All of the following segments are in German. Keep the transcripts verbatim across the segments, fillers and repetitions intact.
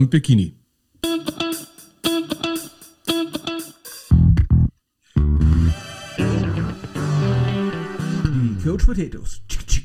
Bikini. Die Coach Potatoes.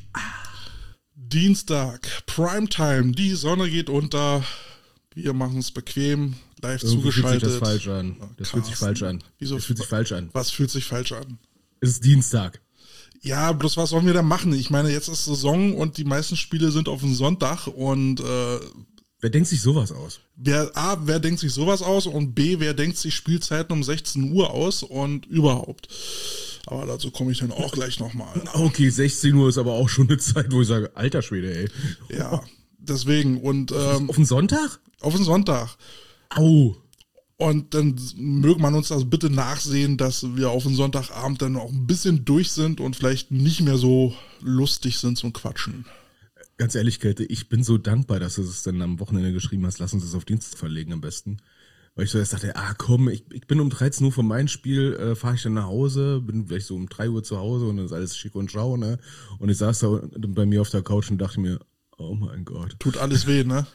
Dienstag, Primetime, die Sonne geht unter, wir machen es bequem, live Irgendwie zugeschaltet. Fühlt sich das falsch an. Das Carsten. fühlt sich falsch an. Wieso? Das fühlt sich falsch an. Was fühlt sich falsch an? Es ist Dienstag. Ja, bloß was sollen wir da machen? Ich meine, jetzt ist Saison und die meisten Spiele sind auf den Sonntag und äh, Wer denkt sich sowas aus? wer A, wer denkt sich sowas aus und B, wer denkt sich Spielzeiten um sechzehn Uhr aus und überhaupt. Aber dazu komme ich dann auch gleich nochmal. Okay, sechzehn Uhr ist aber auch schon eine Zeit, wo ich sage, alter Schwede, ey. Ja, deswegen und ähm, Auf den Sonntag? auf den Sonntag. Au. Und dann möge man uns das bitte nachsehen, dass wir auf den Sonntagabend dann auch ein bisschen durch sind und vielleicht nicht mehr so lustig sind zum Quatschen. Ganz ehrlich, Kälte, ich bin so dankbar, dass du es dann am Wochenende geschrieben hast. Lass uns das auf Dienstag verlegen am besten. Weil ich so erst dachte, ah komm, ich, ich bin um dreizehn Uhr von meinem Spiel, äh, fahre ich dann nach Hause, bin vielleicht so um drei Uhr zu Hause und dann ist alles schick und schau, ne? Und ich saß da bei mir auf der Couch und dachte mir, oh mein Gott. Tut alles weh, ne?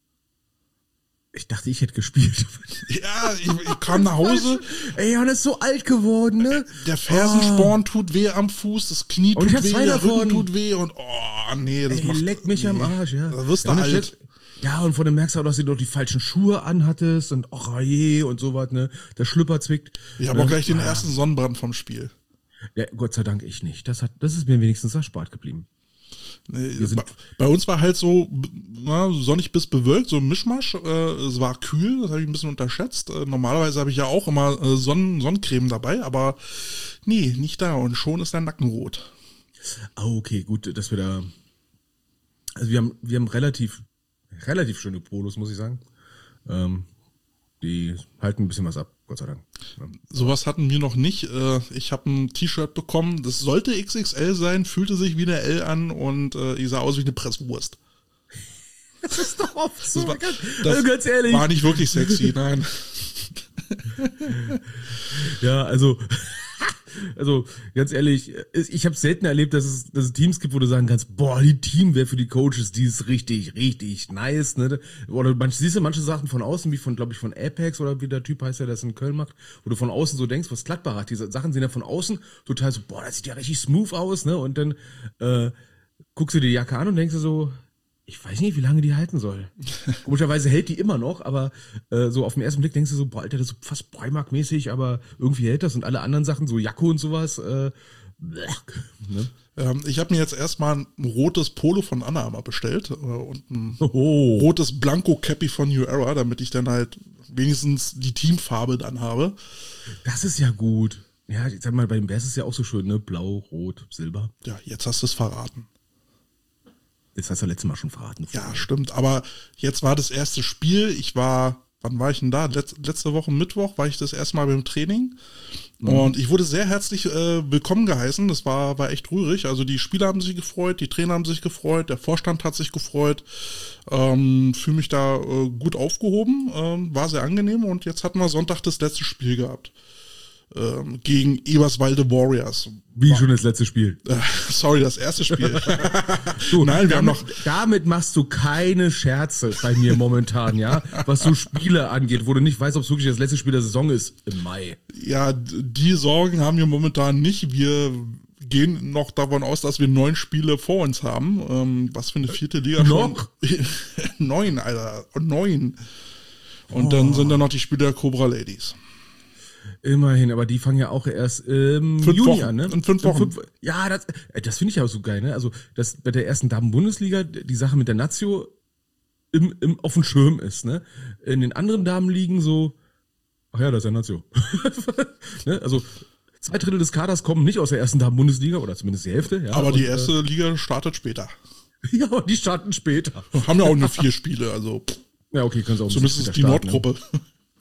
Ich dachte, ich hätte gespielt. Ja, ich, ich kam nach Hause. Ey, Jan ist so alt geworden, ne? Der Fersensporn oh. tut weh am Fuß, das Knie und tut weh, der davon. Rücken tut weh und oh, nee, das Ey, macht... leck mich nee. am Arsch, ja. Da wirst du ja, alt. Ja, und von dem merkst du auch, dass du doch die falschen Schuhe anhattest und oh je und sowas, ne? Der Schlüpper zwickt. Ich habe ne? auch gleich den ah. ersten Sonnenbrand vom Spiel. Ja, Gott sei Dank ich nicht. Das hat, das ist mir wenigstens erspart geblieben. Nee, bei, bei uns war halt so na, sonnig bis bewölkt, so ein Mischmasch. Äh, es war kühl, das habe ich ein bisschen unterschätzt. Äh, normalerweise habe ich ja auch immer äh, Sonnen, Sonnencreme dabei, aber nee, nicht da. Und schon ist der Nacken rot. Oh, okay, gut, dass wir da... Also wir haben, wir haben relativ, relativ schöne Polos, muss ich sagen. Ähm, die halten ein bisschen was ab, Gott sei Dank. Ja. Sowas hatten wir noch nicht. Äh, ich habe ein T-Shirt bekommen, das sollte X X L sein, fühlte sich wie eine L an und äh, ich sah aus wie eine Presswurst. Das ist doch oft so. Das war, das das ganz ehrlich. War nicht wirklich sexy, nein. Ja, also... Also, ganz ehrlich, ich habe selten erlebt, dass es, dass es Teams gibt, wo du sagen kannst, boah, die Teamwehr für die Coaches, die ist richtig, richtig nice, ne? Oder manche, siehst du manche Sachen von außen, wie von, glaube ich, von Apex oder wie der Typ heißt, der das in Köln macht, wo du von außen so denkst, was Gladbach hat. Diese Sachen sehen ja von außen total so, boah, das sieht ja richtig smooth aus, ne? Und dann äh, guckst du die Jacke an und denkst du so, ich weiß nicht, wie lange die halten soll. Komischerweise hält die immer noch, aber äh, so auf den ersten Blick denkst du so, boah, Alter, das ist so fast Primark-mäßig, aber irgendwie hält das und alle anderen Sachen, so Jacke und sowas, äh, ne? ähm, ich habe mir jetzt erstmal ein rotes Polo von Under Armour bestellt äh, und ein Oh. rotes Blanko-Cappy von New Era, damit ich dann halt wenigstens die Teamfarbe dann habe. Das ist ja gut. Ja, ich sag mal, bei den Bears ist es ja auch so schön, ne? Blau, Rot, Silber. Ja, jetzt hast du es verraten. Das hast du letztes Mal schon verraten. Ja, stimmt. Aber jetzt war das erste Spiel. Ich war, wann war ich denn da? Letz, letzte Woche Mittwoch war ich das erste Mal beim Training. Mhm. Und ich wurde sehr herzlich äh, willkommen geheißen. Das war, war echt rührig. Also die Spieler haben sich gefreut, die Trainer haben sich gefreut, der Vorstand hat sich gefreut. Ähm, fühle mich da äh, gut aufgehoben. Ähm, war sehr angenehm. Und jetzt hatten wir Sonntag das letzte Spiel gehabt. Ähm, gegen Eberswalde Warriors. Wie schon das letzte Spiel? Äh, sorry, das erste Spiel. Du, Nein, wir damit, haben noch. Damit machst du keine Scherze bei mir momentan, ja? Was so Spiele angeht, wo du nicht weißt, ob es wirklich das letzte Spiel der Saison ist im Mai. Ja, die Sorgen haben wir momentan nicht. Wir gehen noch davon aus, dass wir neun Spiele vor uns haben. Ähm, was für eine vierte Liga noch? schon? Neun, Alter. Neun. Und oh. dann sind da noch die Spiele der Cobra Ladies. Immerhin, aber die fangen ja auch erst im fünf Juni Wochen, an, ne? In fünf Wochen. In fünf, ja, das, das finde ich auch so geil, ne? Also, dass bei der ersten Damen-Bundesliga die Sache mit der Nazio im, im, auf dem Schirm ist, ne? In den anderen Damenligen so, ach ja, das ist ja Nazio. Ne? Also, zwei Drittel des Kaders kommen nicht aus der ersten Damen-Bundesliga, oder zumindest die Hälfte, ja. Aber die und, erste äh, Liga startet später. Ja, aber die starten später. Haben ja auch nur vier Spiele, also. Ja, okay, können sie auch ein zumindest bisschen die starten, Nordgruppe. Ne?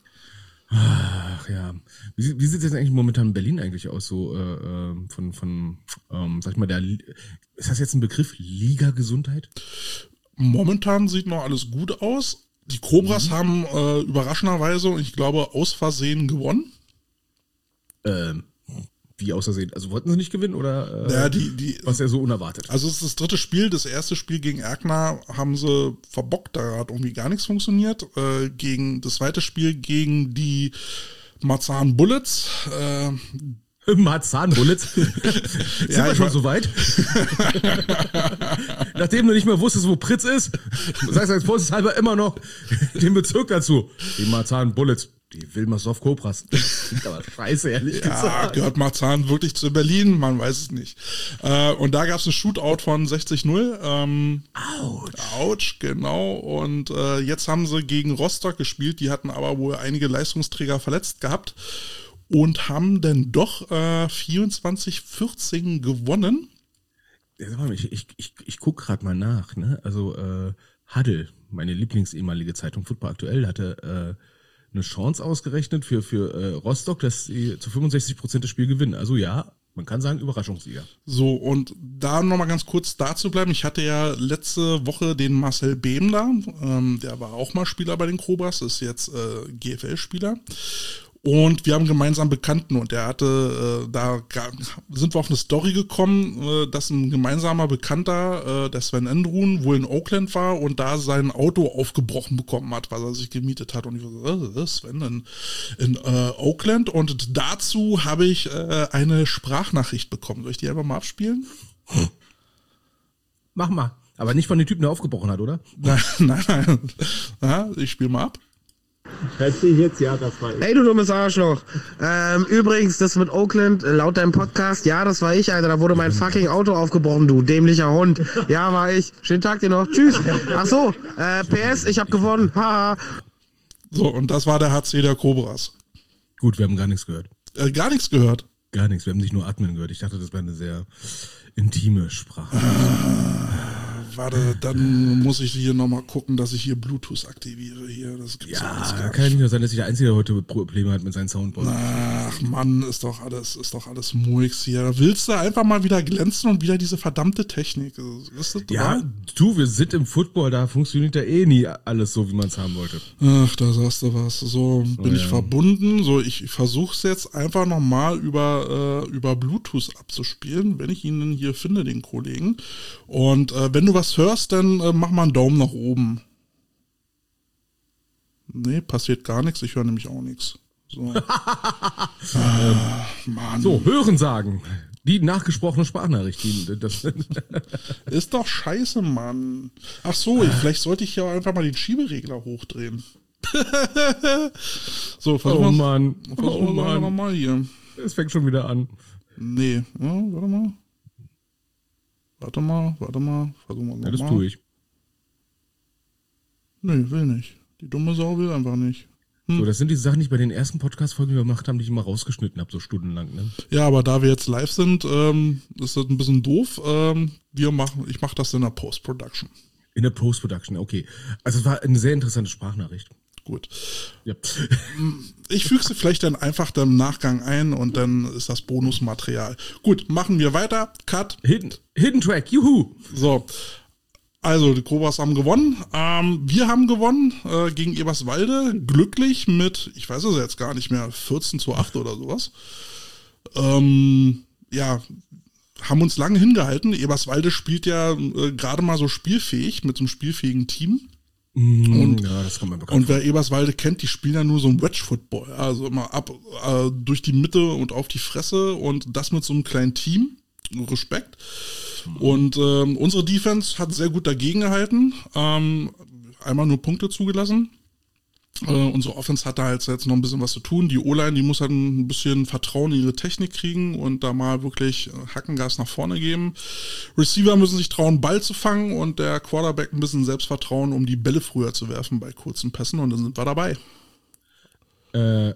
Ach ja. Wie, wie sieht es jetzt eigentlich momentan in Berlin eigentlich aus, so äh, von, von ähm, sag ich mal, der ist das jetzt ein Begriff, Liga-Gesundheit? Momentan sieht noch alles gut aus. Die Cobras mhm. haben äh, überraschenderweise, ich glaube, aus Versehen gewonnen. Ähm, wie außersehen? Also wollten sie nicht gewinnen oder äh, Ja, die, die, was ja so unerwartet? Also es ist das dritte Spiel. Das erste Spiel gegen Erkner haben sie verbockt, da hat irgendwie gar nichts funktioniert. Äh, gegen das zweite Spiel gegen die Marzahn Bullets. Äh, Marzahn Bullets. Sind Ja, wir ich schon war- so weit? Nachdem du nicht mehr wusstest, wo Pritz ist, sagst du jetzt vorsichtshalber immer noch den Bezirk dazu. Die Marzahn Bullets. Die Wilmersdorf Cobras. Aber scheiße, ehrlich Ja, gesagt. gehört Marzahn wirklich zu Berlin? Man weiß es nicht. Äh, und da gab es ein Shootout von sechzig null. Ähm, Autsch. Autsch, genau. Und äh, jetzt haben sie gegen Rostock gespielt. Die hatten aber wohl einige Leistungsträger verletzt gehabt und haben dann doch äh, vierundzwanzig vierzehn gewonnen. Ja, sag mal, ich, ich, ich, ich guck gerade mal nach, ne? Also äh, Huddle, meine Lieblings-ehemalige Zeitung Football Aktuell, hatte äh, eine Chance ausgerechnet für, für äh, Rostock, dass sie zu fünfundsechzig Prozent das Spiel gewinnen. Also ja, man kann sagen, Überraschungssieger. So, und da nochmal ganz kurz dazu bleiben. Ich hatte ja letzte Woche den Marcel Behm da. Ähm, der war auch mal Spieler bei den Cobras, ist jetzt äh, G F L-Spieler. Und wir haben gemeinsam Bekannten und der hatte, äh, da ga- sind wir auf eine Story gekommen, äh, dass ein gemeinsamer Bekannter, äh, der Sven Endrun, wohl in Oakland war und da sein Auto aufgebrochen bekommen hat, was er sich gemietet hat. Und ich war so, äh, Sven in, in äh, Oakland. Und dazu habe ich äh, eine Sprachnachricht bekommen. Soll ich die einfach mal abspielen? Mach mal. Aber nicht von dem Typen, der aufgebrochen hat, oder? Nein, nein, nein. Ja, ich spiele mal ab. Hört sich jetzt, ja, das war ich. Hey, du dummes Arschloch. Ähm, übrigens, das mit Oakland, äh, laut deinem Podcast, ja, das war ich, Alter. Da wurde mein fucking Auto aufgebrochen, du dämlicher Hund. Ja, war ich. Schönen Tag dir noch. Tschüss. Ach so, äh, P S, ich hab gewonnen. Haha. So, und das war der H C der Cobras. Gut, wir haben gar nichts gehört. Äh, gar nichts gehört. Gar nichts. Wir haben nicht nur atmen gehört. Ich dachte, das wäre eine sehr intime Sprache. Warte, dann muss ich hier nochmal gucken, dass ich hier Bluetooth aktiviere. Hier, das gibt's Ja, alles da gar kann ja nicht. nicht nur sein, dass ich der Einzige der heute Probleme hat mit seinem Soundboard. Ach Mann, ist doch alles, ist doch alles Murks hier. Da willst du einfach mal wieder glänzen und wieder diese verdammte Technik. Ist das Ja, wahr? du, wir sind im Football, da funktioniert ja eh nie alles so, wie man es haben wollte. Ach, da sagst du was. So bin Oh, ich ja. verbunden. So, ich versuch's jetzt einfach nochmal über, äh, über Bluetooth abzuspielen, wenn ich ihn denn hier finde, den Kollegen. Und äh, wenn du was hörst, dann äh, mach mal einen Daumen nach oben. Nee, passiert gar nichts. Ich höre nämlich auch nichts. So. ah, Mann. So, hören sagen. Die nachgesprochene Sprachnachricht. Die, das, Ist doch scheiße, Mann. Ach so, ich, vielleicht sollte ich ja einfach mal den Schieberegler hochdrehen. So, versuchen oh wir's- Mann, versuchen oh wir es Mann. nochmal hier. Es fängt schon wieder an. Nee, ja, warte mal. Warte mal, warte mal. Versuchen wir es Ja, das nochmal. tue ich. Nee, will nicht. Die dumme Sau will einfach nicht. So, das sind die Sachen, die ich bei den ersten Podcast-Folgen die wir gemacht haben, die ich immer rausgeschnitten habe, so stundenlang. Ne? Ja, aber da wir jetzt live sind, ähm, ist das ein bisschen doof. Ähm, wir machen, ich mache das in der Post-Production. In der Post-Production, okay. Also es war eine sehr interessante Sprachnachricht. Gut. Ja. Ich füge sie vielleicht dann einfach dann im Nachgang ein und dann ist das Bonusmaterial. Gut, machen wir weiter. Cut. Hidden, Hidden Track, juhu! So. Also, die Cobras haben gewonnen. Ähm, wir haben gewonnen äh, gegen Eberswalde. Glücklich mit, ich weiß es jetzt gar nicht mehr, vierzehn zu acht oder sowas. Ähm, ja, haben uns lange hingehalten. Eberswalde spielt ja äh, gerade mal so spielfähig mit so einem spielfähigen Team. Und, ja, das kommt mir bekannt Und wer Eberswalde kennt, die spielen ja nur so ein Wedge-Football. Also immer ab äh, durch die Mitte und auf die Fresse und das mit so einem kleinen Team. Respekt. Und ähm, unsere Defense hat sehr gut dagegen gehalten. Ähm, einmal nur Punkte zugelassen. Äh, unsere Offense hat da halt jetzt noch ein bisschen was zu tun. Die O-Line, die muss halt ein bisschen Vertrauen in ihre Technik kriegen und da mal wirklich Hackengas nach vorne geben. Receiver müssen sich trauen, Ball zu fangen und der Quarterback ein bisschen Selbstvertrauen, um die Bälle früher zu werfen bei kurzen Pässen und dann sind wir dabei. Äh,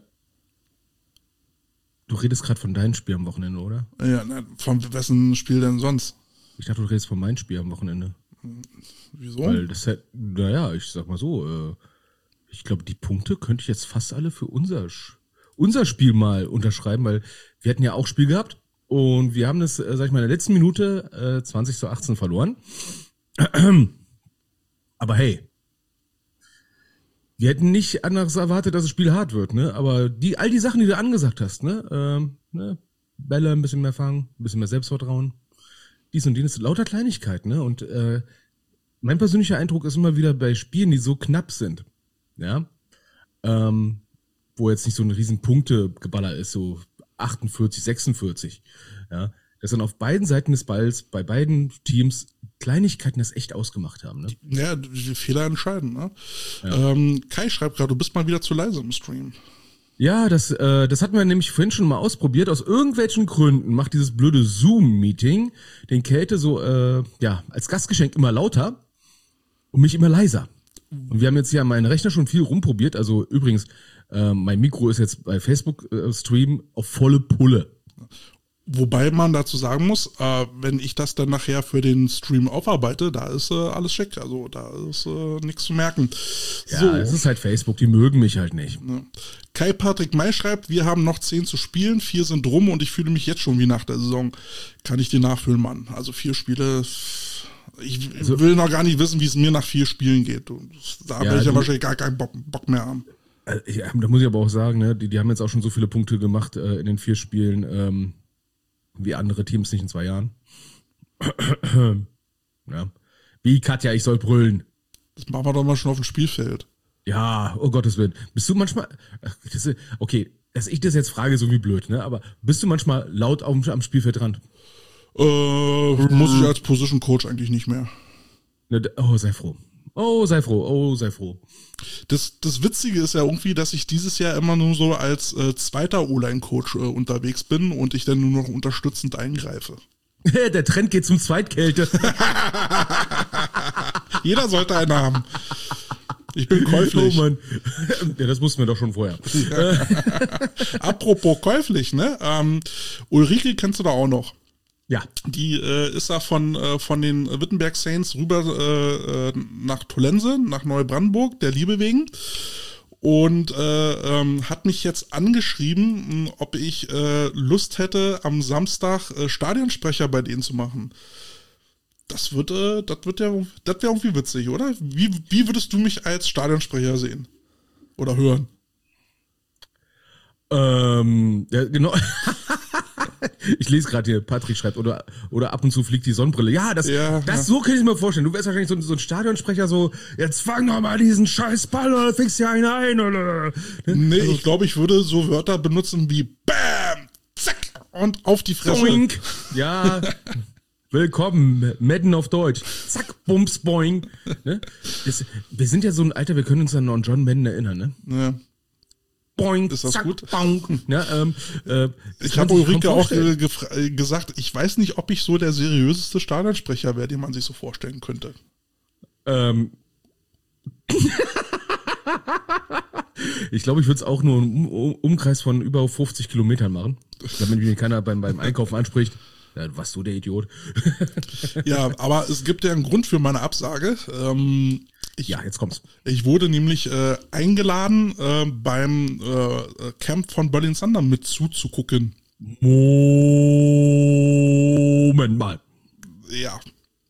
du redest gerade von deinem Spiel am Wochenende, oder? Ja, na, von wessen Spiel denn sonst? Ich dachte, du redest von meinem Spiel am Wochenende. Wieso? Weil das hat, naja, ich sag mal so, äh, ich glaube, die Punkte könnte ich jetzt fast alle für unser, Sch- unser Spiel mal unterschreiben, weil wir hatten ja auch Spiel gehabt und wir haben das, äh, sag ich mal, in der letzten Minute äh, zwanzig zu achtzehn verloren. Aber hey, wir hätten nicht anders erwartet, dass das Spiel hart wird, ne? Aber die, all die Sachen, die du angesagt hast, ne? Ähm, ne? Bälle ein bisschen mehr fangen, ein bisschen mehr Selbstvertrauen. Dies und jenes, lauter Kleinigkeiten, ne? Und äh, mein persönlicher Eindruck ist immer wieder bei Spielen, die so knapp sind, ja, ähm, wo jetzt nicht so ein riesen Punktegeballer ist, so achtundvierzig, sechsundvierzig, ja, dass dann auf beiden Seiten des Balls, bei beiden Teams Kleinigkeiten das echt ausgemacht haben, ne? Ja, die Fehler entscheiden, ne? Ja. Ähm, Kai schreibt gerade, du bist mal wieder zu leise im Stream. Ja, das, äh, das hatten wir nämlich vorhin schon mal ausprobiert. Aus irgendwelchen Gründen macht dieses blöde Zoom-Meeting den Kälte so, äh, ja, als Gastgeschenk immer lauter und mich immer leiser. Und wir haben jetzt hier an meinem Rechner schon viel rumprobiert. Also übrigens, äh, mein Mikro ist jetzt bei Facebook-Stream auf volle Pulle. Wobei man dazu sagen muss, äh, wenn ich das dann nachher für den Stream aufarbeite, da ist äh, alles schick. Also da ist äh, nichts zu merken. Ja, So. es ist halt Facebook, die mögen mich halt nicht. Ja. Kai Patrick May schreibt, wir haben noch zehn zu spielen, vier sind rum und ich fühle mich jetzt schon wie nach der Saison. Kann ich dir nachfühlen, Mann. Also vier Spiele, ich Also, will noch gar nicht wissen, wie es mir nach vier Spielen geht. Und da Ja, werde ich ja du- wahrscheinlich gar keinen Bock, Bock mehr haben. äh, ja, da muss ich aber auch sagen, ne, die, die haben jetzt auch schon so viele Punkte gemacht äh, in den vier Spielen, ähm, wie andere Teams nicht in zwei Jahren. Ja. Wie, Katja, ich soll brüllen. Das machen wir doch mal schon auf dem Spielfeld. Ja, oh Gottes Willen. Bist du manchmal, ach, das ist, okay, dass ich das jetzt frage, so wie blöd, ne, aber bist du manchmal laut am, am Spielfeldrand? Äh, muss ich als Position Coach eigentlich nicht mehr. Ne, d- oh, sei froh. Oh, sei froh, oh, sei froh. Das, das Witzige ist ja irgendwie, dass ich dieses Jahr immer nur so als äh, zweiter O-Line-Coach äh, unterwegs bin und ich dann nur noch unterstützend eingreife. Der Trend geht zum Zweitkälte. Jeder sollte eine haben. Ich bin käuflich. Oh Mann. Ja, das wussten wir doch schon vorher. Apropos käuflich, ne? Ähm, Ulrike kennst du da auch noch. Ja. Die äh, ist da von, äh, von den Wittenberg Saints rüber äh, äh, nach Tollense, nach Neubrandenburg, der Liebe wegen. Und äh, ähm, hat mich jetzt angeschrieben, mh, ob ich äh, Lust hätte, am Samstag äh, Stadionsprecher bei denen zu machen. Das wird, äh, das wird ja, das wäre irgendwie witzig, oder? Wie, wie würdest du mich als Stadionsprecher sehen? Oder hören? Ähm, ja, genau. Ich lese gerade hier, Patrick schreibt, oder, oder ab und zu fliegt die Sonnenbrille. Ja, das, Ja, das ja. so kann ich mir vorstellen. Du wärst wahrscheinlich so, ein- so ein Stadionsprecher, so, jetzt fang doch mal diesen scheiß Ball oder fix hier einen ein, oder, ne? Nee, ich glaube, ich würde so Wörter benutzen wie BAM, zack und auf die Fresse. Boing. Ja. Willkommen, Madden auf Deutsch. Zack, bums, boing. Ne? Das, wir sind ja so ein Alter, wir können uns dann noch an John Madden erinnern, ne? Ja. Boing, Ist das zack, gut? Bong. Ja, ähm, äh, das Ich kann habe sich kaum Ulrike auch vorstellen. äh, gefra- äh, gesagt, ich weiß nicht, ob ich so der seriöseste Stadionsprecher wäre, den man sich so vorstellen könnte. Ähm, ich glaube, ich würde es auch nur im um Umkreis von über fünfzig Kilometern machen, damit mich keiner beim, beim Einkaufen anspricht. Ja, was du, der Idiot. Ja, aber es gibt ja einen Grund für meine Absage. Ähm, ich, Ja, jetzt kommt's. ich wurde nämlich äh, eingeladen, äh, beim äh, Camp von Berlin Thunder mit zuzugucken. Moment mal. Ja,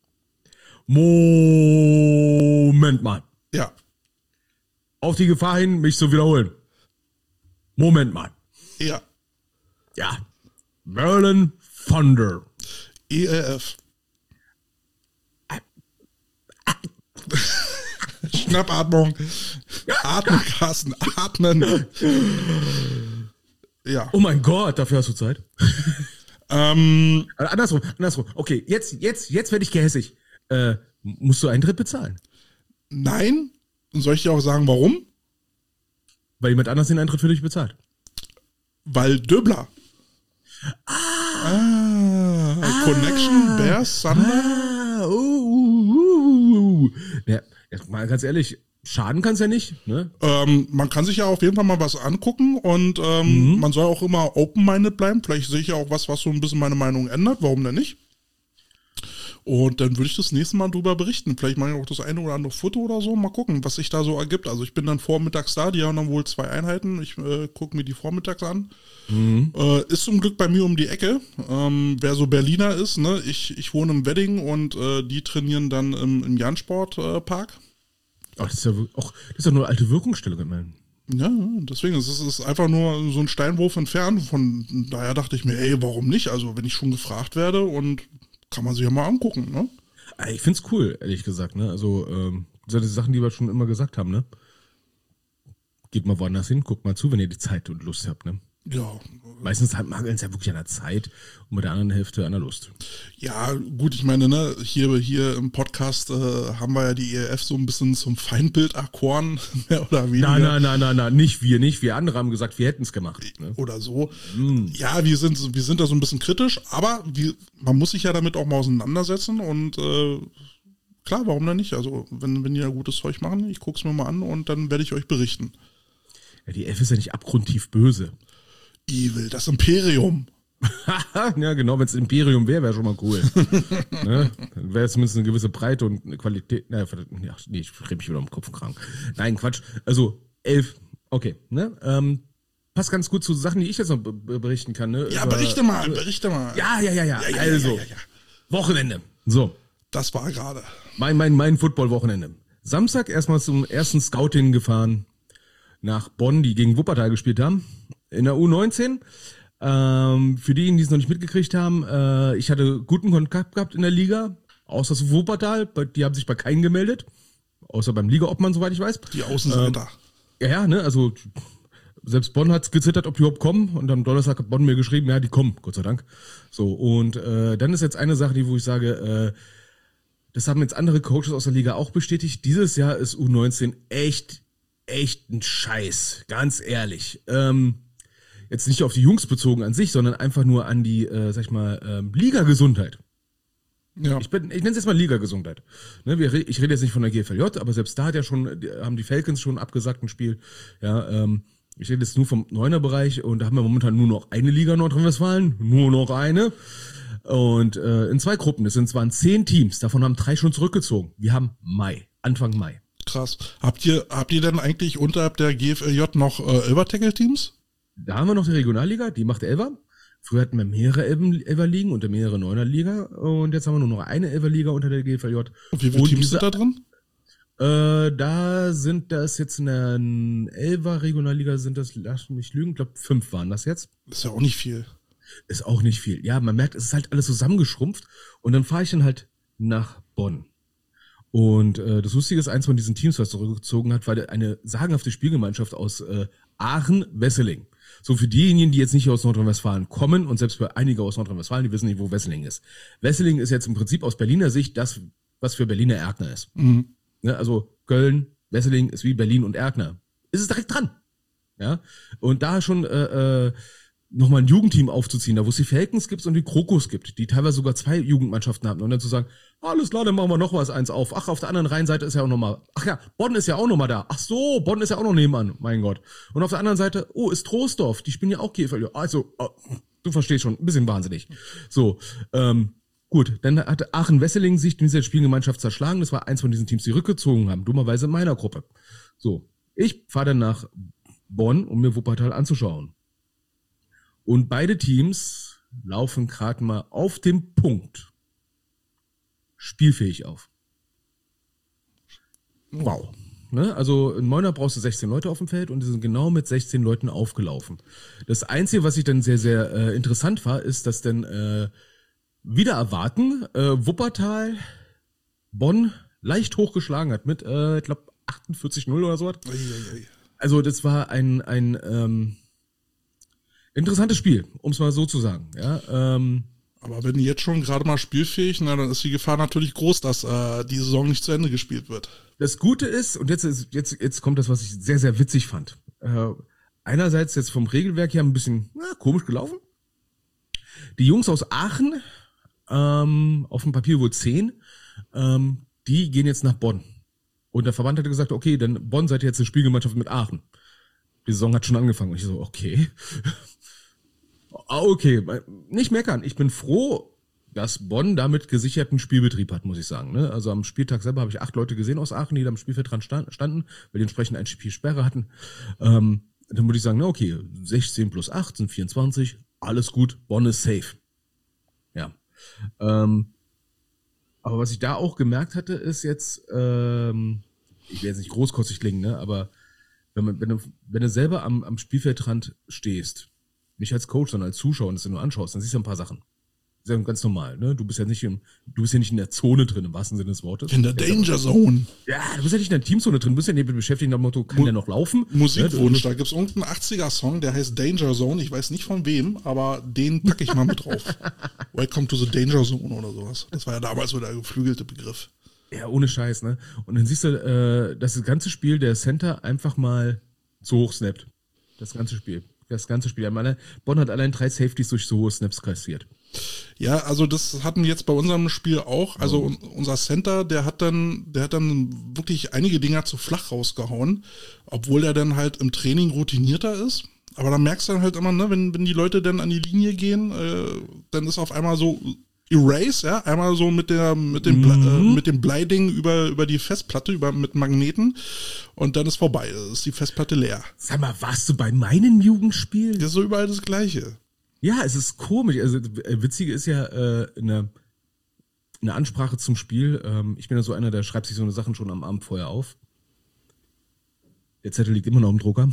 Moment mal. ja, Auf die Gefahr hin, mich zu wiederholen. Moment mal. ja. Ja. Berlin Thunder. E L F. Schnappatmung. Atmen, Carsten, atmen. Ja. Oh mein Gott, dafür hast du Zeit. Ähm, Also andersrum, andersrum. Okay, jetzt, jetzt, jetzt werde ich gehässig. Äh, musst du Eintritt bezahlen? nein. Und soll ich dir auch sagen, warum? Weil jemand anders den Eintritt für dich bezahlt. Weil Döbler. Ah. Connection, Bears, Thunder. Ah, uh, uh, uh, uh. Ja, jetzt mal ganz ehrlich, schaden kann's ja nicht, ne? Ähm, man kann sich ja auf jeden Fall mal was angucken und ähm, Mhm. man soll auch immer open-minded bleiben. Vielleicht sehe ich ja auch was, was so ein bisschen meine Meinung ändert. Warum denn nicht? Und dann würde ich das nächste Mal drüber berichten. Vielleicht mache ich auch das eine oder andere Foto oder so. Mal gucken, was sich da so ergibt. Also ich bin dann vormittags da. Die haben dann wohl zwei Einheiten. Ich äh, gucke mir die vormittags an. Mhm. Äh, ist zum Glück bei mir um die Ecke. Ähm, wer so Berliner ist, ne? Ich, ich wohne im Wedding und äh, die trainieren dann im, im Jansport-Park. Ach, das ist ja wir- auch, das ist ja nur eine alte Wirkungsstelle, mein. Ja, deswegen ist es ist einfach nur so ein Steinwurf entfernt. Von daher dachte ich mir, ey, warum nicht? Also, wenn ich schon gefragt werde und kann man sich ja mal angucken, ne? Ich find's cool, ehrlich gesagt, ne? Also, ähm, so die Sachen, die wir schon immer gesagt haben, ne? Geht mal woanders hin, guckt mal zu, wenn ihr die Zeit und Lust habt, ne? Ja. Meistens mangelt es ja wirklich an der Zeit und bei der anderen Hälfte an der Lust. Ja, gut, ich meine, ne, hier, hier im Podcast äh, haben wir ja die E L F so ein bisschen zum Feindbild erkoren, mehr oder weniger. Nein, nein, nein, nein, nein, nicht wir, nicht wir. Andere haben gesagt, wir hätten es gemacht. Ne? Oder so. Mm. Ja, wir sind, wir sind da so ein bisschen kritisch, aber wir, man muss sich ja damit auch mal auseinandersetzen und äh, klar, warum denn nicht? Also, wenn, wenn die da gutes Zeug machen, ich guck's mir mal an und dann werde ich euch berichten. Ja, die F ist ja nicht abgrundtief böse. Evil, das Imperium. Ja, genau, wenn es Imperium wäre, wäre schon mal cool. Ne? Dann wäre zumindest eine gewisse Breite und eine Qualität. Na, ja, nee, ich rede mich wieder um Kopf und Kragen. Nein, Quatsch. Also, elf, okay. Ne? Ähm, passt ganz gut zu Sachen, die ich jetzt noch be- berichten kann. Ne? Ja, Über, berichte mal, berichte mal. Ja, ja, ja, ja. Ja, ja, also, ja, ja, ja. Wochenende. So, Das war gerade. mein, mein, mein Football-Wochenende. Samstag erstmal zum ersten Scouting gefahren nach Bonn, die gegen Wuppertal gespielt haben. In der U neunzehn. Ähm, für diejenigen, die es noch nicht mitgekriegt haben, äh, ich hatte guten Kontakt gehabt in der Liga, außer zu Wuppertal, die haben sich bei keinem gemeldet, außer beim Ligaobmann, soweit ich weiß. Die Außenseiter. Ähm, ja, ne, also selbst Bonn hat gezittert, ob die überhaupt kommen, und am Donnerstag hat Bonn mir geschrieben, ja, die kommen, Gott sei Dank. So, und äh, dann ist jetzt eine Sache, die wo ich sage, äh, das haben jetzt andere Coaches aus der Liga auch bestätigt, dieses Jahr ist U neunzehn echt, echt ein Scheiß, ganz ehrlich. Ähm, Jetzt nicht auf die Jungs bezogen an sich, sondern einfach nur an die, äh, sag ich mal, ähm, Liga-Gesundheit. Ja. Ich, bin, ich nenne es jetzt mal Liga-Gesundheit. Ne, wir, ich rede jetzt nicht von der G F L J, aber selbst da hat ja schon, die, haben die Falcons schon abgesagt ein Spiel. Ja, ähm, ich rede jetzt nur vom Neuner-Bereich und da haben wir momentan nur noch eine Liga Nordrhein-Westfalen, nur noch eine. Und äh, in zwei Gruppen, das sind waren zehn Teams, davon haben drei schon zurückgezogen. Wir haben Mai, Anfang Mai. Krass. Habt ihr, habt ihr denn eigentlich unterhalb der G F L J noch äh, Elber-Tackle-Teams? Da haben wir noch die Regionalliga, die macht Elfer. Früher hatten wir mehrere Elfer-Ligen und mehrere Neuner-Liga und jetzt haben wir nur noch eine Elfer-Liga unter der G F L J. Und wie viele und Teams diese, sind da drin? Äh, da sind das jetzt in der Elfer-Regionalliga sind das, lass mich lügen, ich glaube fünf waren das jetzt. Ist ja auch nicht viel. Ist auch nicht viel. Ja, man merkt, es ist halt alles zusammengeschrumpft und dann fahre ich dann halt nach Bonn. Und äh, das Lustige ist, eins von diesen Teams, was zurückgezogen hat, war eine sagenhafte Spielgemeinschaft aus äh, Aachen-Wesseling. So für diejenigen, die jetzt nicht aus Nordrhein-Westfalen kommen und selbst für einige aus Nordrhein-Westfalen, die wissen nicht, wo Wesseling ist. Wesseling ist jetzt im Prinzip aus Berliner Sicht das, was für Berliner Erkner ist. Mhm. Ne, also Köln, Wesseling ist wie Berlin und Erkner. Ist es direkt dran. Ja, und da schon äh, äh, nochmal ein Jugendteam aufzuziehen, da wo es die Falcons gibt und die Krokos gibt, die teilweise sogar zwei Jugendmannschaften haben und dann zu sagen, alles klar, dann machen wir noch was eins auf. Ach, auf der anderen Rheinseite ist ja auch nochmal, ach ja, Bonn ist ja auch nochmal da. Ach so, Bonn ist ja auch noch nebenan, mein Gott. Und auf der anderen Seite, oh, ist Troisdorf, die spielen ja auch G F L. Also, oh, du verstehst schon, ein bisschen wahnsinnig. So, ähm, gut, dann hatte Aachen-Wesseling sich in dieser Spielgemeinschaft zerschlagen, das war eins von diesen Teams, die rückgezogen haben, dummerweise in meiner Gruppe. So, ich fahre dann nach Bonn, um mir Wuppertal anzuschauen. Und beide Teams laufen gerade mal auf dem Punkt spielfähig auf. Wow. Ne? Also in Neuner brauchst du sechzehn Leute auf dem Feld und die sind genau mit sechzehn Leuten aufgelaufen. Das Einzige, was ich dann sehr, sehr äh, interessant war, ist, dass dann äh, wieder erwarten, äh, Wuppertal Bonn leicht hochgeschlagen hat mit, äh, ich glaube, achtundvierzig null oder so. Also das war ein, ein ähm, interessantes Spiel, um es mal so zu sagen. Ja, ähm, Aber wenn die jetzt schon gerade mal spielfähig, na, dann ist die Gefahr natürlich groß, dass äh, die Saison nicht zu Ende gespielt wird. Das Gute ist, und jetzt, ist, jetzt, jetzt kommt das, was ich sehr, sehr witzig fand. Äh, einerseits jetzt vom Regelwerk her ein bisschen na, komisch gelaufen. Die Jungs aus Aachen, ähm, auf dem Papier wohl zehn, ähm, die gehen jetzt nach Bonn. Und der Verband hatte gesagt, okay, dann Bonn seid ihr jetzt eine Spielgemeinschaft mit Aachen. Die Saison hat schon angefangen. Und ich so, okay. Okay, nicht meckern. Ich bin froh, dass Bonn damit gesicherten Spielbetrieb hat, muss ich sagen. Ne? Also am Spieltag selber habe ich acht Leute gesehen aus Aachen, die da am Spielfeld dran standen, weil die entsprechend ein Spiel Sperre hatten. Ähm, dann würde ich sagen, na okay, sechzehn plus acht sind vierundzwanzig, alles gut, Bonn ist safe. Ja. Ähm, aber was ich da auch gemerkt hatte, ist jetzt, ähm, ich will jetzt nicht großkotzig klingen, ne, aber wenn, man, wenn, du, wenn du selber am, am Spielfeldrand stehst, nicht als Coach, sondern als Zuschauer und das nur anschaust, dann siehst du ein paar Sachen. Das ist ja ganz normal, ne? Du bist ja nicht im, du bist ja nicht in der Zone drin, im wahrsten Sinne des Wortes. In der Danger Zone. Ja, du bist ja nicht in der Teamzone drin, du bist ja nicht beschäftigt nach dem Motto, kann Mu- der noch laufen? Musikwunsch, Ja, da gibt's irgendeinen achtziger-Song, der heißt Danger Zone. Ich weiß nicht von wem, aber den packe ich mal mit drauf. Welcome to the Danger Zone oder sowas. Das war ja damals so der geflügelte Begriff. Ja, ohne Scheiß, ne? Und dann siehst du, äh, dass das ganze Spiel der Center einfach mal so hoch snappt. Das ganze Spiel. Das ganze Spiel. Ich meine, Bonn hat allein drei Safeties durch so hohe Snaps kassiert. Ja, also das hatten wir jetzt bei unserem Spiel auch. Also un- unser Center, der hat dann, der hat dann wirklich einige Dinger zu flach rausgehauen, obwohl er dann halt im Training routinierter ist. Aber dann merkst du dann halt immer, ne, wenn, wenn die Leute dann an die Linie gehen, äh, dann ist auf einmal so Erase, ja, einmal so mit der, mit dem, Ble- äh, mit dem Bleiding über, über die Festplatte, über, mit Magneten und dann ist vorbei. Dann ist die Festplatte leer. Sag mal, warst du bei meinem Jugendspiel? Das ist so überall das Gleiche. Ja, es ist komisch. Also äh, witzige ist ja äh, eine, eine Ansprache zum Spiel. Ähm, ich bin ja so einer, der schreibt sich so eine Sachen schon am Abend vorher auf. Der Zettel liegt immer noch im Drucker.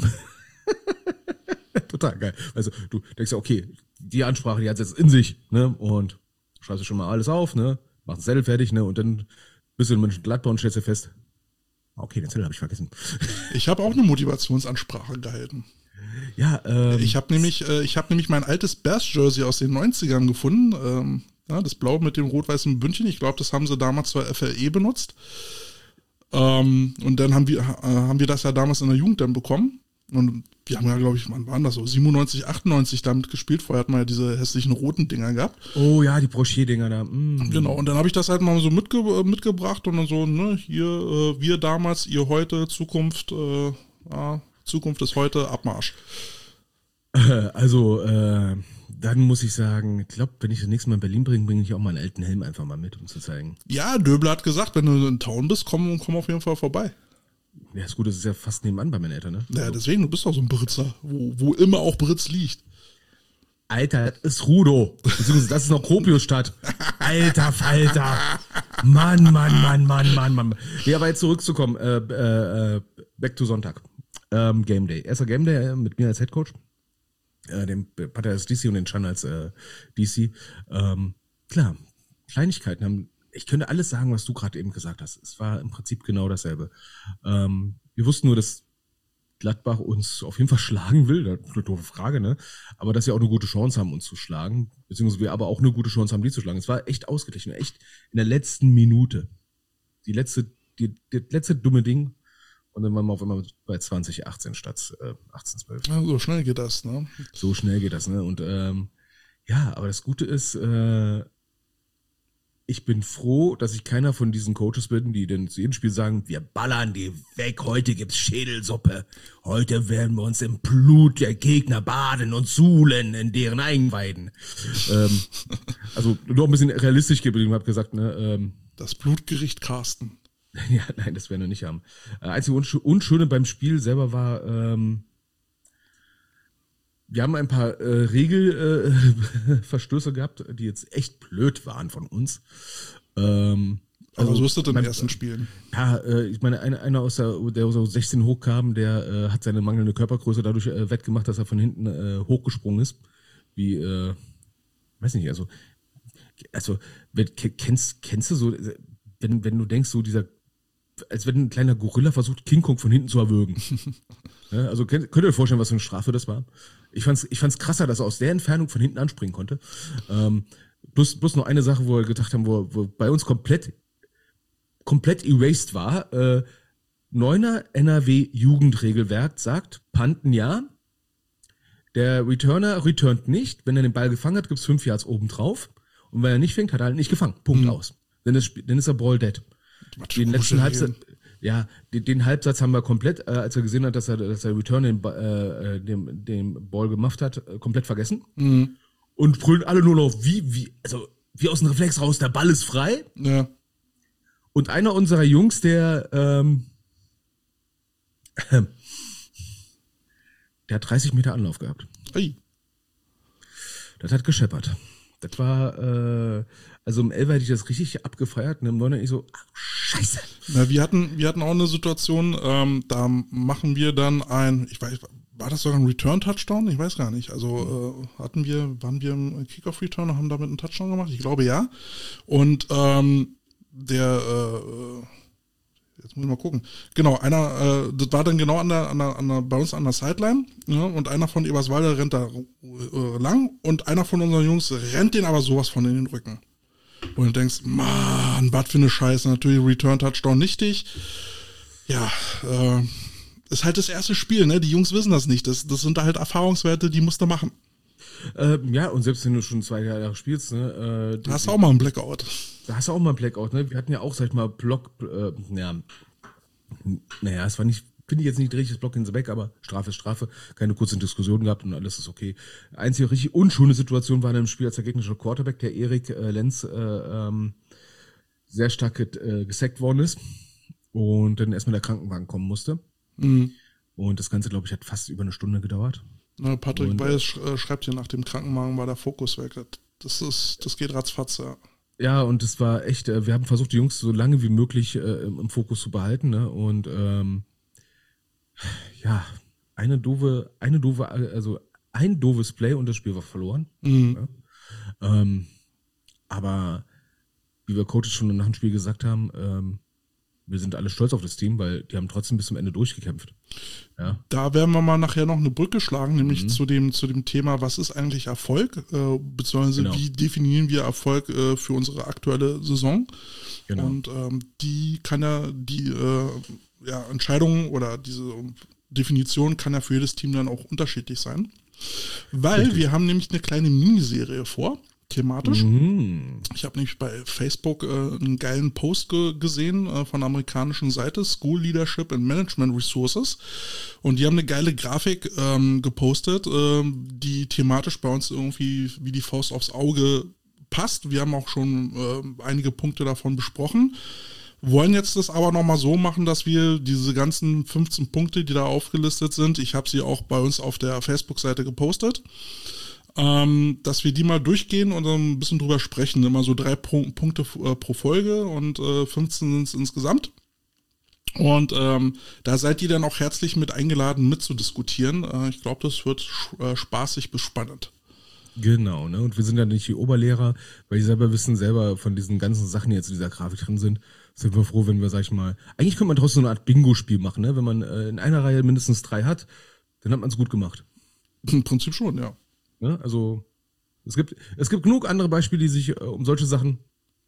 Total geil. Also du denkst ja, okay, die Ansprache, die hat jetzt in sich, ne? Und schreibst du schon mal alles auf, ne? Machst den Zettel fertig, ne? Und dann bist du in Mönchengladbach und stellst dir fest, okay, den Zettel habe ich vergessen. Ich habe auch eine Motivationsansprache gehalten. Ja, ähm, Ich habe nämlich, äh, ich habe nämlich mein altes Bears-Jersey aus den neunzigern gefunden. Ähm, ja, das Blau mit dem rot-weißen Bündchen. Ich glaube, das haben sie damals zur F L E benutzt. Ähm, und dann haben wir, äh, haben wir das ja damals in der Jugend dann bekommen. Und wir haben ja, glaube ich, wann waren das so? siebenundneunzig, achtundneunzig damit gespielt. Vorher hatten wir ja diese hässlichen roten Dinger gehabt. oh ja, die Brochet-Dinger da. Mm. Genau, und dann habe ich das halt mal so mitge äh, mitgebracht und dann so, ne, hier, äh, wir damals, ihr heute, Zukunft, äh, ja, Zukunft ist heute, Abmarsch. Also, äh, dann muss ich sagen, ich glaube, wenn ich das nächste Mal in Berlin bringe, bringe ich auch meinen alten Helm einfach mal mit, um zu zeigen. Ja, Döbel hat gesagt, wenn du in Town bist, komm, komm auf jeden Fall vorbei. Ja, ist gut, das ist ja fast nebenan bei meinen Eltern, ne? Ja, deswegen, du bist doch so ein Britzer, wo, wo immer auch Britz liegt. Alter, das ist Rudo. Beziehungsweise das ist noch Kropiusstadt. Alter Falter. Mann, Mann, Mann, Mann, Mann, Mann. Nee, aber jetzt zurückzukommen, äh, äh, back to Sonntag. Ähm, Game Day. Erster Game Day äh, mit mir als Headcoach. Äh, dem Pater als D C und den Chan als äh, D C. Ähm, klar, Kleinigkeiten haben, ich könnte alles sagen, was du gerade eben gesagt hast. Es war im Prinzip genau dasselbe. Ähm, wir wussten nur, dass Gladbach uns auf jeden Fall schlagen will, das ist eine doofe Frage, ne? Aber dass sie auch eine gute Chance haben, uns zu schlagen, beziehungsweise wir aber auch eine gute Chance haben, die zu schlagen. Es war echt ausgeglichen, echt in der letzten Minute. Die letzte, die, die letzte dumme Ding. Und dann waren wir auf einmal bei zwanzig achtzehn statt äh, achtzehn zwölf. Ja, so schnell geht das, ne? So schnell geht das, ne? Und ähm, ja, aber das Gute ist, äh, ich bin froh, dass ich keiner von diesen Coaches bin, die dann zu jedem Spiel sagen, wir ballern die weg, heute gibt's Schädelsuppe. Heute werden wir uns im Blut der Gegner baden und suhlen in deren Einweiden. ähm, also nur ein bisschen realistisch geblieben, habe gesagt, ne, ähm, Das Blutgericht Carsten. ja, nein, das werden wir nicht haben. Äh, einzige Unsch- Unschöne beim Spiel selber war, ähm, wir haben ein paar äh, Regelverstöße äh, gehabt, die jetzt echt blöd waren von uns. Ähm, Aber so ist das in mein- den ersten Spielen. Ja, äh, ich meine, einer, einer aus der, der aus der sechzehn hochkam, der äh, hat seine mangelnde Körpergröße dadurch äh, wettgemacht, dass er von hinten äh, hochgesprungen ist. Wie, äh, weiß nicht, also, also wenn- kennst, kennst du so, wenn, wenn du denkst, so dieser, als wenn ein kleiner Gorilla versucht, King Kong von hinten zu erwürgen. Ja, also könnt, könnt ihr euch vorstellen, was für eine Strafe das war? Ich fand's, ich fand's krasser, dass er aus der Entfernung von hinten anspringen konnte. Ähm, plus, plus noch eine Sache, wo wir gedacht haben, wo, wo bei uns komplett, komplett erased war. Äh, Neuner N R W Jugendregelwerk sagt, Panten ja. Der Returner returnt nicht. Wenn er den Ball gefangen hat, gibt's fünf Yards oben drauf. Und wenn er nicht fängt, hat er halt nicht gefangen. Punkt Mhm. aus. Dann ist, dann ist er ball dead. Was für Den letzten komische Halbsatz, Regeln. ja, den, den Halbsatz haben wir komplett, äh, als er gesehen hat, dass er, dass er Return den, Ba- äh, dem, dem Ball gemacht hat, äh, komplett vergessen. Mhm. Und brüllen alle nur noch, wie, wie, also, wie aus dem Reflex raus, der Ball ist frei. Ja. Und einer unserer Jungs, der, ähm, der hat dreißig Meter Anlauf gehabt. Ey. Das hat gescheppert. Das war, äh, also im Elfer hätte ich das richtig abgefeiert und im Neuner ich so, ach, scheiße. Na, wir hatten, wir hatten auch eine Situation, ähm, da machen wir dann ein, ich weiß, war das sogar ein Return-Touchdown? Ich weiß gar nicht. Also äh, hatten wir, waren wir im Kickoff-Return und haben damit einen Touchdown gemacht? Ich glaube ja. Und ähm, der, äh, jetzt muss ich mal gucken. Genau, einer, äh, das war dann genau an der, an der, an der, bei uns an der Sideline, ja, und einer von Eberswalde rennt da äh, lang und einer von unseren Jungs rennt den aber sowas von in den Rücken. Und du denkst, Mann, was für eine Scheiße, natürlich Return-Touchdown nichtig. Ja, äh, ist halt das erste Spiel, ne? Die Jungs wissen das nicht. Das, das sind halt Erfahrungswerte, die musst du machen. Ähm, ja, und selbst wenn du schon zwei Jahre spielst, ne, äh, Da hast du auch mal einen Blackout. Da hast du auch mal einen Blackout, ne? Wir hatten ja auch, sag ich mal, Block, äh, ja, naja, es war nicht, finde ich jetzt nicht richtiges Block ins Back, aber Strafe ist Strafe, keine kurzen Diskussionen gehabt und alles ist okay. Einzige richtig unschöne Situation war in einem Spiel, als der gegnerische Quarterback, der Erik äh, Lenz, äh, ähm, sehr stark äh, gesackt worden ist und dann erstmal der Krankenwagen kommen musste. Mhm. Und das Ganze, glaube ich, hat fast über eine Stunde gedauert. Na, Patrick Und, Weiß sch- äh, schreibt hier, nach dem Krankenwagen war der Fokus weg. Das ist, das geht ratzfatz, ja. Ja, und das war echt, äh, wir haben versucht, die Jungs so lange wie möglich äh, im, im Fokus zu behalten, ne? Und ähm, ja, eine doofe, eine doofe, also ein doofes Play und das Spiel war verloren. Mhm. Ja? Ähm, aber wie wir Coaches schon nach dem Spiel gesagt haben, ähm, wir sind alle stolz auf das Team, weil die haben trotzdem bis zum Ende durchgekämpft. Ja. Da werden wir mal nachher noch eine Brücke schlagen, nämlich Mhm. zu dem zu dem Thema, was ist eigentlich Erfolg, äh, beziehungsweise Genau. wie definieren wir Erfolg äh, für unsere aktuelle Saison. Genau. Und ähm, die kann ja, die äh, ja, Entscheidung oder diese Definition kann ja für jedes Team dann auch unterschiedlich sein. Weil Richtig. wir haben nämlich eine kleine Miniserie vor, thematisch. Mhm. Ich habe nämlich bei Facebook äh, einen geilen Post ge- gesehen äh, von der amerikanischen Seite, School Leadership and Management Resources. Und die haben eine geile Grafik ähm, gepostet, ähm, die thematisch bei uns irgendwie wie die Faust aufs Auge passt. Wir haben auch schon äh, einige Punkte davon besprochen. Wollen jetzt das aber nochmal so machen, dass wir diese ganzen fünfzehn Punkte, die da aufgelistet sind, ich habe sie auch bei uns auf der Facebook-Seite gepostet, ähm, dass wir die mal durchgehen und dann ein bisschen drüber sprechen. Immer so drei Pro- Punkte äh, pro Folge und äh, fünfzehn sind es insgesamt. Und ähm, da seid ihr dann auch herzlich mit eingeladen mitzudiskutieren. Äh, ich glaube, das wird sch- äh, spaßig bis spannend. Genau, ne? Und wir sind ja nicht die Oberlehrer, weil die selber wissen, selber von diesen ganzen Sachen, die jetzt in dieser Grafik drin sind, sind wir froh, wenn wir, sag ich mal, eigentlich könnte man trotzdem so eine Art Bingo-Spiel machen, ne? Wenn man äh, in einer Reihe mindestens drei hat, dann hat man es gut gemacht. Im Prinzip schon, ja. Ne? Also es gibt, es gibt genug andere Beispiele, die sich äh, um solche Sachen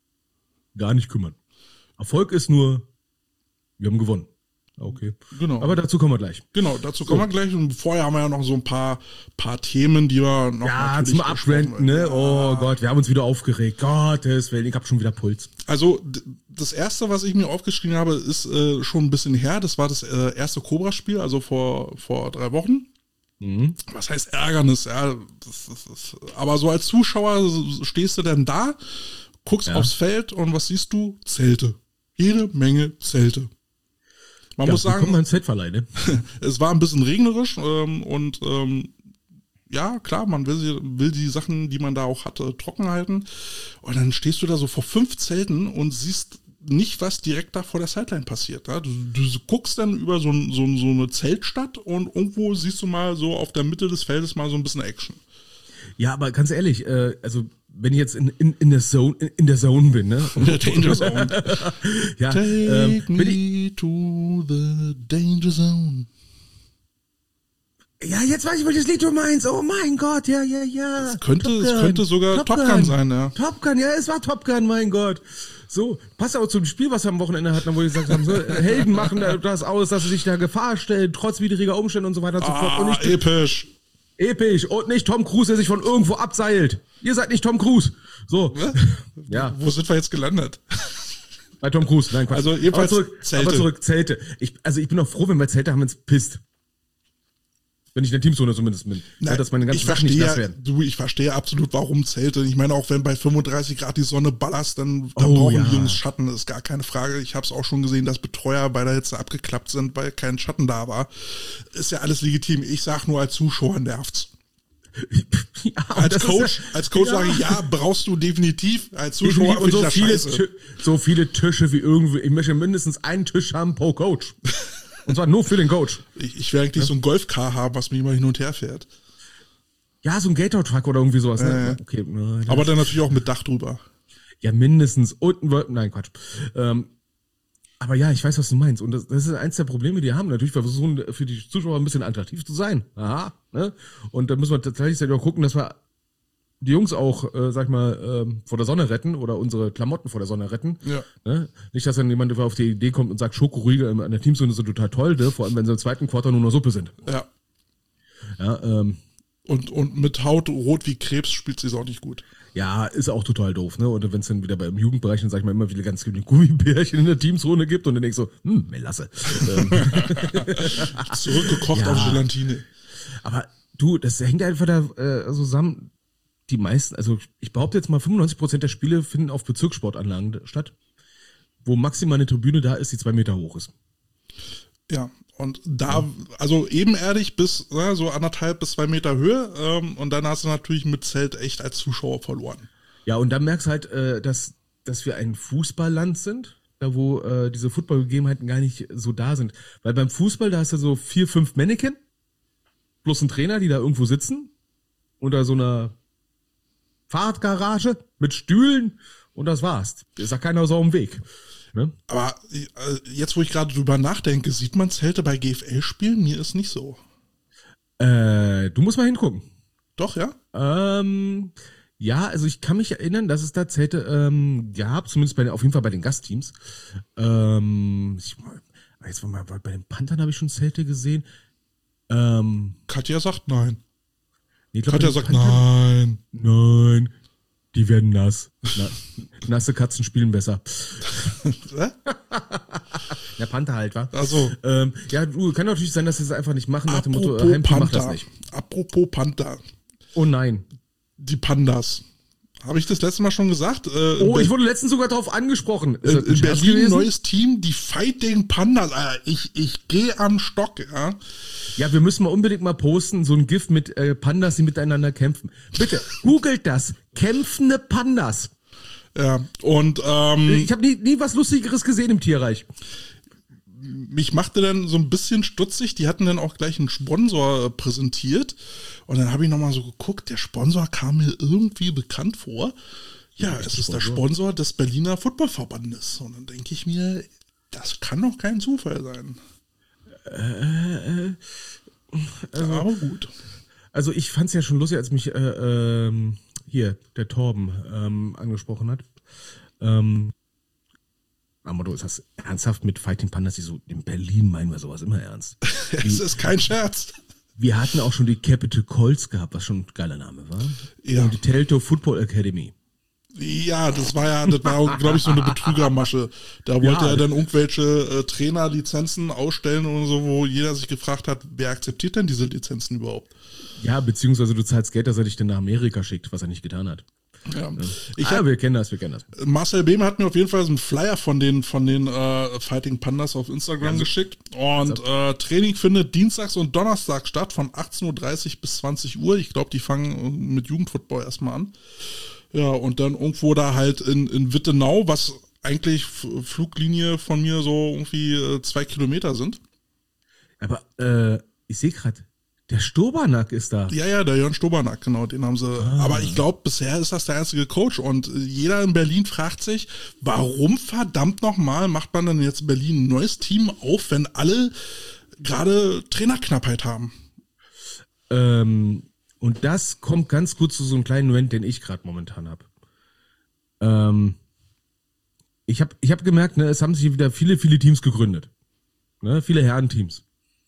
gar nicht kümmern. Erfolg ist nur, wir haben gewonnen. Okay. Genau. Aber dazu kommen wir gleich. Genau, dazu kommen wir gleich. Und vorher haben wir ja noch so ein paar, paar Themen, die wir noch Ja, natürlich zum besprechen Abschwenken, ne? wollen. Oh Gott, wir haben uns wieder aufgeregt. Gottes Willen, ich hab schon wieder Puls. Also d- das erste, was ich mir aufgeschrieben habe, ist äh, schon ein bisschen her. Das war das äh, erste Cobra-Spiel, also vor, vor drei Wochen. Mhm. Was heißt Ärgernis? Ja, das, das, das, aber so als Zuschauer stehst du dann da, guckst Ja. aufs Feld und was siehst du? Zelte. Jede Menge Zelte. Man Ja, muss bekommt sagen, man ein Fettverleih, ne? es war ein bisschen regnerisch ähm, und ähm, ja, klar, man will, sie, will die Sachen, die man da auch hatte, trocken halten. Und dann stehst du da so vor fünf Zelten und siehst nicht, was direkt da vor der Sideline passiert. Ja? Du, du guckst dann über so, ein- so, ein- so eine Zeltstadt und irgendwo siehst du mal so auf der Mitte des Feldes mal so ein bisschen Action. Ja, aber ganz ehrlich, äh, also wenn ich jetzt in, in, in der Zone, in, in der Zone bin, ne? Der Danger Zone. Ja, Take ähm, bin ich, me to the Danger Zone. ja, jetzt weiß ich, welches Lied du meinst. Oh mein Gott, ja, ja, ja. Es könnte, Top es Gun. könnte sogar Top Gun sein, ja. Top Gun, ja, es war Top Gun, mein Gott. So, passt auch zum Spiel, was wir am Wochenende hatten, wo die gesagt haben, so, Helden machen das aus, dass sie sich da Gefahr stellen, trotz widriger Umstände und so weiter und so fort. Und Ah, nicht episch. episch und nicht Tom Cruise, der sich von irgendwo abseilt. Ihr seid nicht Tom Cruise. So, ja, Wo sind wir jetzt gelandet? bei Tom Cruise. Nein, Quatsch. Also jedenfalls aber zurück, Zelte. Aber zurück, Zelte. Ich, also ich bin auch froh, wenn wir Zelte haben, wenn es pisst. Wenn ich in der Teamzone zumindest bin. Ja, dass meine ganzen ich Sachen nicht nass verstehe, werden. du, ich verstehe absolut, warum Zelte. Ich meine, auch wenn bei fünfunddreißig Grad die Sonne ballerst, dann, dann Oh, brauchen ja. die Jungs Schatten. Das ist gar keine Frage. Ich habe es auch schon gesehen, dass Betreuer bei der Hitze abgeklappt sind, weil kein Schatten da war. Ist ja alles legitim. Ich sag nur, als Zuschauer nervt's. Ja, als Coach, ja, als Coach ja. sage ich, ja, brauchst du definitiv. Als Zuschauer definitiv. Und so viele, Tü- so viele Tische wie irgendwie, ich möchte mindestens einen Tisch haben pro Coach. Und zwar nur für den Coach. Ich, ich will eigentlich ja. so ein Golfcar haben, was mich immer hin und her fährt. Ja, so ein Gator-Truck oder irgendwie sowas. Ne? Äh, okay, aber dann natürlich auch mit Dach drüber. Ja, mindestens. Und ein Wölfen, nein, Quatsch. Ähm, aber ja, ich weiß, was du meinst. Und das, das ist eins der Probleme, die wir haben. Natürlich, wir versuchen für die Zuschauer ein bisschen attraktiv zu sein. Aha. Ne? Und da müssen wir tatsächlich auch gucken, dass wir die Jungs auch, äh, sag ich mal, ähm, vor der Sonne retten oder unsere Klamotten vor der Sonne retten. Ja. Ne? Nicht, dass dann jemand auf die Idee kommt und sagt, Schokoriegel an der Teamzone sind total toll, ne? Vor allem, wenn sie im zweiten Quartal nur noch Suppe sind. Ja. Ja, ähm, und, und mit Haut rot wie Krebs spielt sie es auch nicht gut. Ja, ist auch total doof, ne? Oder wenn es dann wieder beim Jugendbereich, dann sag ich mal, immer wieder ganz viele Gummibärchen in der Teamzone gibt und dann denkst du so, hm, Melasse. Zurückgekocht ja. auf Gelatine. Aber du, das hängt einfach da äh, zusammen. Die meisten, also ich behaupte jetzt mal, fünfundneunzig Prozent der Spiele finden auf Bezirkssportanlagen statt, wo maximal eine Tribüne da ist, die zwei Meter hoch ist. Ja, und da, also ebenerdig bis na, so anderthalb bis zwei Meter Höhe ähm, und dann hast du natürlich mit Zelt echt als Zuschauer verloren. Ja, und dann merkst halt, äh, dass, dass wir ein Fußballland sind, da wo äh, diese Footballgegebenheiten gar nicht so da sind. Weil beim Fußball, da hast du so vier, fünf Mannequin plus ein Trainer, die da irgendwo sitzen unter so einer Fahrradgarage mit Stühlen und das war's. Da ist ja keiner so am Weg. Ne? Aber äh, jetzt, wo ich gerade drüber nachdenke, sieht man Zelte bei G F L-Spielen? Mir ist nicht so. Äh, du musst mal hingucken. Doch, ja? Ähm, ja, also ich kann mich erinnern, dass es da Zelte ähm, gab, zumindest bei den, auf jeden Fall bei den Gastteams. Ähm, ich, jetzt mal, bei den Panthern habe ich schon Zelte gesehen. Ähm, Katja sagt nein. Nee, glaub, Katja sagt Panthern, nein. Nein. Die werden nass. Na, nasse Katzen spielen besser. Der Panther halt, wa? Ach so. Ähm, ja, du, kann natürlich sein, dass sie es einfach nicht machen, nach dem Motto, Apropos Heimteam macht Panther. das nicht. Apropos Panther. Oh nein. Die Pandas. Habe ich das letzte Mal schon gesagt? Äh, Oh, ich wurde letztens sogar darauf angesprochen. Ist das in ein Scherz Berlin gewesen? neues Team, die Fighting Pandas. Alter, ich ich gehe am Stock, ja. Ja, wir müssen mal unbedingt mal posten, so ein GIF mit äh, Pandas, die miteinander kämpfen. Bitte, googelt das. Kämpfende Pandas. Ja, und ähm, Ich habe nie, nie was Lustigeres gesehen im Tierreich. mich machte dann so ein bisschen stutzig, die hatten dann auch gleich einen Sponsor äh, präsentiert und dann habe ich nochmal so geguckt, der Sponsor kam mir irgendwie bekannt vor. Ja, es ist der Sponsor des Berliner Footballverbandes und dann denke ich mir, das kann doch kein Zufall sein. Äh, äh, also, aber gut. Also ich fand's ja schon lustig, als mich äh, ähm, hier der Torben ähm, angesprochen hat. Ähm, Aber du, ist das ernsthaft mit Fighting Pandas, die so in Berlin meinen wir sowas immer ernst. Es ist kein Scherz. Wir hatten auch schon die Capital Colts gehabt, was schon ein geiler Name war. Ja. Und die Telto Football Academy. Ja, das war ja, das war, glaube ich, so eine Betrügermasche. Da wollte Ja. er dann irgendwelche äh, Trainerlizenzen ausstellen und so, wo jeder sich gefragt hat, wer akzeptiert denn diese Lizenzen überhaupt? Ja, beziehungsweise du zahlst Geld, dass er dich dann nach Amerika schickt, was er nicht getan hat. Ja. Ich Ich ah, hab, wir kennen das, wir kennen das. Marcel Behm hat mir auf jeden Fall so einen Flyer von den von den äh, Fighting Pandas auf Instagram Ja, so- geschickt. Und äh, Training findet dienstags und donnerstags statt von achtzehn Uhr dreißig bis zwanzig Uhr. Ich glaube, die fangen mit Jugendfootball erstmal an. Ja, und dann irgendwo da halt in, in Wittenau, was eigentlich F- Fluglinie von mir so irgendwie äh, zwei Kilometer sind. Aber äh, ich sehe gerade, der Stobernack ist da. Ja, ja, der Jörn Stobernack, genau, den haben sie. Ah. Aber ich glaube, bisher ist das der einzige Coach. Und äh, jeder in Berlin fragt sich, warum verdammt nochmal macht man denn jetzt in Berlin ein neues Team auf, wenn alle gerade Trainerknappheit haben? Ähm, und das kommt ganz gut zu so einem kleinen Rant, den ich gerade momentan habe. Ähm, ich habe ich hab gemerkt, ne, es haben sich wieder viele, viele Teams gegründet. Ne, viele Herrenteams.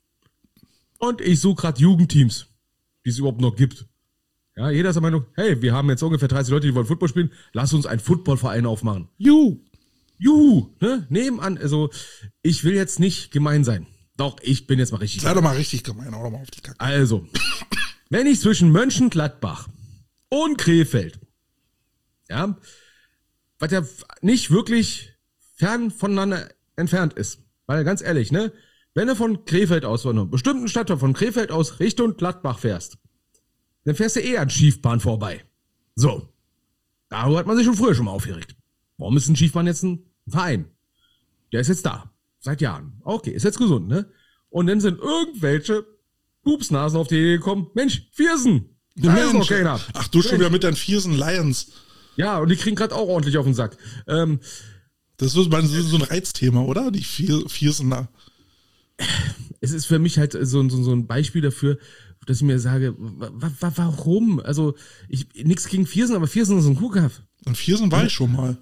Und ich suche gerade Jugendteams, die es überhaupt noch gibt. Ja, jeder ist der Meinung, hey, wir haben jetzt ungefähr dreißig Leute, die wollen Football spielen, lass uns einen Footballverein aufmachen. Juhu! Juhu, ne, nebenan, also ich will jetzt nicht gemein sein. Doch, ich bin jetzt mal richtig Sei doch mal richtig gemein, hau doch mal auf die Kacke. Also, wenn ich zwischen Mönchengladbach und Krefeld, ja, was ja nicht wirklich fern voneinander entfernt ist, weil ganz ehrlich, ne, wenn du von Krefeld aus, von einer bestimmten Stadt, von Krefeld aus Richtung Gladbach fährst, dann fährst du eh an Schiefbahn vorbei. So. Darüber hat man sich schon früher schon mal aufgeregt. Warum ist ein Schiefbahn jetzt ein Verein? Der ist jetzt da. Seit Jahren. Okay, ist jetzt gesund, ne? Und dann sind irgendwelche Pupsnasen auf die Idee gekommen. Mensch, Viersen. Da ist noch keiner. Ach, du schon wieder mit deinen Viersen Lions. Ja, und die kriegen gerade auch ordentlich auf den Sack. Ähm, das ist so ein Reizthema, oder? Die Vier, Viersen da. Es ist für mich halt so, so, so ein Beispiel dafür, dass ich mir sage, wa, wa, warum? Also, ich, nix gegen Viersen, aber Viersen ist ein Kuhkaff. Und Viersen war ja. ich schon mal.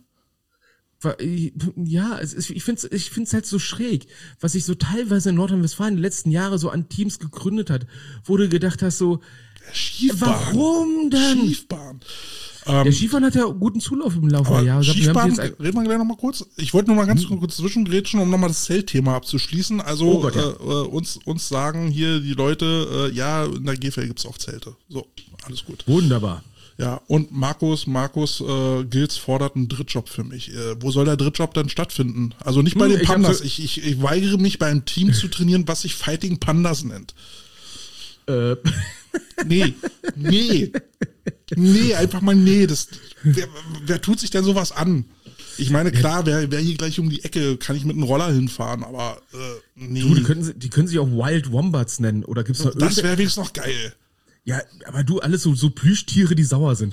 Ja, es ist, ich finde es ich find's halt so schräg, was sich so teilweise in Nordrhein-Westfalen in den letzten Jahren so an Teams gegründet hat, wo du gedacht hast so, Schiefbahn. Warum denn? Schiefbahn. Der ähm, Schiefbahn hat ja guten Zulauf im Laufe der Jahre. Schiefbahn, wir reden wir gleich nochmal kurz. Ich wollte nur mal ganz hm. kurz zwischengrätschen, um nochmal das Zeltthema abzuschließen. Also oh Gott, ja. äh, uns, uns sagen hier die Leute, äh, ja, in der G F L gibt's auch Zelte. So, alles gut. Wunderbar. Ja, und Markus, Markus äh, Gils fordert einen Drittjob für mich. Äh, wo soll der Drittjob denn stattfinden? Also nicht bei hm, den Pandas. Ich, ich, ich weigere mich, bei einem Team zu trainieren, was sich Fighting Pandas nennt. Äh. Nee, nee. Nee, einfach mal nee. Das, wer, wer tut sich denn sowas an? Ich meine, klar, wer, wer hier gleich um die Ecke, kann ich mit einem Roller hinfahren, aber äh, nee. Du, die können, die können sich auch Wild Wombats nennen. Oder gibt's noch das wäre wenigstens noch geil. Ja, aber du, alles so, so Plüschtiere, die sauer sind.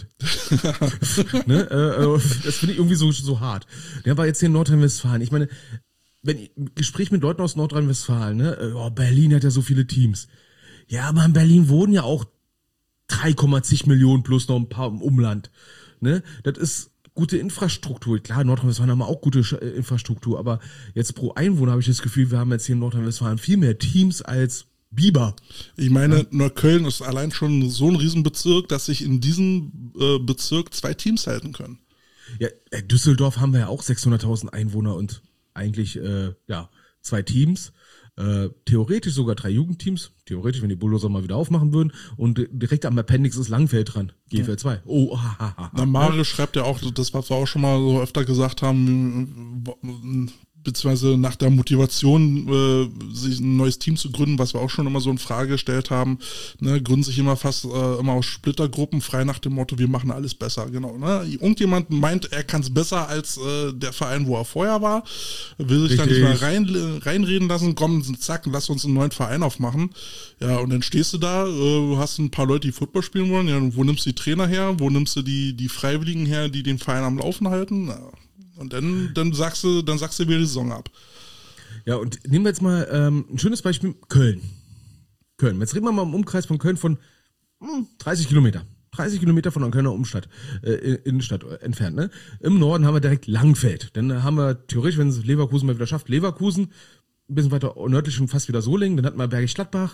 Ne? äh, das finde ich irgendwie so, so hart. Der war jetzt hier in Nordrhein-Westfalen. Ich meine, wenn ich, Gespräch mit Leuten aus Nordrhein-Westfalen, ne? Oh, Berlin hat ja so viele Teams. Ja, aber in Berlin wohnen ja auch drei Komma zig Millionen plus noch ein paar im Umland. Ne? Das ist gute Infrastruktur. Klar, in Nordrhein-Westfalen haben wir auch gute Infrastruktur, aber jetzt pro Einwohner habe ich das Gefühl, wir haben jetzt hier in Nordrhein-Westfalen viel mehr Teams als Biber. Ich meine, ja. Neukölln ist allein schon so ein Riesenbezirk, dass sich in diesem äh, Bezirk zwei Teams halten können. Ja, Düsseldorf haben wir ja auch sechshunderttausend Einwohner und eigentlich äh, ja zwei Teams. Äh, theoretisch sogar drei Jugendteams. Theoretisch, wenn die Bulldozer mal wieder aufmachen würden. Und direkt am Appendix ist Langfeld dran. G F L zwei. Oh, ha, ha, ha. Na, Mario schreibt ja auch, das, was wir auch schon mal so öfter gesagt haben, beziehungsweise nach der Motivation, äh, sich ein neues Team zu gründen, was wir auch schon immer so in Frage gestellt haben, ne, gründen sich immer fast äh, immer aus Splittergruppen, frei nach dem Motto, wir machen alles besser, genau. Ne? Irgendjemand meint, er kann es besser als äh, der Verein, wo er vorher war, will sich Richtig. da nicht mal rein, reinreden lassen, komm, zack, lass uns einen neuen Verein aufmachen. Ja, und dann stehst du da, äh, hast ein paar Leute, die Football spielen wollen, ja, wo nimmst du die Trainer her, wo nimmst du die, die Freiwilligen her, die den Verein am Laufen halten? Ja. Und dann, dann sagst du, dann sagst du wieder die Saison ab. Ja, und nehmen wir jetzt mal ähm, ein schönes Beispiel, Köln. Köln. Jetzt reden wir mal im Umkreis von Köln von hm, dreißig Kilometer. dreißig Kilometer von der Kölner Umstadt, äh, Innenstadt entfernt. Ne? Im Norden haben wir direkt Langfeld. Dann haben wir theoretisch, wenn es Leverkusen mal wieder schafft, Leverkusen. Ein bisschen weiter nördlich schon fast wieder Solingen. Dann hatten wir Bergisch Gladbach.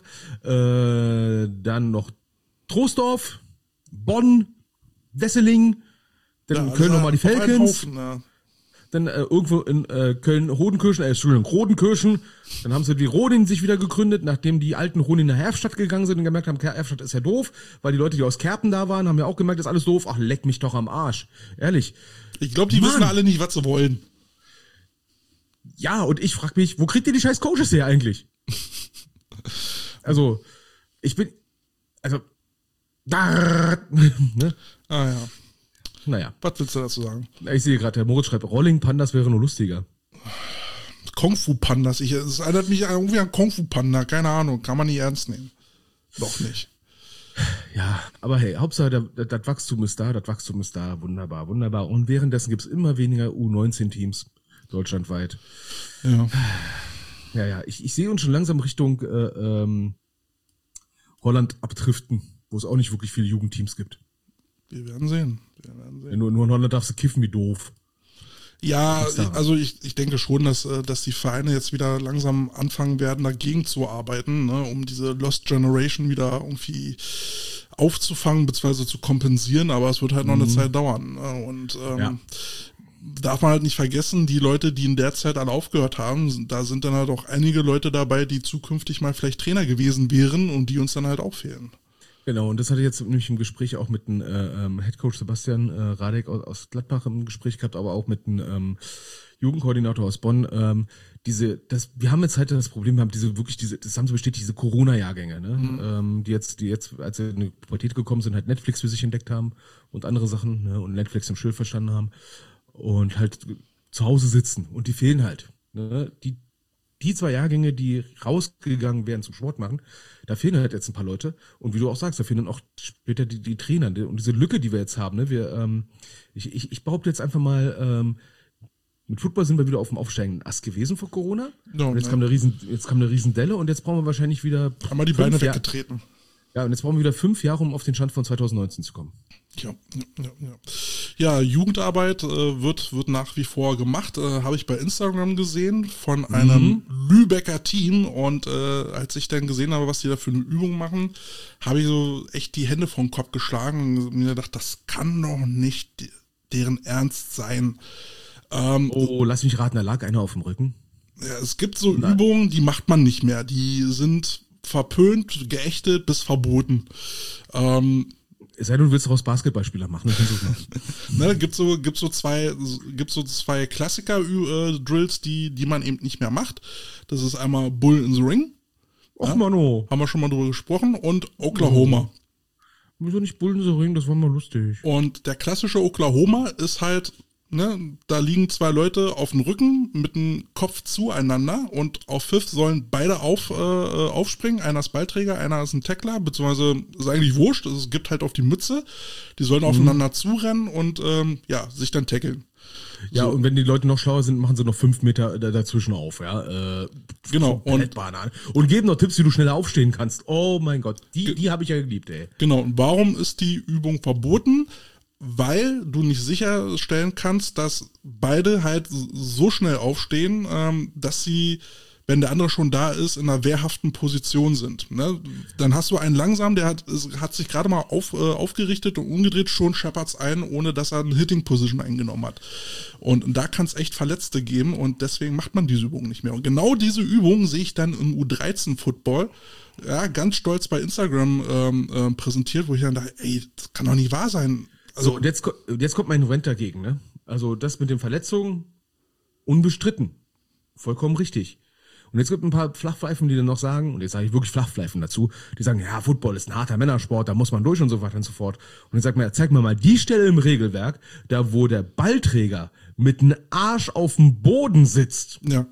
Äh, dann noch Troisdorf, Bonn, Wesseling. Dann ja, Köln nochmal die Falcons. Dann äh, irgendwo in äh, Köln Rodenkirchen, äh, Entschuldigung, Rodenkirchen. Dann haben sie die Roding sich wieder gegründet, nachdem die alten Roding nach Erfstadt gegangen sind und gemerkt haben, Erfstadt ist ja doof, weil die Leute, die aus Kerpen da waren, haben ja auch gemerkt, das ist alles doof. Ach, leck mich doch am Arsch. Ehrlich. Ich glaube, die Mann. wissen alle nicht, was sie wollen. Ja, und ich frag mich, wo kriegt ihr die scheiß Coaches her eigentlich? Also, ich bin, also, da, ne? Ah ja. Naja. Was willst du dazu sagen? Ich sehe gerade, der Moritz schreibt, Rolling Pandas wäre nur lustiger. Kung Fu Pandas, ich, es erinnert mich irgendwie an Kung Fu Panda, keine Ahnung, kann man nicht ernst nehmen. Doch nicht. Ja, aber hey, Hauptsache, das, das Wachstum ist da, das Wachstum ist da, wunderbar, wunderbar. Und währenddessen gibt's immer weniger U neunzehn Teams deutschlandweit. Ja. Ja, ja, ich, ich sehe uns schon langsam Richtung äh, ähm, Holland abdriften, wo es auch nicht wirklich viele Jugendteams gibt. Wir werden sehen. Wir werden sehen. Ja, nur, nur in Holland darfst du kiffen wie doof. Ja, also ich, ich denke schon, dass, dass die Vereine jetzt wieder langsam anfangen werden, dagegen zu arbeiten, ne, um diese Lost Generation wieder irgendwie aufzufangen bzw. zu kompensieren, aber es wird halt noch mhm. eine Zeit dauern. Ne, und ähm, ja. darf man halt nicht vergessen, die Leute, die in der Zeit alle aufgehört haben, da sind dann halt auch einige Leute dabei, die zukünftig mal vielleicht Trainer gewesen wären und die uns dann halt auch fehlen. Genau, und das hatte ich jetzt nämlich im Gespräch auch mit dem äh, ähm, Headcoach Sebastian äh, Radek aus, aus Gladbach im Gespräch gehabt, aber auch mit dem ähm, Jugendkoordinator aus Bonn. Ähm, diese, das, wir haben jetzt halt das Problem, wir haben diese wirklich diese, das haben so bestätigt, diese Corona-Jahrgänge, ne, mhm. ähm, die jetzt, die jetzt, als sie in die Pubertät gekommen sind, halt Netflix für sich entdeckt haben und andere Sachen, ne, und Netflix im Schild verstanden haben und halt zu Hause sitzen und die fehlen halt, ne, die, die zwei Jahrgänge, die rausgegangen wären zum Sport machen, da fehlen halt jetzt ein paar Leute und wie du auch sagst, da fehlen dann auch später die, die Trainer und diese Lücke, die wir jetzt haben, ne, wir, ähm, ich, ich, ich behaupte jetzt einfach mal, ähm, mit Football sind wir wieder auf dem aufsteigenden Ast gewesen vor Corona. No, und jetzt kam eine riesen, jetzt kam eine Riesendelle und jetzt brauchen wir wahrscheinlich wieder. Haben wir die Beine weggetreten. Ja, und jetzt brauchen wir wieder fünf Jahre, um auf den Stand von zwanzig neunzehn zu kommen. Ja, ja, ja. Ja, Jugendarbeit äh, wird wird nach wie vor gemacht. Äh, Habe ich bei Instagram gesehen von einem mhm. Lübecker Team und äh, als ich dann gesehen habe, was die da für eine Übung machen, habe ich so echt die Hände vom Kopf geschlagen und mir gedacht, das kann doch nicht deren Ernst sein. Ähm, oh, lass mich raten, da lag einer auf dem Rücken. Ja, es gibt so Nein. Übungen, die macht man nicht mehr. Die sind verpönt, geächtet bis verboten. Ähm, es sei denn, du willst daraus Basketballspieler machen, dann kannst du es machen. Ne, gibt so, gibt so zwei, gibt so zwei Klassiker-Drills, die, die man eben nicht mehr macht. Das ist einmal Bull in the Ring. Och, ja, Mano. Haben wir schon mal drüber gesprochen. Und Oklahoma. Wieso nicht Bull in the Ring? Das war mal lustig. Und der klassische Oklahoma ist halt, ne, da liegen zwei Leute auf dem Rücken mit dem Kopf zueinander und auf Fifth sollen beide auf, äh, aufspringen. Einer ist Ballträger, einer ist ein Tackler, beziehungsweise ist eigentlich wurscht, es gibt halt auf die Mütze. Die sollen mhm. aufeinander zurennen und ähm, ja, sich dann tackeln. Ja, so. Und wenn die Leute noch schlauer sind, machen sie noch fünf Meter dazwischen auf, ja. Äh, genau. Und, und geben noch Tipps, wie du schneller aufstehen kannst. Oh mein Gott, die, die habe ich ja geliebt, ey. Genau, und warum ist die Übung verboten? Weil du nicht sicherstellen kannst, dass beide halt so schnell aufstehen, ähm, dass sie, wenn der andere schon da ist, in einer wehrhaften Position sind. Ne? Dann hast du einen langsam, der hat, hat sich gerade mal auf, äh, aufgerichtet und umgedreht, schon scheppert's ein, ohne dass er eine Hitting-Position eingenommen hat. Und, und da kann es echt Verletzte geben und deswegen macht man diese Übung nicht mehr. Und genau diese Übung sehe ich dann im U dreizehn Football, ja, ganz stolz bei Instagram ähm, äh, präsentiert, wo ich dann dachte, ey, das kann doch nicht wahr sein. Also, so, und jetzt, jetzt kommt mein Rent dagegen, ne? Also, das mit den Verletzungen, unbestritten. Vollkommen richtig. Und jetzt gibt es ein paar Flachpfeifen, die dann noch sagen, und jetzt sage ich wirklich Flachpfeifen dazu, die sagen, ja, Football ist ein harter Männersport, da muss man durch und so weiter und so fort. Und dann sagt mir, zeig mir mal die Stelle im Regelwerk, da wo der Ballträger mit einem Arsch auf dem Boden sitzt. Ja.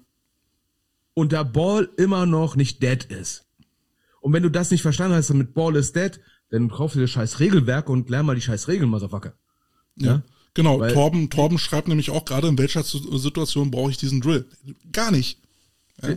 Und der Ball immer noch nicht dead ist. Und wenn du das nicht verstanden hast, dann mit Ball is dead, dann kauf dir das scheiß Regelwerk und lern mal die scheiß Regeln, Motherfucker. Ja, ja? Genau. Weil, Torben, Torben schreibt nämlich auch gerade, in welcher Situation brauche ich diesen Drill? Gar nicht. Ja,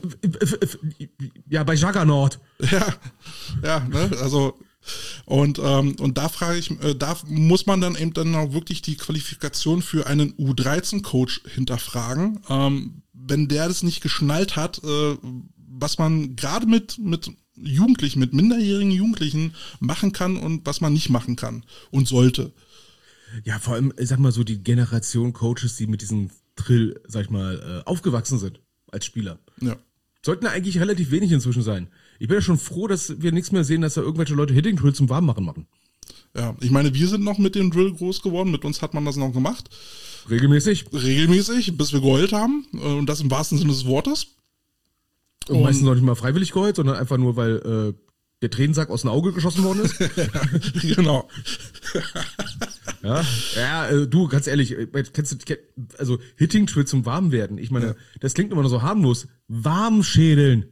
ja bei Juggernaut. Ja, ja, ne, also und ähm, und da frage ich, äh, da muss man dann eben dann auch wirklich die Qualifikation für einen U dreizehn Coach hinterfragen, ähm, wenn der das nicht geschnallt hat, äh, was man gerade mit mit Jugendlichen, mit minderjährigen Jugendlichen machen kann und was man nicht machen kann und sollte. Ja, vor allem, ich sag mal so, die Generation Coaches, die mit diesem Drill, sag ich mal, äh, aufgewachsen sind als Spieler. Ja. Sollten eigentlich relativ wenig inzwischen sein. Ich bin ja schon froh, dass wir nichts mehr sehen, dass da irgendwelche Leute Hitting Drill zum Warmmachen machen. Ja, ich meine, wir sind noch mit dem Drill groß geworden, mit uns hat man das noch gemacht. Regelmäßig? Regelmäßig, bis wir geheult haben und das im wahrsten Sinne des Wortes. Und, und meistens noch nicht mal freiwillig geheult, sondern einfach nur, weil äh, der Tränensack aus dem Auge geschossen worden ist. Ja, genau. Ja, ja, äh, du, ganz ehrlich, äh, kennst du, kenn, also Hitting Drill zum Warmwerden. Ich meine, ja. Das klingt immer noch so harmlos. Warmschädeln.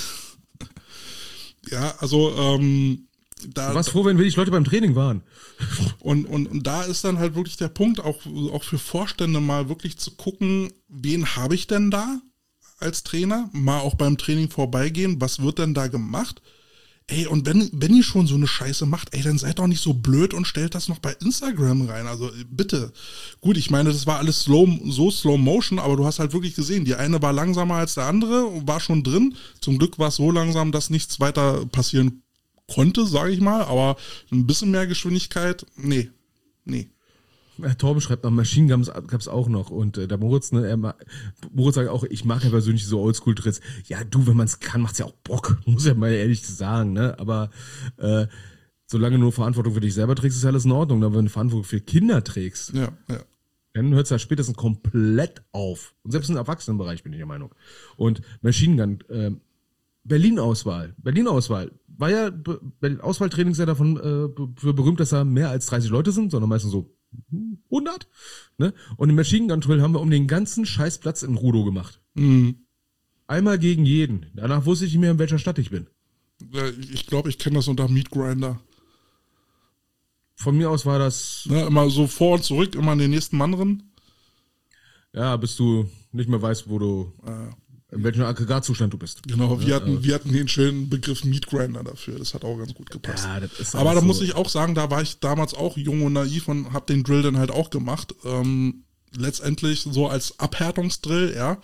Ja, also ähm, da. Du warst froh, wenn wenig Leute beim Training waren. Und, und, und da ist dann halt wirklich der Punkt, auch, auch für Vorstände mal wirklich zu gucken, wen habe ich denn da als Trainer? Mal auch beim Training vorbeigehen, was wird denn da gemacht? Ey, und wenn, wenn ihr schon so eine Scheiße macht, ey, dann seid doch nicht so blöd und stellt das noch bei Instagram rein. Also bitte. Gut, ich meine, das war alles slow, so Slow Motion, aber du hast halt wirklich gesehen, die eine war langsamer als der andere, war schon drin. Zum Glück war es so langsam, dass nichts weiter passieren konnte, sage ich mal. Aber ein bisschen mehr Geschwindigkeit, nee, nee. Herr Torben schreibt noch, Machine Guns gab's auch noch und äh, der Moritz, ne, er ma- Moritz sagt auch, ich mag ja persönlich so Oldschool-Tricks. Ja, du, wenn man's kann, macht's ja auch Bock, muss ja mal ehrlich sagen, ne, aber äh, solange du nur Verantwortung für dich selber trägst, ist alles in Ordnung, aber wenn du Verantwortung für Kinder trägst, ja, ja. Dann hört es ja spätestens komplett auf. Und selbst im Erwachsenenbereich bin ich der Meinung. Und Machine Gun, äh, Berlin-Auswahl. Berlin-Auswahl. War ja, Be- Auswahltraining ist ja davon äh, für berühmt, dass da mehr als dreißig Leute sind, sondern meistens so hundert. Ne? Und im Machine Gun Drill haben wir um den ganzen Scheißplatz in Rudo gemacht. Mhm. Einmal gegen jeden. Danach wusste ich nicht mehr, in welcher Stadt ich bin. Ich glaube, ich kenne das unter Meat Grinder. Von mir aus war das, Ne, immer so vor und zurück, immer in den nächsten Mann drin. ja, bis du nicht mehr weißt, wo du, Äh, in welchem Aggregatzustand du bist. genau, wir Ja, hatten, äh, wir hatten den schönen Begriff Meat Grinder dafür. Das hat auch ganz gut gepasst. Ja, das ist Aber da alles muss so. ich auch sagen, da war ich damals auch jung und naiv und habe den Drill dann halt auch gemacht. Ähm, letztendlich so als Abhärtungsdrill, ja.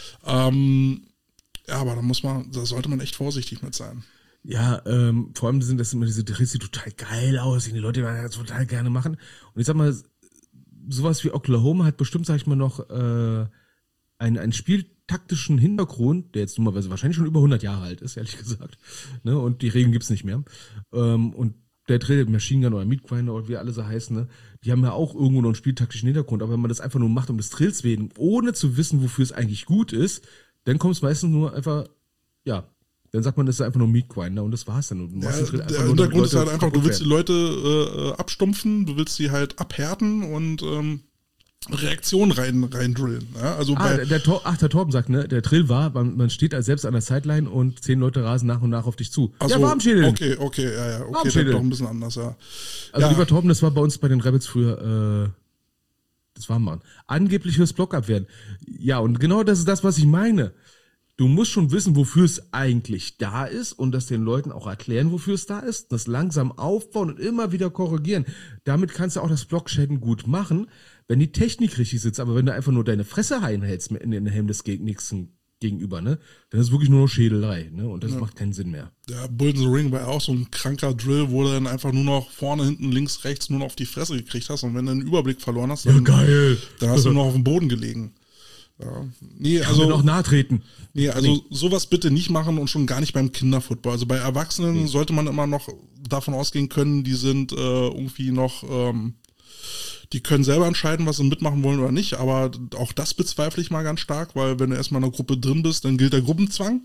Ähm, ja, aber da muss man, da sollte man echt vorsichtig mit sein. Ja, ähm, vor allem sind das immer diese Drills, die total geil aussehen, die Leute die das total gerne machen. Und ich sag mal, sowas wie Oklahoma hat bestimmt, sag ich mal, noch äh, einen, einen spieltaktischen Hintergrund, der jetzt dummerweise wahrscheinlich schon über hundert Jahre alt ist, ehrlich gesagt. Ne? Und die Regeln gibt's nicht mehr. Ähm, und der Drill, Machine Gun oder Meat Grinder oder wie alle so heißen, ne, die haben ja auch irgendwo noch einen spieltaktischen Hintergrund. Aber wenn man das einfach nur macht um des Drills wegen, ohne zu wissen, wofür es eigentlich gut ist, dann kommt es meistens nur einfach, ja, dann sagt man, das ist einfach nur Meat Grinder und das war's dann. Und du Ja, machst den Drill einfach der nur, damit Hintergrund ist Leute halt einfach, du kaputt willst die werden. Leute äh, abstumpfen, du willst sie halt abhärten und ähm, Reaktion rein, rein drillen. Ja? Also Ah, der, bei, der Tor, ach, der Torben sagt, ne, der Drill war, man, man steht als selbst an der Sideline und zehn Leute rasen nach und nach auf dich zu. ach ja, so, Warmschädel. okay, okay, ja, ja, okay, dann Warmschädel. doch ein bisschen anders, ja. Also ja, lieber Torben, das war bei uns bei den Rebels früher, äh, das war man. Angeblich fürs Blockabwehren. Ja, und genau das ist das, was ich meine. Du musst schon wissen, wofür es eigentlich da ist und das den Leuten auch erklären, wofür es da ist, das langsam aufbauen und immer wieder korrigieren. Damit kannst du auch das Blockschäden gut machen, wenn die Technik richtig sitzt. Aber wenn du einfach nur deine Fresse reinhältst in den Helm des Geg- nächsten gegenüber, ne, dann ist es wirklich nur noch Schädelei, ne, und das Ja. macht keinen Sinn mehr. der Bull in the Ring war ja auch so ein kranker Drill, wo du dann einfach nur noch vorne, hinten, links, rechts nur noch auf die Fresse gekriegt hast und wenn du einen Überblick verloren hast, dann, geil. dann hast du nur noch auf dem Boden gelegen. Ja. Nee, Also also noch nahe treten. Nee, also sowas bitte nicht machen und schon gar nicht beim Kinderfootball. Also bei Erwachsenen sollte man immer noch davon ausgehen können, die sind äh, irgendwie noch, ähm, die können selber entscheiden, was sie mitmachen wollen oder nicht, aber auch das bezweifle ich mal ganz stark, weil wenn du erstmal in einer Gruppe drin bist, dann gilt der Gruppenzwang.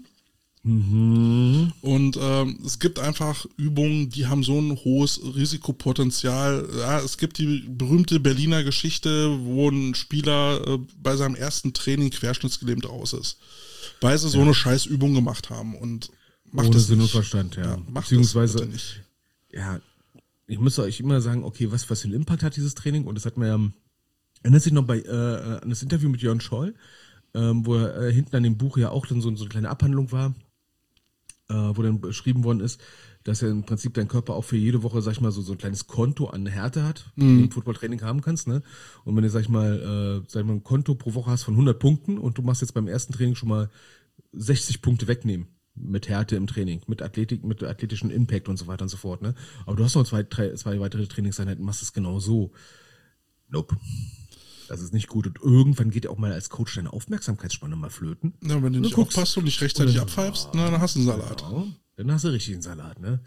Mhm. Und ähm, es gibt einfach Übungen, die haben so ein hohes Risikopotenzial. Ja, es gibt die berühmte Berliner Geschichte, wo ein Spieler äh, bei seinem ersten Training querschnittsgelähmt raus ist, weil sie so eine Scheißübung gemacht haben. Und macht Ohne das Sinn und nicht. Verstand, ja. Ja, macht Beziehungsweise, das bitte nicht. ja, ich muss euch immer sagen, okay, was, was für einen Impact hat dieses Training? Und das hat mir ja, erinnert sich noch bei, äh, an das Interview mit Jörn Scholl, ähm, wo er äh, hinten an dem Buch ja auch dann so, so eine kleine Abhandlung war, äh, wo dann beschrieben worden ist, dass er im Prinzip dein Körper auch für jede Woche, sag ich mal, so, so ein kleines Konto an Härte hat, die du im Footballtraining haben kannst, ne? Und wenn du, sag ich mal, äh, sag ich mal, ein Konto pro Woche hast von hundert Punkten und du machst jetzt beim ersten Training schon mal sechzig Punkte wegnehmen mit Härte im Training, mit Athletik, mit athletischen Impact und so weiter und so fort, ne? Aber du hast noch zwei, drei, zwei weitere Trainingseinheiten, machst es genau so. Nope. Das ist nicht gut. Und irgendwann geht auch mal als Coach deine Aufmerksamkeitsspanne mal flöten. Ja, wenn du nicht guckst. aufpasst und nicht rechtzeitig Oder- abpfeifst, na, dann hast du einen Salat. Genau. Dann hast du richtig einen Salat, ne?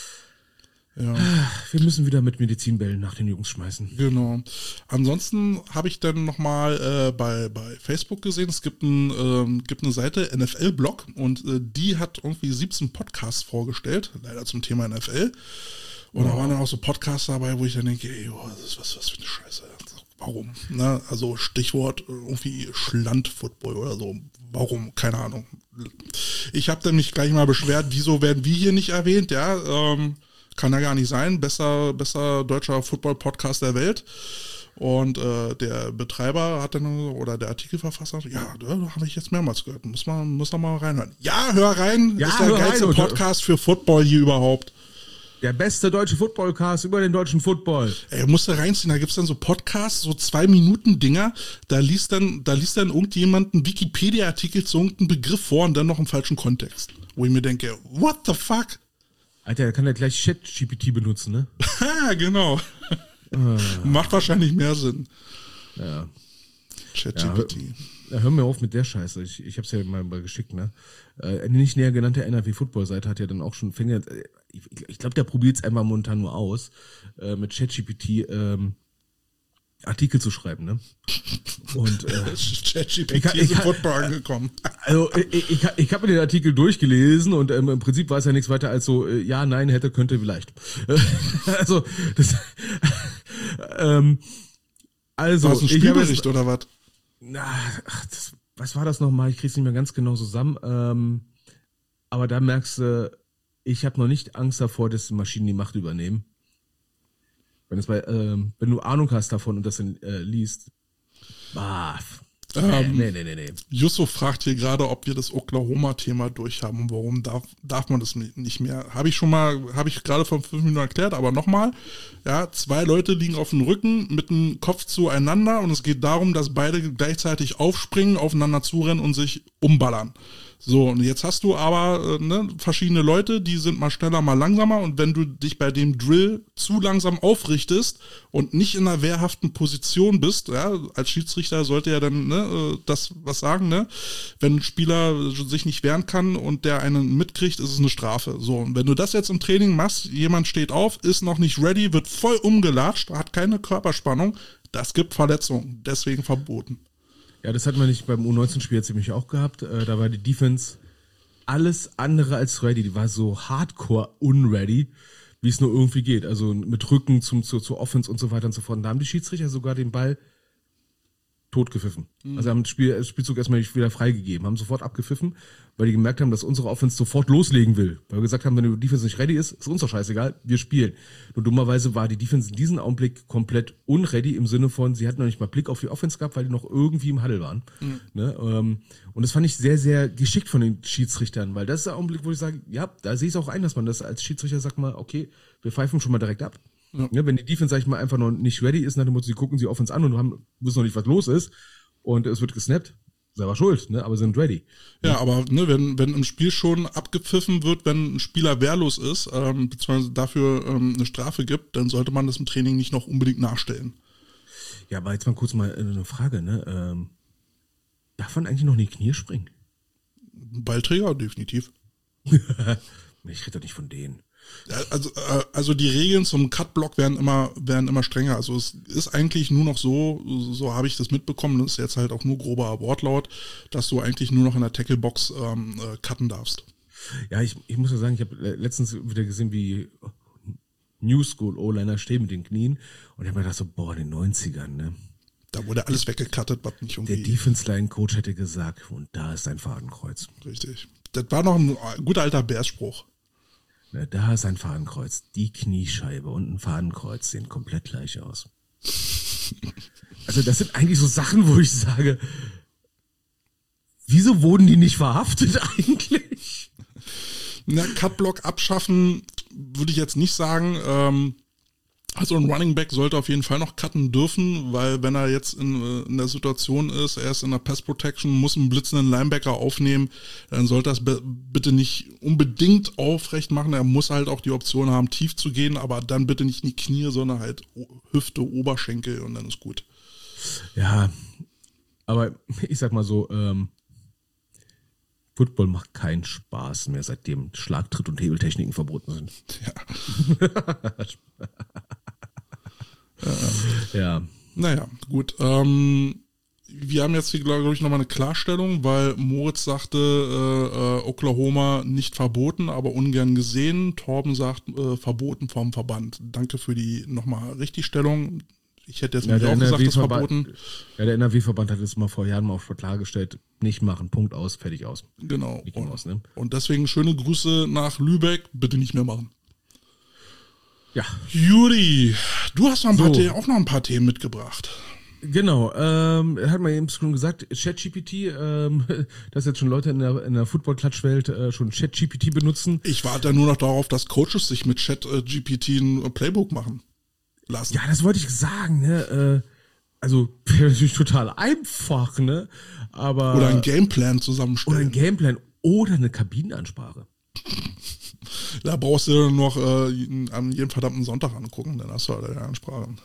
Ja. Wir müssen wieder mit Medizinbällen nach den Jungs schmeißen. Genau. Ansonsten habe ich dann nochmal äh, bei, bei Facebook gesehen, es gibt, ein, ähm, gibt eine Seite, N F L-Blog, und äh, die hat irgendwie siebzehn Podcasts vorgestellt, leider zum Thema N F L. Und da waren dann auch so Podcasts dabei, wo ich dann denke, ey, oh, das ist was, was für eine Scheiße. Warum? Ne? Also Stichwort irgendwie Schland-Football oder so. Warum? Keine Ahnung. Ich habe dann mich gleich mal beschwert, wieso werden wir hier nicht erwähnt? Ja, ähm, kann ja gar nicht sein. Besser, besser deutscher Football-Podcast der Welt. Und äh, der Betreiber hat dann, oder der Artikelverfasser, ja, da habe ich jetzt mehrmals gehört. Muss man, muss man mal reinhören. Ja, hör rein. Ja, ist der hör rein, geilste und- Podcast für Football hier überhaupt. Der beste deutsche Footballcast über den deutschen Football. Ey, musst du reinziehen, da gibt's dann so Podcasts, so zwei Minuten Dinger, da liest dann, da liest dann irgendjemand einen Wikipedia-Artikel zu irgendeinem Begriff vor und dann noch im falschen Kontext. Wo ich mir denke, what the fuck? Alter, da kann er gleich Chat-G P T benutzen, ne? Ha, genau. Macht wahrscheinlich mehr Sinn. Ja. ChatGPT. Ja, hör mir auf mit der Scheiße. Ich, ich hab's ja mal, mal geschickt, ne? Äh, eine nicht näher genannte N R W-Football-Seite hat ja dann auch schon, fängt ja, ich, ich glaube, der probiert's einmal momentan nur aus, äh, mit ChatGPT, ähm, Artikel zu schreiben, ne? Und äh, ChatGPT ist im Football angekommen. Also ich, ich, ich habe mir den Artikel durchgelesen und ähm, im Prinzip war es ja nichts weiter als so, äh, ja, nein, hätte, könnte, vielleicht. also das, ähm, also war es ein Spielbericht oder was? Na, ach, das, was war das nochmal? Ich krieg's nicht mehr ganz genau zusammen. Ähm, aber da merkst du, ich habe noch nicht Angst davor, dass die Maschinen die Macht übernehmen. Wenn, es bei, ähm, wenn du Ahnung hast davon und das dann äh, liest, ah, ähm, nee, nee, nee, nee. Yusuf fragt hier gerade, ob wir das Oklahoma-Thema durchhaben und warum darf, darf man das nicht mehr. Habe ich schon mal, habe ich gerade vor fünf Minuten erklärt, aber nochmal, ja, zwei Leute liegen auf dem Rücken mit dem Kopf zueinander und es geht darum, dass beide gleichzeitig aufspringen, aufeinander zurennen und sich umballern. So, und jetzt hast du aber äh, ne, verschiedene Leute, die sind mal schneller, mal langsamer und wenn du dich bei dem Drill zu langsam aufrichtest und nicht in einer wehrhaften Position bist, ja, als Schiedsrichter sollte ja dann ne, das was sagen, ne? Wenn ein Spieler sich nicht wehren kann und der einen mitkriegt, ist es eine Strafe. So, und wenn du das jetzt im Training machst, jemand steht auf, ist noch nicht ready, wird voll umgelatscht, hat keine Körperspannung, das gibt Verletzungen, deswegen verboten. Ja, das hatten wir nicht beim U neunzehn-Spiel jetzt nämlich auch gehabt. Äh, da war die Defense alles andere als ready. Die war so hardcore unready, wie es nur irgendwie geht. Also mit Rücken zum, zur, zur Offense und so weiter und so fort. Und da haben die Schiedsrichter sogar den Ball totgepfiffen. Mhm. Also haben das, Spiel, das Spielzug erstmal nicht wieder freigegeben, haben sofort abgepfiffen, weil die gemerkt haben, dass unsere Offense sofort loslegen will. Weil wir gesagt haben, wenn die Defense nicht ready ist, ist uns doch scheißegal, wir spielen. Nur dummerweise war die Defense in diesem Augenblick komplett unready im Sinne von, sie hatten noch nicht mal Blick auf die Offense gehabt, weil die noch irgendwie im Huddle waren. Mhm. Ne? Und das fand ich sehr, sehr geschickt von den Schiedsrichtern, weil das ist der Augenblick, wo ich sage, ja, da sehe ich es auch ein, dass man das als Schiedsrichter sagt mal, okay, wir pfeifen schon mal direkt ab. Ja. Ja, wenn die Defense, sag ich mal, einfach noch nicht ready ist, dann muss sie gucken sie auf uns an und haben, wissen noch nicht, was los ist. Und es wird gesnappt. Selber schuld, ne? Aber sind ready. Ja, ja. aber ne, wenn, wenn im Spiel schon abgepfiffen wird, wenn ein Spieler wehrlos ist, ähm, beziehungsweise dafür ähm, eine Strafe gibt, dann sollte man das im Training nicht noch unbedingt nachstellen. Ja, aber jetzt mal kurz mal eine Frage, ne? Ähm, darf man eigentlich noch in die Knie springen? Ballträger, definitiv. Ich rede doch nicht von denen. Also, also die Regeln zum Cutblock werden immer, werden immer strenger. Also es ist eigentlich nur noch so, so habe ich das mitbekommen, das ist jetzt halt auch nur grober Wortlaut, dass du eigentlich nur noch in der Tacklebox ähm, äh, cutten darfst. Ja, ich, ich muss ja sagen, ich habe letztens wieder gesehen, wie New School O-Liner stehen mit den Knien und ich habe mir gedacht so, boah, in den neunzigern, ne? Da wurde alles weggecuttet, was nicht irgendwie... Der Defense-Line-Coach hätte gesagt, und da ist ein Fadenkreuz. Richtig. Das war noch ein guter alter Bears-Spruch. Da ist ein Fadenkreuz. Die Kniescheibe und ein Fadenkreuz sehen komplett gleich aus. Also das sind eigentlich so Sachen, wo ich sage, wieso wurden die nicht verhaftet eigentlich? Na, Cutblock abschaffen würde ich jetzt nicht sagen. Ähm, also ein Running Back sollte auf jeden Fall noch cutten dürfen, weil wenn er jetzt in, in der Situation ist, er ist in der Pass Protection, muss einen blitzenden Linebacker aufnehmen, dann sollte das be- bitte nicht unbedingt aufrecht machen. Er muss halt auch die Option haben, tief zu gehen, aber dann bitte nicht in die Knie, sondern halt Hüfte, Oberschenkel und dann ist gut. Ja, aber ich sag mal so, ähm, Football macht keinen Spaß mehr, seitdem Schlagtritt und Hebeltechniken verboten sind. Ja. Ja. Naja, gut. Ähm, wir haben jetzt hier, glaube ich, nochmal eine Klarstellung, weil Moritz sagte, äh, äh, Oklahoma nicht verboten, aber ungern gesehen. Torben sagt, äh, verboten vom Verband. Danke für die nochmal Richtigstellung. Ich hätte jetzt ja, auch gesagt, das verboten. Ja, der N R W-Verband hat es mal vor Jahren mal auf klargestellt. Nicht machen, Punkt aus, fertig aus. Genau. Und, aus, ne? und deswegen schöne Grüße nach Lübeck. Bitte nicht mehr machen. Ja. Juri, du hast noch ein so. paar Themen, auch noch ein paar Themen mitgebracht. Genau, ähm, hat man eben schon gesagt, ChatGPT, ähm, dass jetzt schon Leute in der, in der Football-Klatschwelt äh, schon ChatGPT benutzen. Ich warte nur noch darauf, dass Coaches sich mit ChatGPT ein Playbook machen lassen. Ja, das wollte ich sagen, ne, äh, also natürlich total einfach, ne, aber... Oder ein Gameplan zusammenstellen. Oder ein Gameplan oder eine Kabinenansprache. Da brauchst du noch äh, an jedem verdammten Sonntag angucken, dann hast du halt eine Ansprache.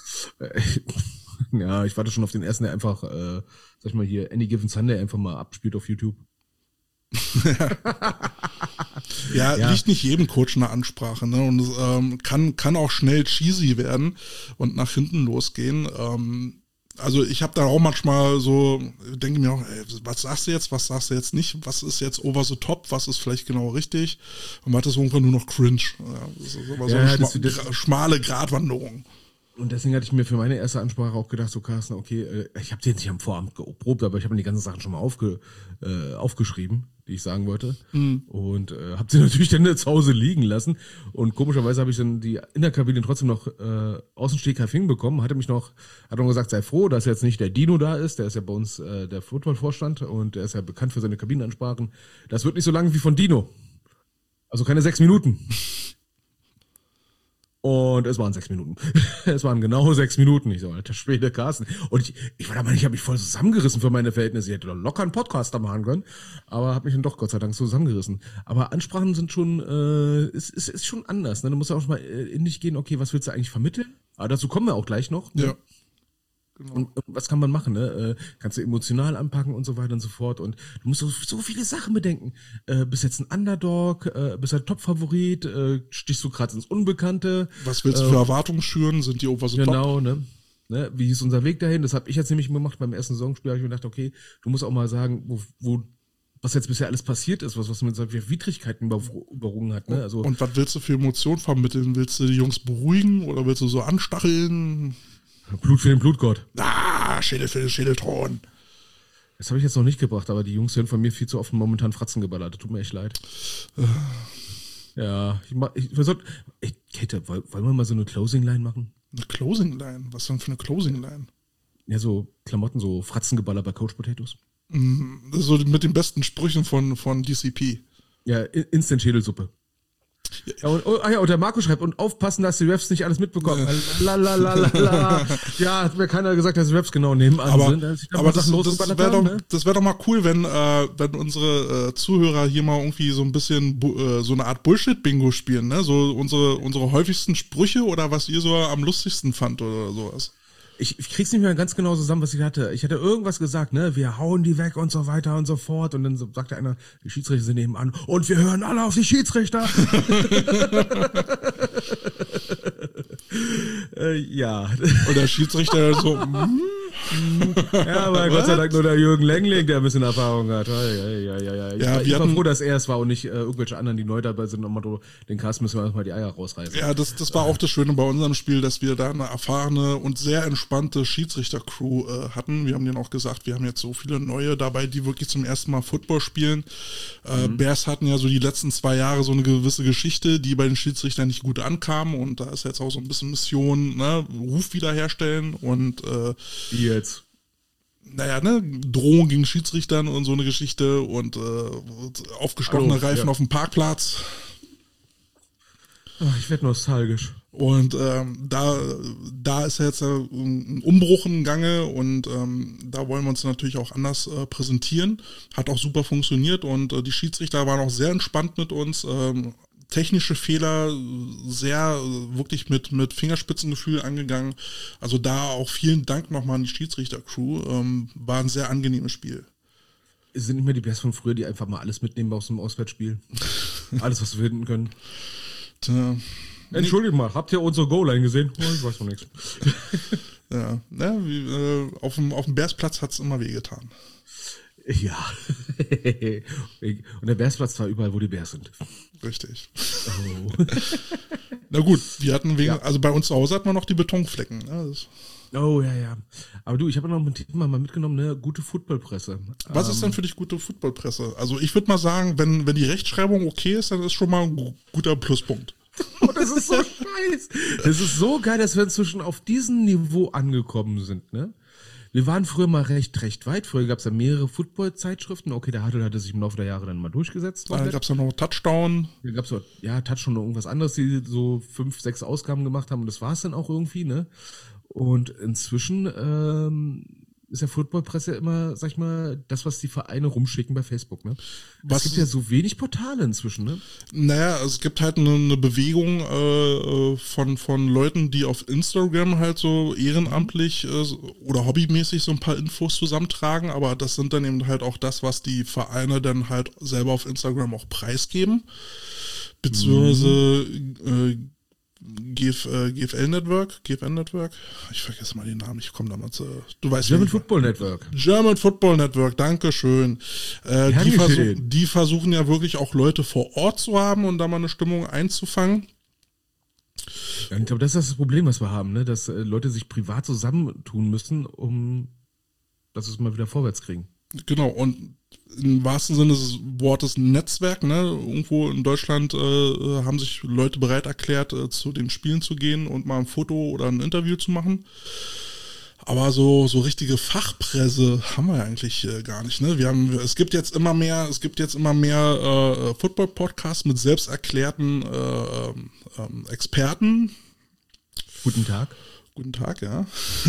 Ja, ich warte schon auf den ersten, der einfach, äh, sag ich mal hier, Any Given Sunday einfach mal abspielt auf YouTube. Ja, Ja. liegt nicht jedem Coach eine Ansprache, ne? Und es ähm, kann, kann auch schnell cheesy werden und nach hinten losgehen. Ähm, also ich habe da auch manchmal so, denke mir auch, ey, was sagst du jetzt, was sagst du jetzt nicht, was ist jetzt over the top, was ist vielleicht genau richtig? Und man hat das irgendwann nur noch cringe. Ja, das ist aber so Ja, eine schma das- das- gra- schmale Gratwanderung. Und deswegen hatte ich mir für meine erste Ansprache auch gedacht, so Carsten, okay, äh, ich habe die jetzt nicht am Vorabend geprobt, aber ich habe mir die ganzen Sachen schon mal aufge, äh, aufgeschrieben, die ich sagen wollte. Mhm. Und äh, habe sie natürlich dann zu Hause liegen lassen. Und komischerweise habe ich dann die in der Kabine trotzdem noch äh, Außenstehgreif hinbekommen. Hatte mich noch, hat noch gesagt, sei froh, dass jetzt nicht der Dino da ist. Der ist ja bei uns äh, der Footballvorstand und der ist ja bekannt für seine Kabinenansprachen. Das wird nicht so lang wie von Dino. Also keine sechs Minuten. Und es waren sechs Minuten. Es waren genau sechs Minuten. Ich so, alter Schwede, Carsten. Und ich, ich war da mal, ich habe mich voll zusammengerissen für meine Verhältnisse. Ich hätte doch locker einen Podcast da machen können. Aber habe mich dann doch Gott sei Dank zusammengerissen. Aber Ansprachen sind schon, äh, ist, ist, ist schon anders. Ne? Du musst ja auch schon mal in dich gehen, okay, was willst du eigentlich vermitteln? Aber dazu kommen wir auch gleich noch. Ne? Ja. Genau. Und und was kann man machen, ne? Äh, kannst du emotional anpacken und so weiter und so fort. Und du musst so, so viele Sachen bedenken. Äh, bist jetzt ein Underdog, äh, bist ein Top-Favorit, äh, stichst du gerade ins Unbekannte. Was willst du für Erwartungen schüren? Sind die over the top? Genau, ne? ne? Wie ist unser Weg dahin? Das habe ich jetzt nämlich gemacht beim ersten Saisonspiel. Habe ich mir gedacht, okay, du musst auch mal sagen, wo, wo was jetzt bisher alles passiert ist, was was mit solchen Widrigkeiten über, überrungen hat. Ne? Also Und was willst du für Emotionen vermitteln? Willst du die Jungs beruhigen oder willst du so anstacheln? Blut für den Blutgott. Ah, Schädel für den Schädelthron. Das habe ich jetzt noch nicht gebracht, aber die Jungs hören von mir viel zu oft momentan Fratzen geballert. Das tut mir echt leid. Ja, ich, mach- ich, wir sollten, ey, Kate, woll- wollen wir mal so eine Closing-Line machen? Eine Closing Line? Was denn für eine Closing Line? Ja, so Klamotten, so Fratzengeballer bei Coach Potatoes. Das ist so mit den besten Sprüchen von, von D C P. Ja, I- Instant-Schädelsuppe. Ja, und, oh, ah ja, und der Marco schreibt, und aufpassen, dass die Refs nicht alles mitbekommen. Lalalala. Ja, hat mir keiner gesagt, dass die Refs genau nebenan Aber, sind. Als ich da aber mal das, Sachen das losgeballert wäre haben, doch, ne? das wär doch mal cool, wenn, äh, wenn unsere äh, Zuhörer hier mal irgendwie so ein bisschen bu- äh, so eine Art Bullshit-Bingo spielen, ne? So unsere, unsere häufigsten Sprüche oder was ihr so am lustigsten fand oder sowas. Ich, ich krieg's nicht mehr ganz genau zusammen, was ich hatte. Ich hatte irgendwas gesagt, ne, wir hauen die weg und so weiter und so fort. Und dann so sagte einer, die Schiedsrichter sind nebenan und wir hören alle auf die Schiedsrichter. äh, ja. Und der Schiedsrichter so, mm, Ja, aber Gott sei Dank nur der Jürgen Lengling, der ein bisschen Erfahrung hat. Ja, ja, ja, ja, ja. Ich, Ja, war, ich wir war hatten- froh, dass er es war und nicht äh, irgendwelche anderen, die neu dabei sind. Und Motto, den Cast müssen wir erstmal die Eier rausreißen. ja, das, das war auch das Schöne bei unserem Spiel, dass wir da eine erfahrene und sehr entspannte Schiedsrichter-Crew äh, hatten. Wir haben denen auch gesagt, wir haben jetzt so viele neue dabei, die wirklich zum ersten Mal Football spielen. Äh, Bears hatten ja so die letzten zwei Jahre so eine gewisse Geschichte, die bei den Schiedsrichtern nicht gut ankam. Und da ist jetzt auch so ein bisschen Mission, ne, Ruf wiederherstellen und äh, Wie jetzt? naja, ne, Drohung gegen Schiedsrichtern und so eine Geschichte und äh, aufgestochene Hallo, Reifen ja. auf dem Parkplatz. Ach, ich werde nostalgisch. Und ähm, da, da ist jetzt äh, ein Umbruch im Gange und ähm, da wollen wir uns natürlich auch anders äh, präsentieren. Hat auch super funktioniert und äh, die Schiedsrichter waren auch sehr entspannt mit uns. Ähm, technische Fehler sehr äh, wirklich mit, mit Fingerspitzengefühl angegangen. Also da auch vielen Dank nochmal an die Schiedsrichter-Crew. Ähm, war ein sehr angenehmes Spiel. Es sind nicht mehr die Bears von früher, die einfach mal alles mitnehmen aus dem Auswärtsspiel. Alles, was wir finden können. Tja, Entschuldigung mal, habt ihr unsere Goal-Line gesehen? Oh, ich weiß von nichts. ja, ne, wie, äh, auf dem, auf dem Bearsplatz hat's immer wehgetan. Ja. Und der Bearsplatz war überall, wo die Bears sind. Richtig. Oh. Na gut, wir hatten wegen, Ja. also bei uns zu Hause hatten wir noch die Betonflecken. Ne? Das, Oh, ja, ja. Aber du, ich habe noch ein Thema mal mitgenommen, ne? Gute Footballpresse. was ist denn für dich gute Footballpresse? Also ich würde mal sagen, wenn, wenn die Rechtschreibung okay ist, dann ist schon mal ein gu- guter Pluspunkt. Oh, das ist so scheiß. Das ist so geil, dass wir inzwischen auf diesem Niveau angekommen sind, ne? Wir waren früher mal recht, recht weit. Früher gab es ja mehrere Football-Zeitschriften. Okay, der Hadel hatte sich im Laufe der Jahre dann mal durchgesetzt. Dann gab es ja noch Touchdown. Da gab's so, ja, Touchdown oder irgendwas anderes, die so fünf, sechs Ausgaben gemacht haben und das war's dann auch irgendwie, ne? Und inzwischen ähm, ist ja Footballpresse immer, sag ich mal, das, was die Vereine rumschicken bei Facebook, ne? Was- Es gibt ja so wenig Portale inzwischen, ne? Naja, es gibt halt eine, eine Bewegung äh, von, von Leuten, die auf Instagram halt so ehrenamtlich äh, oder hobbymäßig so ein paar Infos zusammentragen, aber das sind dann eben halt auch das, was die Vereine dann halt selber auf Instagram auch preisgeben. Beziehungsweise äh, G F, äh, G F L Network, G F N Network, ich vergesse mal den Namen, ich komme da mal zu, du weißt German wie- Football Network. German Football Network, dankeschön. Äh, Gern die, versuch, geschehen. die versuchen ja wirklich auch Leute vor Ort zu haben und da mal eine Stimmung einzufangen. Ja, ich glaube, das ist das Problem, was wir haben, ne? Dass äh, Leute sich privat zusammentun müssen, um dass es mal wieder vorwärts kriegen. Genau, und im wahrsten Sinne des Wortes Netzwerk, ne? Irgendwo in Deutschland äh, haben sich Leute bereit erklärt, äh, zu den Spielen zu gehen und mal ein Foto oder ein Interview zu machen. Aber so so richtige Fachpresse haben wir ja eigentlich äh, gar nicht, ne? Wir haben es gibt jetzt immer mehr, es gibt jetzt immer mehr äh, Football Podcasts mit selbsterklärten äh, ähm, Experten. Guten Tag. Guten Tag, ja.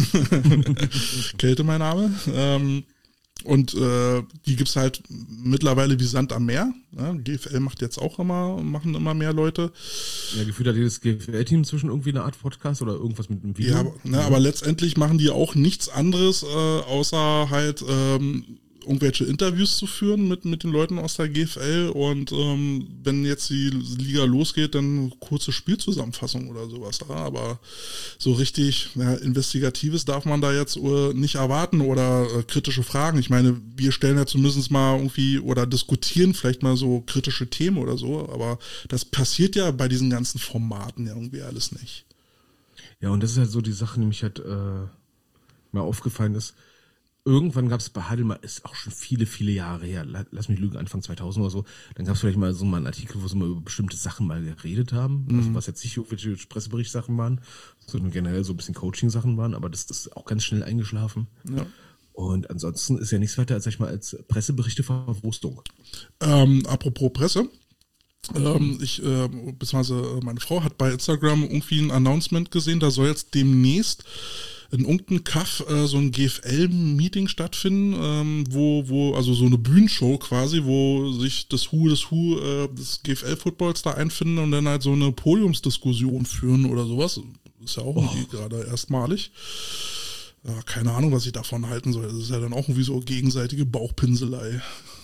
Kälte mein Name. Ähm, und äh, die gibt's halt mittlerweile wie Sand am Meer. Ja, G F L macht jetzt auch immer, machen immer mehr Leute. Ja, gefühlt hat jedes G F L-Team zwischen irgendwie eine Art Podcast oder irgendwas mit einem Video. Ja, aber, ne, aber letztendlich machen die auch nichts anderes, äh, außer halt ähm, irgendwelche Interviews zu führen mit mit den Leuten aus der G F L und ähm, wenn jetzt die Liga losgeht, dann kurze Spielzusammenfassung oder sowas. Ja, aber so richtig ja, Investigatives darf man da jetzt äh, nicht erwarten oder äh, kritische Fragen. Ich meine, wir stellen ja zumindest mal irgendwie oder diskutieren vielleicht mal so kritische Themen oder so, aber das passiert ja bei diesen ganzen Formaten ja irgendwie alles nicht. Ja, und das ist halt so die Sache, die mich halt äh, mal aufgefallen ist. Irgendwann gab es bei Hadel ist auch schon viele, viele Jahre her, lass mich lügen, Anfang zweitausend oder so, dann gab es vielleicht mal so mal einen Artikel, wo sie mal über bestimmte Sachen mal geredet haben, mhm. also was jetzt nicht irgendwelche Presseberichtssachen waren, sondern generell so ein bisschen Coaching-Sachen waren, aber das, das ist auch ganz schnell eingeschlafen. Ja. Und ansonsten ist ja nichts weiter als, sag ich mal, als Presseberichte Verwurstung. Ähm, apropos Presse, ähm, ich, äh, beziehungsweise meine Frau hat bei Instagram irgendwie ein Announcement gesehen, da soll jetzt demnächst in irgendeinem Kaff äh, so ein G F L-Meeting stattfinden, ähm, wo, wo, also so eine Bühnenshow quasi, wo sich das Who, das Who äh, des G F L-Footballs da einfinden und dann halt so eine Podiumsdiskussion führen oder sowas. Ist ja auch Oh. irgendwie gerade erstmalig. Ja, keine Ahnung, was ich davon halten soll. Das ist ja dann auch irgendwie so gegenseitige Bauchpinselei.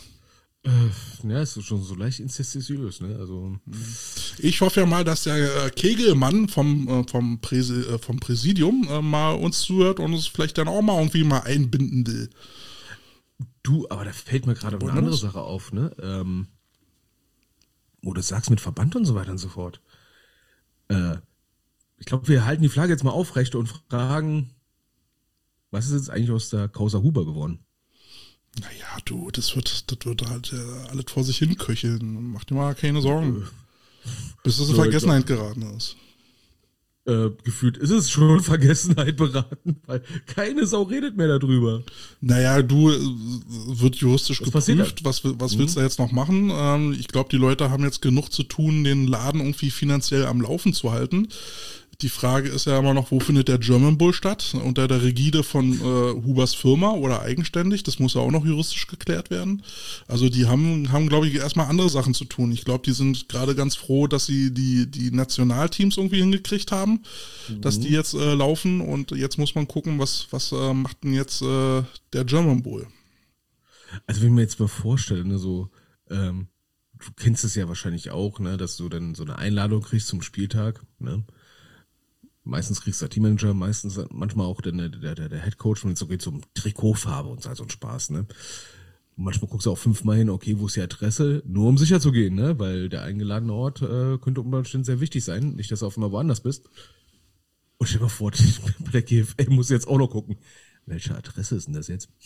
Äh, ja, ist schon so leicht incestuös, ne? Also Ich hoffe ja mal, dass der äh, Kegelmann vom, äh, vom, Präsi äh, vom Präsidium äh, mal uns zuhört und uns vielleicht dann auch mal irgendwie mal einbinden will. du, aber da fällt mir gerade eine Wollen wir andere das? Sache auf, ne? Ähm, wo du sagst mit Verband und so weiter und so fort. Äh, ich glaube, wir halten die Flagge jetzt mal aufrecht und fragen, was ist jetzt eigentlich aus der Causa Huber geworden? Naja, du, das wird, das wird halt äh, alles vor sich hin köcheln. Mach dir mal keine Sorgen. Bis es in So, Vergessenheit geraten ist. Äh, gefühlt ist es schon Vergessenheit beraten, weil keine Sau redet mehr darüber. Naja, du, äh, wird juristisch Was passiert geprüft. Was, was willst du jetzt noch machen? Ähm, ich glaube, die Leute haben jetzt genug zu tun, den Laden irgendwie finanziell am Laufen zu halten. Die Frage ist ja immer noch, wo findet der German Bull statt? Unter der Rigide von äh, Hubers Firma oder eigenständig? Das muss ja auch noch juristisch geklärt werden. Also die haben, haben glaube ich, erstmal andere Sachen zu tun. Ich glaube, die sind gerade ganz froh, dass sie die, die Nationalteams irgendwie hingekriegt haben, mhm. dass die jetzt äh, laufen. Und jetzt muss man gucken, was, was äh, macht denn jetzt äh, der German Bull? Also wenn ich mir jetzt mal vorstelle, ne, so, ähm, du kennst es ja wahrscheinlich auch, ne, dass du dann so eine Einladung kriegst zum Spieltag, ne? Meistens kriegst du Teammanager, meistens, manchmal auch der, der, der, der Headcoach, wenn es so geht, so um Trikotfarbe und so, so ein Spaß, ne? Und manchmal guckst du auch fünfmal hin, okay, wo ist die Adresse? Nur um sicher zu gehen, ne? Weil der eingeladene Ort äh, könnte unter Umständen sehr wichtig sein. Nicht, dass du auf einmal woanders bist. Und stell dir mal vor, bei der G F L muss jetzt auch noch gucken. Welche Adresse ist denn das jetzt?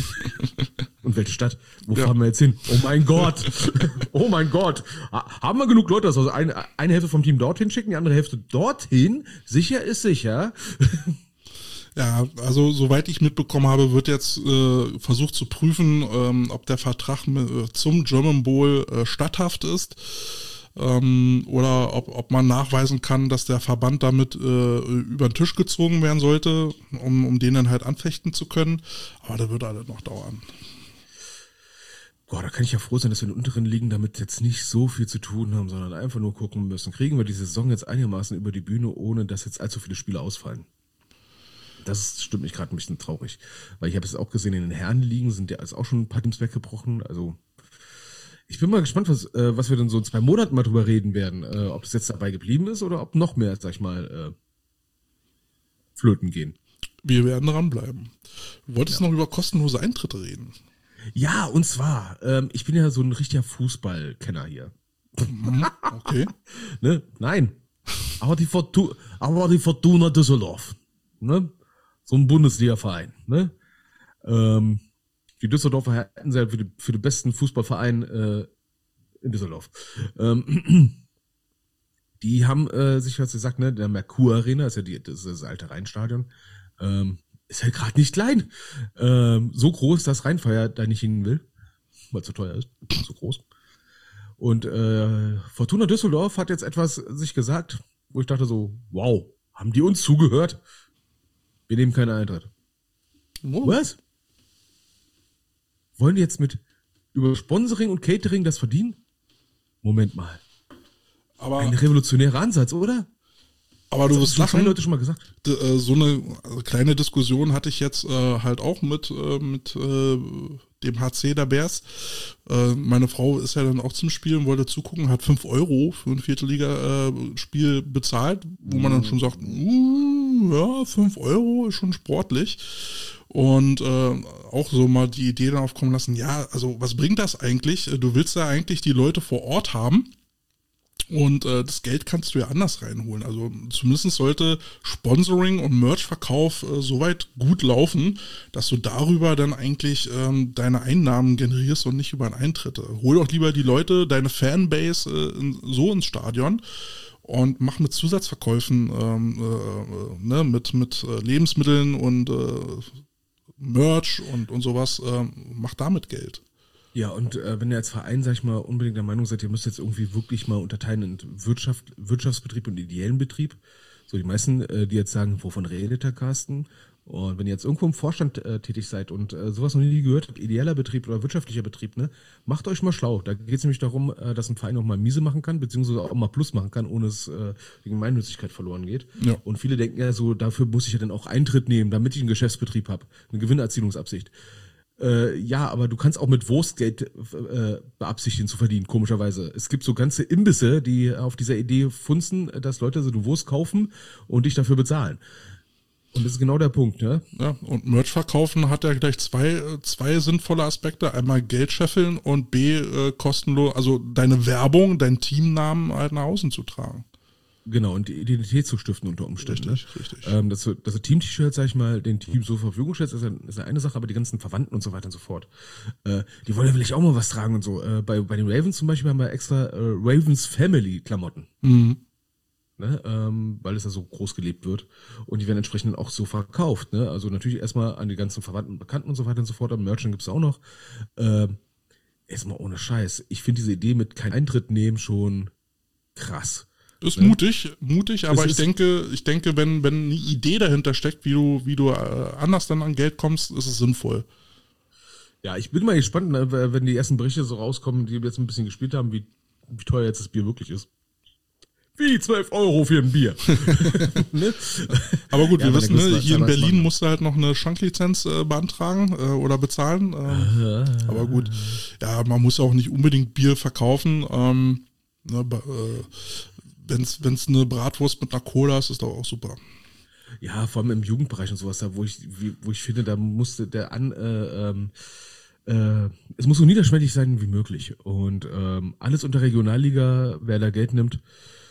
Und welche Stadt? Wo Ja. fahren wir jetzt hin? Oh mein Gott! Oh mein Gott! Ha- Haben wir genug Leute, dass wir also eine, eine Hälfte vom Team dorthin schicken, die andere Hälfte dorthin? Sicher ist sicher. Ja, also soweit ich mitbekommen habe, wird jetzt äh, versucht zu prüfen, ähm, ob der Vertrag mit, äh, zum German Bowl äh, statthaft ist. ähm, oder ob, ob man nachweisen kann, dass der Verband damit äh, über den Tisch gezogen werden sollte, um, um den dann halt anfechten zu können. Aber das wird alles noch dauern. Boah, da kann ich ja froh sein, dass wir in den unteren Ligen damit jetzt nicht so viel zu tun haben, sondern einfach nur gucken müssen. Kriegen wir die Saison jetzt einigermaßen über die Bühne, ohne dass jetzt allzu viele Spiele ausfallen? Das stimmt mich gerade ein bisschen traurig. Weil ich habe es auch gesehen, in den Herrenligen sind ja also auch schon ein paar Teams weggebrochen. Also ich bin mal gespannt, was, äh, was wir dann so in zwei Monaten mal drüber reden werden. Äh, ob es jetzt dabei geblieben ist oder ob noch mehr, sag ich mal, äh, flöten gehen. Wir werden dranbleiben. Du wolltest Ja. noch über kostenlose Eintritte reden. Ja, und zwar, ähm, ich bin ja so ein richtiger Fußballkenner hier. Mhm, okay. Ne? Nein. Aber die Fortuna, aber die Fortuna Düsseldorf. Ne? So ein Bundesliga-Verein. Ne? Ähm, die Düsseldorfer halten sie halt für, die, für den besten Fußballverein äh, in Düsseldorf. Ähm, die haben äh, sich, was gesagt, ne, der Merkur Arena, ist ja die, das, ist das alte Rheinstadion, ähm, ist ja gerade nicht klein. Ähm, so groß, dass Rheinfeier da nicht hin will, weil es so teuer ist. So groß. Und äh, Fortuna Düsseldorf hat jetzt etwas sich gesagt, wo ich dachte so, wow, haben die uns zugehört? Wir nehmen keinen Eintritt. Oh. Was? Wollen die jetzt mit über Sponsoring und Catering das verdienen? Moment mal. Aber, Ein revolutionärer Ansatz, oder? aber du wirst Das haben lachen. Leute schon mal gesagt. D- äh, so eine also kleine Diskussion hatte ich jetzt äh, halt auch mit, äh, mit äh, dem H C der Bears. Äh, meine Frau ist ja dann auch zum Spielen, wollte zugucken, hat fünf Euro für ein Viertelliga-Spiel bezahlt, wo man dann schon sagt, uh, ja, fünf Euro ist schon sportlich. Und äh, auch so mal die Idee dann aufkommen lassen, ja, also was bringt das eigentlich? Du willst ja eigentlich die Leute vor Ort haben. Und äh, das Geld kannst du ja anders reinholen. Also zumindest sollte Sponsoring und Merchverkauf äh, soweit gut laufen, dass du darüber dann eigentlich ähm, deine Einnahmen generierst und nicht über einen Eintritt. Hol doch lieber die Leute, deine Fanbase äh, in, so ins Stadion und mach mit Zusatzverkäufen, ähm, äh, ne, mit, mit äh, Lebensmitteln und äh, Merch und, und sowas, äh, mach damit Geld. Ja, und äh, wenn ihr als Verein, sag ich mal, unbedingt der Meinung seid, ihr müsst jetzt irgendwie wirklich mal unterteilen in Wirtschaft, Wirtschaftsbetrieb und ideellen Betrieb. So die meisten, äh, die jetzt sagen, wovon redet der Carsten? Und wenn ihr jetzt irgendwo im Vorstand äh, tätig seid und äh, sowas noch nie gehört habt, ideeller Betrieb oder wirtschaftlicher Betrieb, ne, macht euch mal schlau. Da geht es nämlich darum, äh, dass ein Verein auch mal miese machen kann, beziehungsweise auch mal Plus machen kann, ohne es äh, die Gemeinnützigkeit verloren geht. Ja. Und viele denken ja so, dafür muss ich ja dann auch Eintritt nehmen, damit ich einen Geschäftsbetrieb habe, eine Gewinnerzielungsabsicht. Äh, ja, aber du kannst auch mit Wurstgeld äh, beabsichtigen zu verdienen, komischerweise. Es gibt so ganze Imbisse, die auf dieser Idee funzen, dass Leute so eine Wurst kaufen und dich dafür bezahlen. Und das ist genau der Punkt, ne? Ja, und Merch verkaufen hat ja gleich zwei, zwei sinnvolle Aspekte. Einmal Geld scheffeln und B, äh, kostenlos, also deine Werbung, deinen Teamnamen halt nach außen zu tragen. Genau, und die Identität zu stiften unter Umständen. Richtig, ne? richtig. Ähm, dass du, dass du Team-T-Shirts, sag ich mal, den Team so zur Verfügung stellst, ist ja, ist ja eine Sache, aber die ganzen Verwandten und so weiter und so fort, äh, die wollen ja vielleicht auch mal was tragen und so. Äh, bei, bei den Ravens zum Beispiel haben wir extra äh, Ravens Family Klamotten. Mhm. Ne, ähm, weil es ja so groß gelebt wird und die werden entsprechend auch so verkauft. Ne? Also natürlich erstmal an die ganzen Verwandten und Bekannten und so weiter und so fort. Am Merchant gibt's auch noch. Ähm, erstmal ohne Scheiß. Ich finde diese Idee mit kein Eintritt nehmen schon krass. Ist Ja. mutig, mutig, aber Es ich ist- denke, ich denke, wenn, wenn eine Idee dahinter steckt, wie du, wie du äh, anders dann an Geld kommst, ist es sinnvoll. Ja, ich bin mal gespannt, ne, wenn die ersten Berichte so rauskommen, die jetzt ein bisschen gespielt haben, wie, wie teuer jetzt das Bier wirklich ist. Wie zwölf Euro für ein Bier. ne? Aber gut, Ja, wir aber wissen, da ne, gibt's hier in damals Berlin mal- musst du halt noch eine Schanklizenz äh, beantragen äh, oder bezahlen. Ähm, aber gut, ja, man muss auch nicht unbedingt Bier verkaufen. Ähm, ne, ba- äh, wenn's, wenn's eine Bratwurst mit einer Cola ist, ist doch auch super. Ja, vor allem im Jugendbereich und sowas, da wo ich, wie, wo ich finde, da musste der an, äh, ähm, äh, es muss so niederschwellig sein wie möglich. Und ähm, alles unter Regionalliga, wer da Geld nimmt,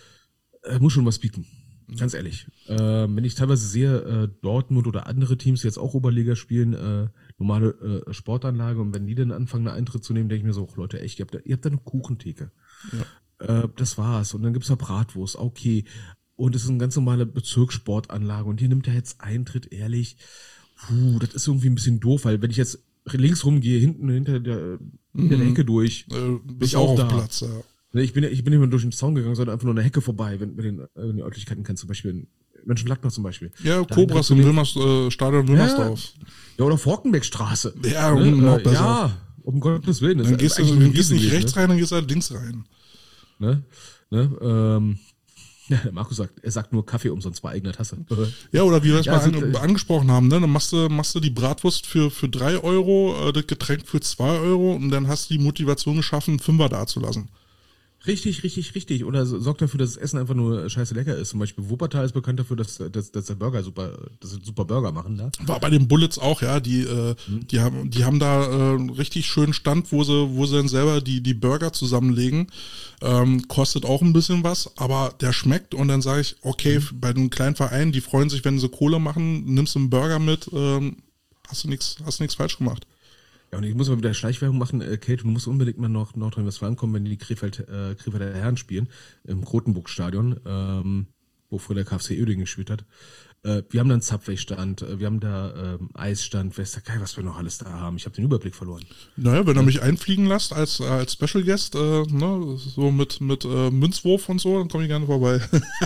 äh, muss schon was bieten. Ganz ehrlich. Ähm, wenn ich teilweise sehe, äh, Dortmund oder andere Teams, die jetzt auch Oberliga spielen, äh, normale äh, Sportanlage, und wenn die dann anfangen, einen Eintritt zu nehmen, denke ich mir so, Leute, echt, ihr habt da, ihr habt da eine Kuchentheke. Ja. Äh, das war's. Und dann gibt's da Bratwurst, okay. Und es ist eine ganz normale Bezirkssportanlage. Und hier nimmt er jetzt Eintritt, ehrlich. Puh, das ist irgendwie ein bisschen doof, weil wenn ich jetzt links rumgehe, hinten hinter der, hinter der Hecke durch, Äh, bin bist ich auch auch auf da. Platz, ja. Ne, ich bin ja, ich bin nicht mehr durch den Zaun gegangen, sondern einfach nur eine Hecke vorbei, wenn, wenn du den, wenn du die Örtlichkeiten kennst, zum Beispiel in Mönchengladbach zum Beispiel. Ja, Da Cobras im Wilmers, äh, Stadion Wilmersdorf. Ja, oder Forkenbeckstraße. Ja, ne? noch äh, besser. Ja, um Gottes Willen. Das Dann ist gehst du, eigentlich dann eine gehst du Wiese nicht gewesen, rechts rein, dann gehst du halt links rein. Ne? Ne? Ähm, ja, der Markus sagt, er sagt nur Kaffee umsonst bei eigener Tasse. Ja, oder wie wir es Ja, mal sind, an, äh, angesprochen haben, ne? Dann machst du, machst du die Bratwurst für, für drei Euro, äh, das Getränk für zwei Euro und dann hast du die Motivation geschaffen, einen Fünfer dazulassen. Richtig, richtig, richtig. Oder so- sorgt dafür, dass das Essen einfach nur scheiße lecker ist. Zum Beispiel Wuppertal ist bekannt dafür, dass, dass, dass der Burger super, dass sie super Burger machen da. War bei den Bullets auch, ja, die, äh, die haben, die haben da äh, einen richtig schönen Stand, wo sie, wo sie dann selber die, die Burger zusammenlegen. Ähm, kostet auch ein bisschen was, aber der schmeckt und dann sage ich, okay, bei einem kleinen Verein, die freuen sich, wenn sie Kohle machen, nimmst du einen Burger mit, ähm, hast du nichts, hast du nichts falsch gemacht. Ja, und ich muss mal wieder Schleichwerbung machen, äh, Kate, du musst unbedingt mal nach Nordrhein-Westfalen kommen, wenn die Krefeld, äh, Krefelder Herren spielen, im Grotenburg-Stadion, ähm, wo früher der K F C Uerdingen gespielt hat. Äh, wir haben da einen Subway-Stand, äh, wir haben da ähm, Eisstand, weiß der Geil, was wir noch alles da haben. Ich habe den Überblick verloren. Naja, wenn ihr mich einfliegen lasst als, als Special Guest, äh, ne, so mit, mit äh, Münzwurf und so, dann komme ich gerne vorbei.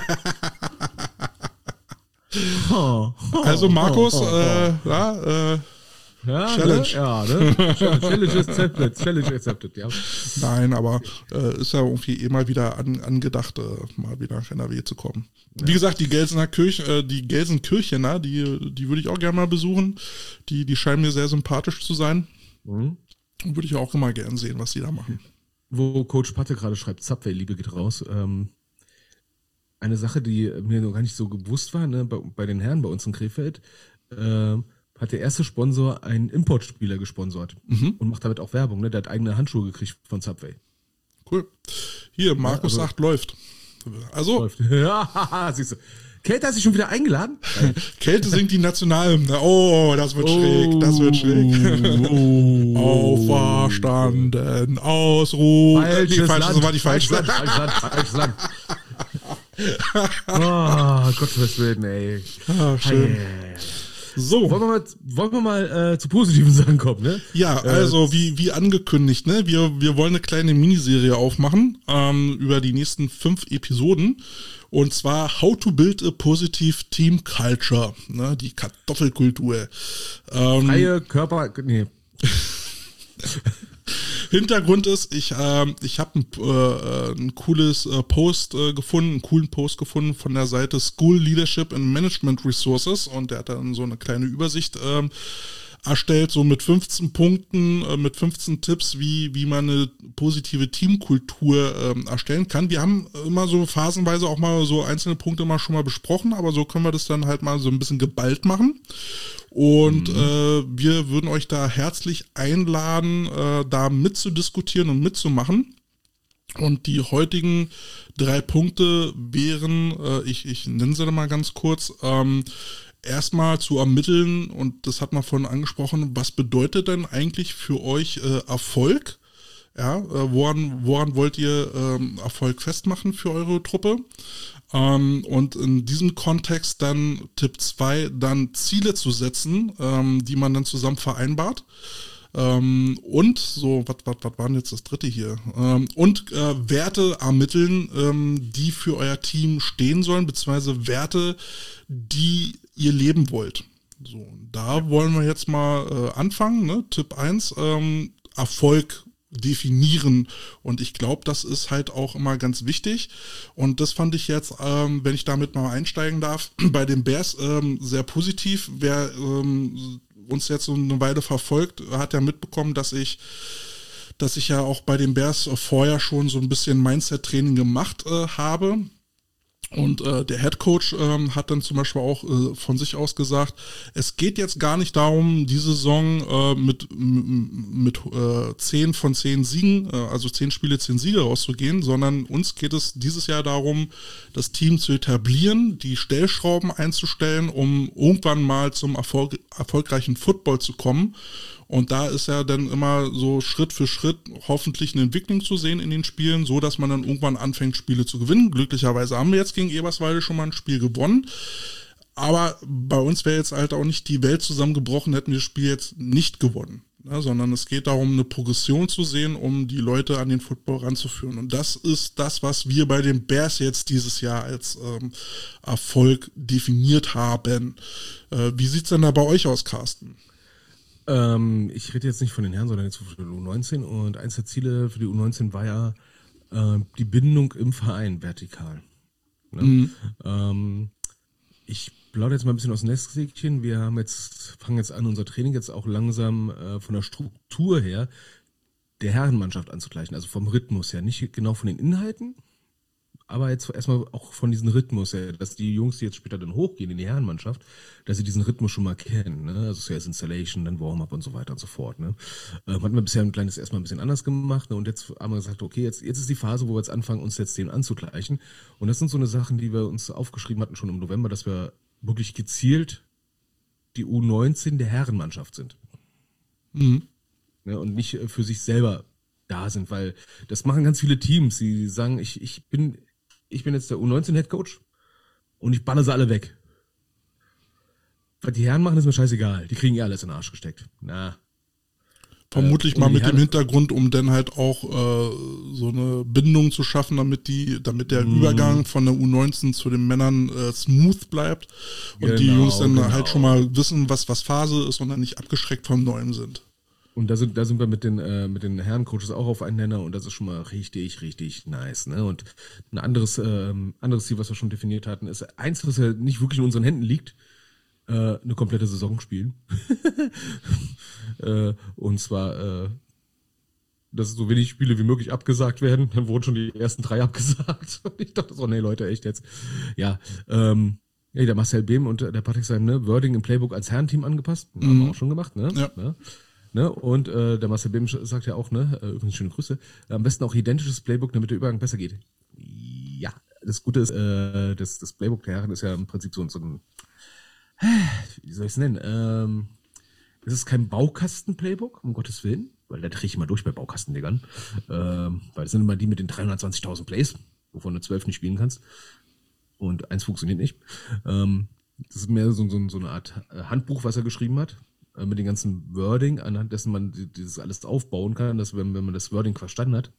Also Markus, äh, ja, äh, Ja, Challenge. Ne? Ja, ne? Challenge accepted, Challenge accepted, ja. nein, aber äh, ist ja irgendwie eh mal wieder an, angedacht, äh, mal wieder nach N R W zu kommen. Wie gesagt, die Gelsener Kirche, äh, die Gelsenkirchener, die, die würde ich auch gerne mal besuchen. Die, die scheinen mir sehr sympathisch zu sein. Mhm. Würde ich auch immer gern sehen, was die da machen. Wo Coach Patte gerade schreibt, Subway, Liebe geht raus. Ähm, eine Sache, die mir noch gar nicht so bewusst war, ne, bei, bei den Herren bei uns in Krefeld, äh, hat der erste Sponsor einen Importspieler gesponsort Mhm. und macht damit auch Werbung. Ne? Der hat eigene Handschuhe gekriegt von Subway. Cool. Hier, Markus also- sagt, läuft. Also, Läuft. Ja, siehst du. Kälte hat sich schon wieder eingeladen? Kälte singt die Nationalhymne. Oh, das wird schräg, das wird schräg. Oh. Auferstanden, Ausruh. Falsches Nee, falsch, Land, das war die falsche. falsches Land, falsches Land, falsches Land. Oh, Gottes Willen, ey. Ah, schön. Hey. So. Wollen wir mal, wollen wir mal äh, zu positiven Sachen kommen, ne? Ja, also wie wie angekündigt, ne, wir wir wollen eine kleine Miniserie aufmachen ähm, über die nächsten fünf Episoden und zwar How to Build a Positive Team Culture, ne, die Kartoffelkultur. Ähm, Freie Körper, nee. Hintergrund ist, ich ähm, ich habe ein, äh, ein cooles äh, Post äh, gefunden, einen coolen Post gefunden von der Seite School Leadership and Management Resources und der hat dann so eine kleine Übersicht ähm, erstellt, so mit fünfzehn Punkten, äh, mit fünfzehn Tipps, wie wie man eine positive Teamkultur ähm, erstellen kann. Wir haben immer so phasenweise auch mal so einzelne Punkte mal schon mal besprochen, aber so können wir das dann halt mal so ein bisschen geballt machen. Und mhm. äh, wir würden euch da herzlich einladen, äh, da mitzudiskutieren und mitzumachen. Und die heutigen drei Punkte wären, äh, ich, ich nenne sie mal ganz kurz, ähm, erstmal zu ermitteln, und das hat man vorhin angesprochen, was bedeutet denn eigentlich für euch äh, Erfolg? Ja, äh, woran, woran wollt ihr ähm, Erfolg festmachen für eure Truppe? Ähm, und in diesem Kontext dann Tipp zwei, dann Ziele zu setzen, ähm, die man dann zusammen vereinbart. Ähm, und so, was was was war denn jetzt das dritte hier? Ähm, und äh, Werte ermitteln, ähm, die für euer Team stehen sollen, beziehungsweise Werte, die ihr leben wollt. So, da wollen wir jetzt mal äh, anfangen. Ne? Tipp eins, ähm, Erfolg definieren, und ich glaube, das ist halt auch immer ganz wichtig, und das fand ich jetzt, ähm, wenn ich damit mal einsteigen darf, bei den Bears ähm, sehr positiv. Wer ähm, uns jetzt so eine Weile verfolgt, hat ja mitbekommen, dass ich dass ich ja auch bei den Bears vorher schon so ein bisschen Mindset-Training gemacht äh, habe. Und äh, der Headcoach ähm, hat dann zum Beispiel auch äh, von sich aus gesagt, es geht jetzt gar nicht darum, die Saison äh, mit m- mit äh, zehn von zehn Siegen, äh, also zehn Spiele, zehn Siege rauszugehen, sondern uns geht es dieses Jahr darum, das Team zu etablieren, die Stellschrauben einzustellen, um irgendwann mal zum Erfolg, erfolgreichen Football zu kommen. Und da ist ja dann immer so Schritt für Schritt hoffentlich eine Entwicklung zu sehen in den Spielen, so dass man dann irgendwann anfängt, Spiele zu gewinnen. Glücklicherweise haben wir jetzt gegen Eberswalde schon mal ein Spiel gewonnen. Aber bei uns wäre jetzt halt auch nicht die Welt zusammengebrochen, hätten wir das Spiel jetzt nicht gewonnen. Ne, sondern es geht darum, eine Progression zu sehen, um die Leute an den Football ranzuführen. Und das ist das, was wir bei den Bears jetzt dieses Jahr als ähm, Erfolg definiert haben. Äh, wie sieht's denn da bei euch aus, Carsten? Ähm, ich rede jetzt nicht von den Herren, sondern jetzt von der U neunzehn. Und eins der Ziele für die U neunzehn war ja äh, die Bindung im Verein vertikal. Ne? Mhm. Ähm, ich plaudere jetzt mal ein bisschen aus dem Nestsäckchen. Wir haben jetzt, fangen jetzt an, unser Training jetzt auch langsam äh, von der Struktur her der Herrenmannschaft anzugleichen. Also vom Rhythmus her. Nicht genau von den Inhalten, aber jetzt erstmal auch von diesem Rhythmus her, dass die Jungs, die jetzt später dann hochgehen in die Herrenmannschaft, dass sie diesen Rhythmus schon mal kennen. Ne? Also zuerst Installation, dann Warm-up und so weiter und so fort. Ne? Ähm, hatten wir bisher ein kleines erstmal ein bisschen anders gemacht. Ne? Und jetzt haben wir gesagt, okay, jetzt, jetzt ist die Phase, wo wir jetzt anfangen, uns jetzt den anzugleichen. Und das sind so eine Sachen, die wir uns aufgeschrieben hatten schon im November, dass wir wirklich gezielt die U neunzehn der Herrenmannschaft sind. Mhm. Ja, und nicht für sich selber da sind, weil das machen ganz viele Teams, die sagen, ich, ich bin ich bin jetzt der U neunzehn Headcoach und ich balle sie alle weg. Was die Herren machen, ist mir scheißegal. Die kriegen eh alles in den Arsch gesteckt. Na. Vermutlich äh, mal mit Herren, dem Hintergrund, um dann halt auch äh, so eine Bindung zu schaffen, damit die, damit der mm. Übergang von der U neunzehn zu den Männern äh, smooth bleibt und genau, die Jungs dann genau. halt schon mal wissen, was was Phase ist und dann nicht abgeschreckt vom Neuem sind. Und da sind, da sind wir mit den, äh, mit den Herrencoaches auch auf einen Nenner und das ist schon mal richtig, richtig nice, ne? Und ein anderes, ähm, anderes Ziel, was wir schon definiert hatten, ist eins, was ja nicht wirklich in unseren Händen liegt, äh, eine komplette Saison spielen. äh, und zwar, äh, dass so wenig Spiele wie möglich abgesagt werden. Dann wurden schon die ersten drei abgesagt. Und ich dachte so, nee, Leute, echt jetzt. Ja, ähm, ja, der Marcel Behm und der Patrick Seim, ne, Wording im Playbook als Herrenteam angepasst. Mhm. Haben wir auch schon gemacht, ne? Ja. Ne? Ne, und äh, der Marcel Behm sagt ja auch, ne, äh, übrigens schöne Grüße, äh, am besten auch identisches Playbook, damit der Übergang besser geht. Ja, das Gute ist, äh, das, das Playbook der Herren ist ja im Prinzip so, so ein, wie soll ich es nennen, ähm, es ist kein Baukasten-Playbook, um Gottes Willen, weil da drehe ich immer durch bei Baukastendiggern, ähm, weil das sind immer die mit den dreihundertzwanzigtausend Plays, wovon du zwölf nicht spielen kannst und eins funktioniert nicht. Ähm, das ist mehr so, so, so eine Art Handbuch, was er geschrieben hat, mit dem ganzen Wording, anhand dessen man dieses alles aufbauen kann, dass wenn, wenn man das Wording verstanden hat,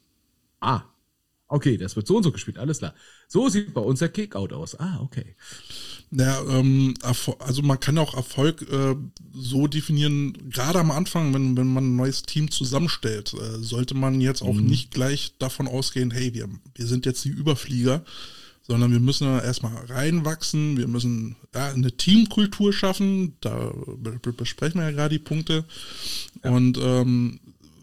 ah, okay, das wird so und so gespielt, alles klar. So sieht bei uns der Kickout aus. Ah, okay. Ja, ähm, also man kann auch Erfolg äh, so definieren, gerade am Anfang, wenn, wenn man ein neues Team zusammenstellt, äh, sollte man jetzt auch mhm. nicht gleich davon ausgehen, hey, wir, wir sind jetzt die Überflieger, sondern wir müssen ja erstmal reinwachsen, wir müssen ja, eine Teamkultur schaffen, da besprechen wir ja gerade die Punkte. Ja. Und ähm,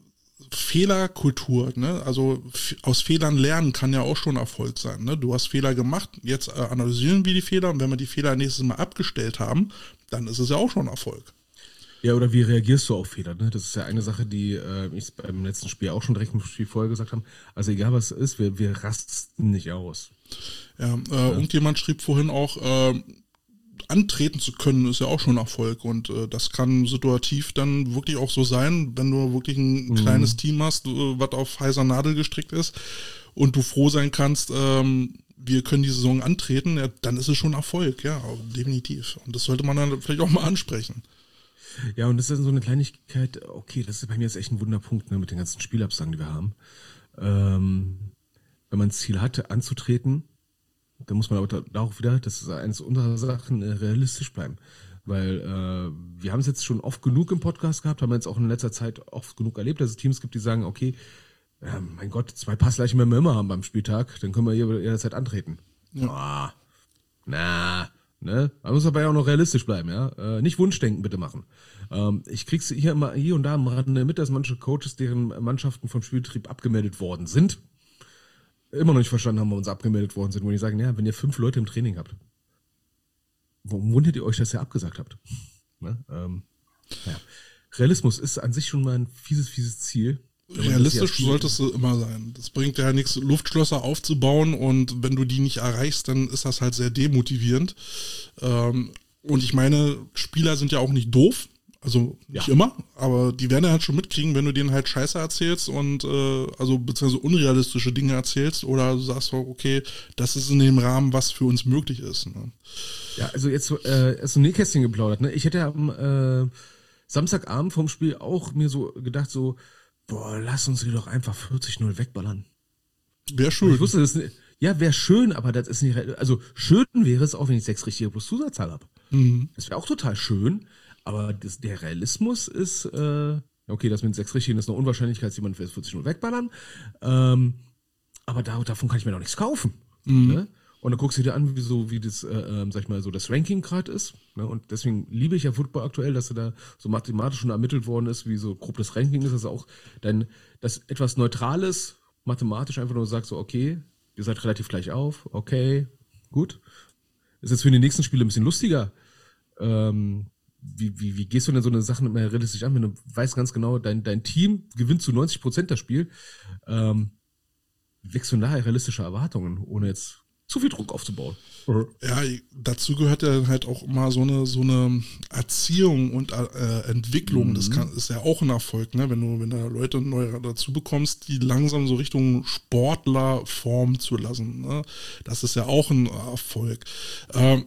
Fehlerkultur, ne? Also f- aus Fehlern lernen kann ja auch schon Erfolg sein. Ne? Du hast Fehler gemacht, jetzt äh, analysieren wir die Fehler und wenn wir die Fehler nächstes Mal abgestellt haben, dann ist es ja auch schon Erfolg. Ja, oder wie reagierst du auf Fehler? Ne? Das ist ja eine Sache, die äh, ich beim letzten Spiel auch schon direkt im Spiel vorher gesagt haben. Also egal was es ist, wir, wir rasten nicht aus. Ja, äh, ja. Und jemand schrieb vorhin auch, äh, antreten zu können, ist ja auch schon Erfolg. Und äh, das kann situativ dann wirklich auch so sein, wenn du wirklich ein mhm. kleines Team hast, äh, was auf heißer Nadel gestrickt ist und du froh sein kannst, ähm, wir können die Saison antreten, ja, dann ist es schon Erfolg, ja, definitiv. Und das sollte man dann vielleicht auch mal ansprechen. Ja, und das ist so eine Kleinigkeit, okay, das ist bei mir jetzt echt ein Wunderpunkt, ne, mit den ganzen Spielabsagen, die wir haben. Ähm, wenn man ein Ziel hatte, anzutreten, dann muss man aber da auch wieder, das ist eines unserer Sachen, realistisch bleiben. Weil äh, wir haben es jetzt schon oft genug im Podcast gehabt, haben wir jetzt auch in letzter Zeit oft genug erlebt, dass es Teams gibt, die sagen, okay, ja, mein Gott, zwei Passleichen werden wir immer haben beim Spieltag, dann können wir jederzeit antreten. Ja. Oh, na, ne? Man muss aber ja auch noch realistisch bleiben, ja. Äh, nicht Wunschdenken bitte machen. Ähm, ich krieg's hier immer hier und da am Rande mit, dass manche Coaches, deren Mannschaften vom Spielbetrieb abgemeldet worden sind, immer noch nicht verstanden haben, wo uns abgemeldet worden sind, wo die sagen, ja, wenn ihr fünf Leute im Training habt, warum wundert ihr euch, dass ihr abgesagt habt? Ne? Ähm, ja. Realismus ist an sich schon mal ein fieses, fieses Ziel. Realistisch solltest du immer sein. Das bringt ja nichts, Luftschlösser aufzubauen und wenn du die nicht erreichst, dann ist das halt sehr demotivierend. Ähm, und ich meine, Spieler sind ja auch nicht doof. Also nicht ja. immer, aber die werden ja halt schon mitkriegen, wenn du denen halt Scheiße erzählst und äh, also beziehungsweise unrealistische Dinge erzählst oder du sagst, okay, das ist in dem Rahmen, was für uns möglich ist. Ne? Ja, also jetzt äh, ist so ein Nähkästchen geplaudert. Ne? Ich hätte am äh, Samstagabend vorm Spiel auch mir so gedacht so, boah, lass uns die doch einfach vierzig null wegballern. Wäre schön. Ich wusste das nicht. Ja, wäre schön, aber das ist nicht, also schön wäre es auch, wenn ich sechs richtige plus Zusatzzahl habe. Mhm. Das wäre auch total schön, aber das, der Realismus ist, äh, okay, das mit sechs richtigen ist eine Unwahrscheinlichkeit, dass jemand vierzig null wegballern, ähm, aber da, davon kann ich mir noch nichts kaufen. Mhm. Ne? Und dann guckst du dir an, wie so, wie das, äh, sag ich mal, so das Ranking gerade ist. Ne? Und deswegen liebe ich ja Football aktuell, dass da so mathematisch schon ermittelt worden ist, wie so grob das Ranking ist, dass auch dann das etwas Neutrales, mathematisch einfach nur sagst so, okay, ihr seid relativ gleich auf, okay, gut. Ist jetzt für die nächsten Spiele ein bisschen lustiger. Ähm, wie, wie, wie gehst du denn so eine Sache immer realistisch an, wenn du weißt ganz genau, dein, dein Team gewinnt zu neunzig Prozent das Spiel, ähm, wächst du nachher realistische Erwartungen, ohne jetzt zu viel Druck aufzubauen. Ja, dazu gehört ja halt auch immer so eine so eine Erziehung und äh, Entwicklung. Mhm. Das kann, ist ja auch ein Erfolg, ne? Wenn du wenn da Leute neu dazu bekommst, die langsam so Richtung Sportler formen zu lassen. Ne? Das ist ja auch ein Erfolg. Ähm,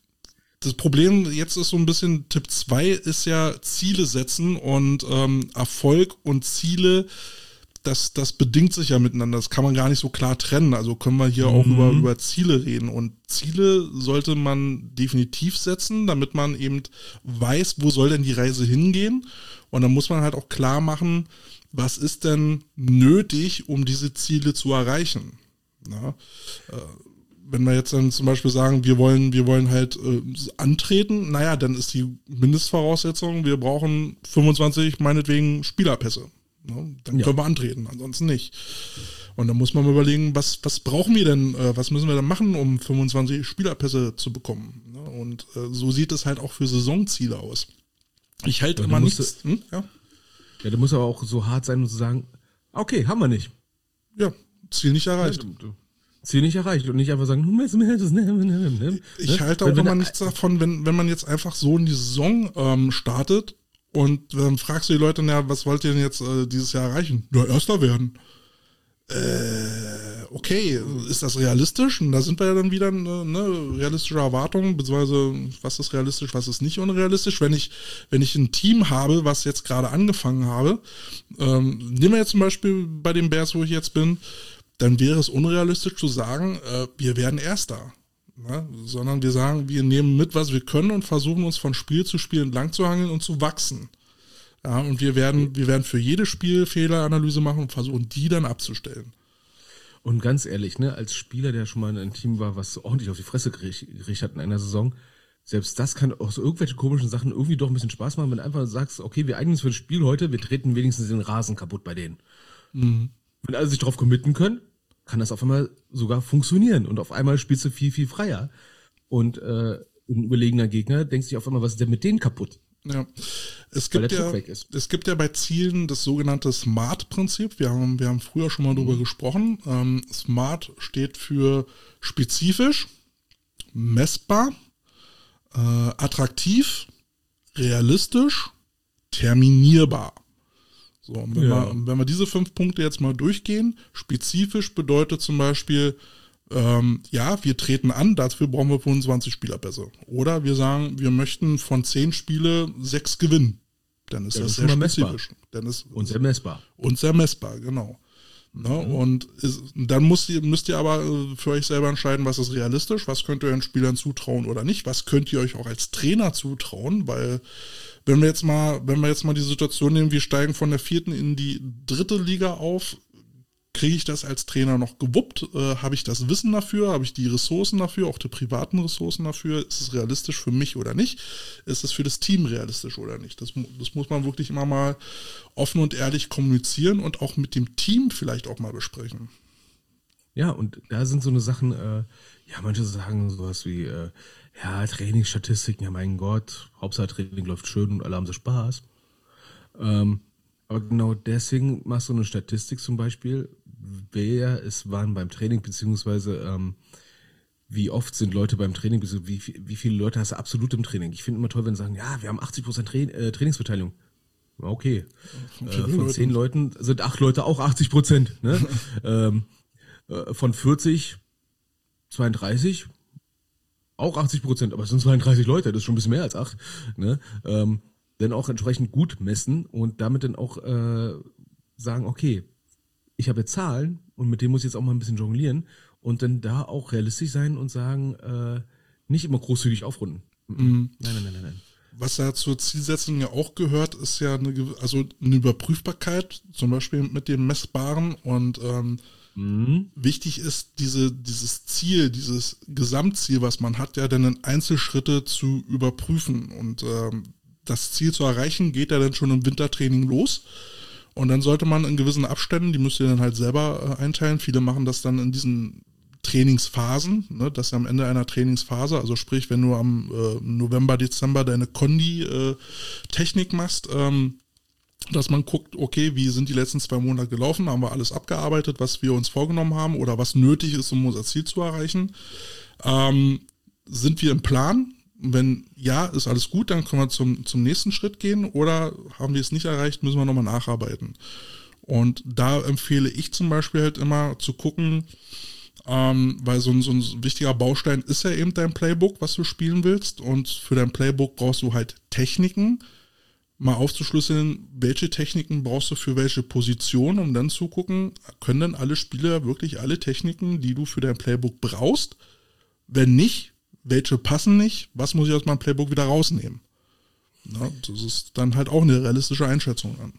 das Problem jetzt ist so ein bisschen, Tipp zwei ist ja Ziele setzen und ähm, Erfolg und Ziele, das, das bedingt sich ja miteinander. Das kann man gar nicht so klar trennen. Also können wir hier mhm. auch über, über Ziele reden. Und Ziele sollte man definitiv setzen, damit man eben weiß, wo soll denn die Reise hingehen. Und dann muss man halt auch klar machen, was ist denn nötig, um diese Ziele zu erreichen. Ja, äh, wenn wir jetzt dann zum Beispiel sagen, wir wollen, wir wollen halt äh, antreten, naja, dann ist die Mindestvoraussetzung, wir brauchen fünfundzwanzig, meinetwegen, Spielerpässe. Ne? Dann Ja. können wir antreten, ansonsten nicht. Und dann muss man mal überlegen, was, was brauchen wir denn, äh, was müssen wir denn machen, um fünfundzwanzig Spielerpässe zu bekommen. Ne? Und äh, so sieht es halt auch für Saisonziele aus. Ich halte Ja, immer du musst- nichts. Hm? Ja? Ja, da muss aber auch so hart sein und zu sagen, okay, haben wir nicht. ja, Ziel nicht erreicht. Ja, du- Ziel nicht erreicht und nicht einfach sagen, hm, jetzt- jetzt- ne? Ich halte auch Wenn- wenn immer da- nichts davon, wenn, wenn man jetzt einfach so in die Saison ähm, startet und dann fragst du die Leute, na, was wollt ihr denn jetzt äh, dieses Jahr erreichen? Ja, Erster werden. Äh, okay, ist das realistisch? Und da sind wir ja dann wieder, ne, ne, realistische Erwartungen, beziehungsweise was ist realistisch, was ist nicht unrealistisch. Wenn ich, wenn ich ein Team habe, was jetzt gerade angefangen habe, ähm, nehmen wir jetzt zum Beispiel bei den Bears, wo ich jetzt bin, dann wäre es unrealistisch zu sagen, äh, wir werden Erster. Ne? Sondern wir sagen, wir nehmen mit, was wir können und versuchen uns von Spiel zu Spiel entlang zu hangeln und zu wachsen. Ja, und wir werden, wir werden für jedes Spiel Fehleranalyse machen und versuchen, die dann abzustellen. Und ganz ehrlich, ne, als Spieler, der schon mal in einem Team war, was ordentlich auf die Fresse gekriegt hat in einer Saison, selbst das kann aus irgendwelchen komischen Sachen irgendwie doch ein bisschen Spaß machen, wenn du einfach sagst, okay, wir eignen uns für das Spiel heute, wir treten wenigstens den Rasen kaputt bei denen. Mhm. Wenn alle sich drauf committen können, kann das auf einmal sogar funktionieren. Und auf einmal spielst du viel, viel freier. Und äh, ein überlegener Gegner denkt sich auf einmal, was ist denn mit denen kaputt? Ja, es Weil gibt der ja, Druck weg ist. es gibt ja bei Zielen das sogenannte SMART-Prinzip. Wir haben, wir haben früher schon mal drüber gesprochen. Ähm, SMART steht für spezifisch, messbar, äh, attraktiv, realistisch, terminierbar. So, und wenn, Ja. wir, wenn wir diese fünf Punkte jetzt mal durchgehen, spezifisch bedeutet zum Beispiel, ähm, ja, wir treten an, dafür brauchen wir fünfundzwanzig Spielerpässe. Oder wir sagen, wir möchten von zehn Spiele sechs gewinnen. Dann ist Ja, das das ist sehr schon mal messbar. spezifisch. Dann ist, Und sehr messbar. und sehr messbar, genau. Ne? Und ist, dann müsst ihr, müsst ihr aber äh, für euch selber entscheiden, was ist realistisch, was könnt ihr den Spielern zutrauen oder nicht, was könnt ihr euch auch als Trainer zutrauen, weil wenn wir jetzt mal, wenn wir jetzt mal die Situation nehmen, wir steigen von der vierten in die dritte Liga auf, kriege ich das als Trainer noch gewuppt? Äh, habe ich das Wissen dafür? Habe ich die Ressourcen dafür? Auch die privaten Ressourcen dafür? Ist es realistisch für mich oder nicht? Ist es für das Team realistisch oder nicht? Das, das muss man wirklich immer mal offen und ehrlich kommunizieren und auch mit dem Team vielleicht auch mal besprechen. Ja, und da sind so eine Sachen, äh, ja, manche sagen sowas wie, äh, ja, Trainingsstatistiken, ja mein Gott, Hauptsache Training läuft schön und alle haben so Spaß. Ähm, aber genau deswegen machst du eine Statistik zum Beispiel, wer es waren beim Training, beziehungsweise ähm, wie oft sind Leute beim Training, beziehungsweise wie, wie viele Leute hast du absolut im Training. Ich finde immer toll, wenn sie sagen, ja, wir haben achtzig Prozent Tra äh, Trainingsbeteiligung. Okay, äh, von zehn Leuten sind acht Leute auch achtzig Prozent. Ne? ähm, äh, von vierzig, zweiunddreißig, auch achtzig Prozent, aber es sind zweiunddreißig Leute, das ist schon ein bisschen mehr als acht. Ne? Ähm, dann auch entsprechend gut messen und damit dann auch äh, sagen, okay, ich habe jetzt Zahlen und mit denen muss ich jetzt auch mal ein bisschen jonglieren und dann da auch realistisch sein und sagen, äh, nicht immer großzügig aufrunden. Mhm. Nein, nein, nein, nein, nein. Was ja zur Zielsetzung ja auch gehört, ist ja eine, also eine Überprüfbarkeit, zum Beispiel mit dem Messbaren und ähm, mhm. wichtig ist diese, dieses Ziel, dieses Gesamtziel, was man hat, ja dann in Einzelschritte zu überprüfen und ähm, das Ziel zu erreichen geht ja dann schon im Wintertraining los. Und dann sollte man in gewissen Abständen, die müsst ihr dann halt selber äh, einteilen, viele machen das dann in diesen Trainingsphasen, ne, das ist ja am Ende einer Trainingsphase, also sprich, wenn du am äh, November, Dezember deine Kondi-Technik äh, machst, ähm, dass man guckt, okay, wie sind die letzten zwei Monate gelaufen, haben wir alles abgearbeitet, was wir uns vorgenommen haben oder was nötig ist, um unser Ziel zu erreichen. Ähm, sind wir im Plan? Wenn ja, ist alles gut, dann können wir zum, zum nächsten Schritt gehen oder haben wir es nicht erreicht, müssen wir nochmal nacharbeiten. Und da empfehle ich zum Beispiel halt immer zu gucken, ähm, weil so ein, so ein wichtiger Baustein ist ja eben dein Playbook, was du spielen willst und für dein Playbook brauchst du halt Techniken, mal aufzuschlüsseln, welche Techniken brauchst du für welche Position, um dann zu gucken, können denn alle Spieler wirklich alle Techniken, die du für dein Playbook brauchst? Wenn nicht, welche passen nicht, was muss ich aus meinem Playbook wieder rausnehmen? Na, das ist dann halt auch eine realistische Einschätzung an.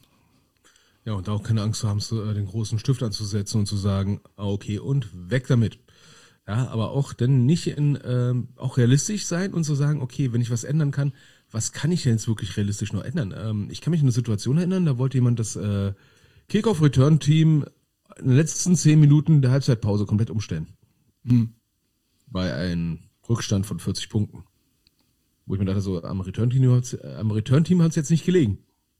Ja, und auch keine Angst zu haben, den großen Stift anzusetzen und zu sagen, okay, und weg damit. Ja, aber auch dann nicht in, ähm, auch realistisch sein und zu sagen, okay, wenn ich was ändern kann, was kann ich denn jetzt wirklich realistisch noch ändern? Ähm, ich kann mich an eine Situation erinnern, da wollte jemand das äh, Kick-Off-Return-Team in den letzten zehn Minuten der Halbzeitpause komplett umstellen. Hm. Bei einem Rückstand von vierzig Punkten. Wo ich mir dachte, so am Return-Team am Return-Team hat es jetzt nicht gelegen.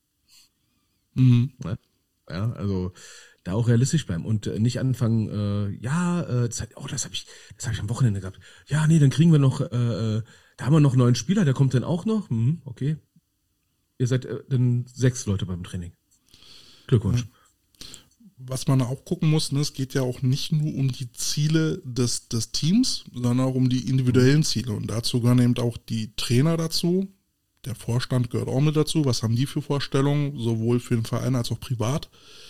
Mhm. Ja, also da auch realistisch bleiben und äh, nicht anfangen, äh, ja, äh, das, oh, das habe ich, das habe ich am Wochenende gehabt. Ja, nee, dann kriegen wir noch, äh, da haben wir noch einen neuen Spieler, der kommt dann auch noch. Hm, okay. Ihr seid äh, dann sechs Leute beim Training. Glückwunsch. Ja. Was man auch gucken muss, ne, es geht ja auch nicht nur um die Ziele des, des Teams, sondern auch um die individuellen Ziele. Und dazu gehören eben auch die Trainer dazu. Der Vorstand gehört auch mit dazu. Was haben die für Vorstellungen, sowohl für den Verein als auch privat?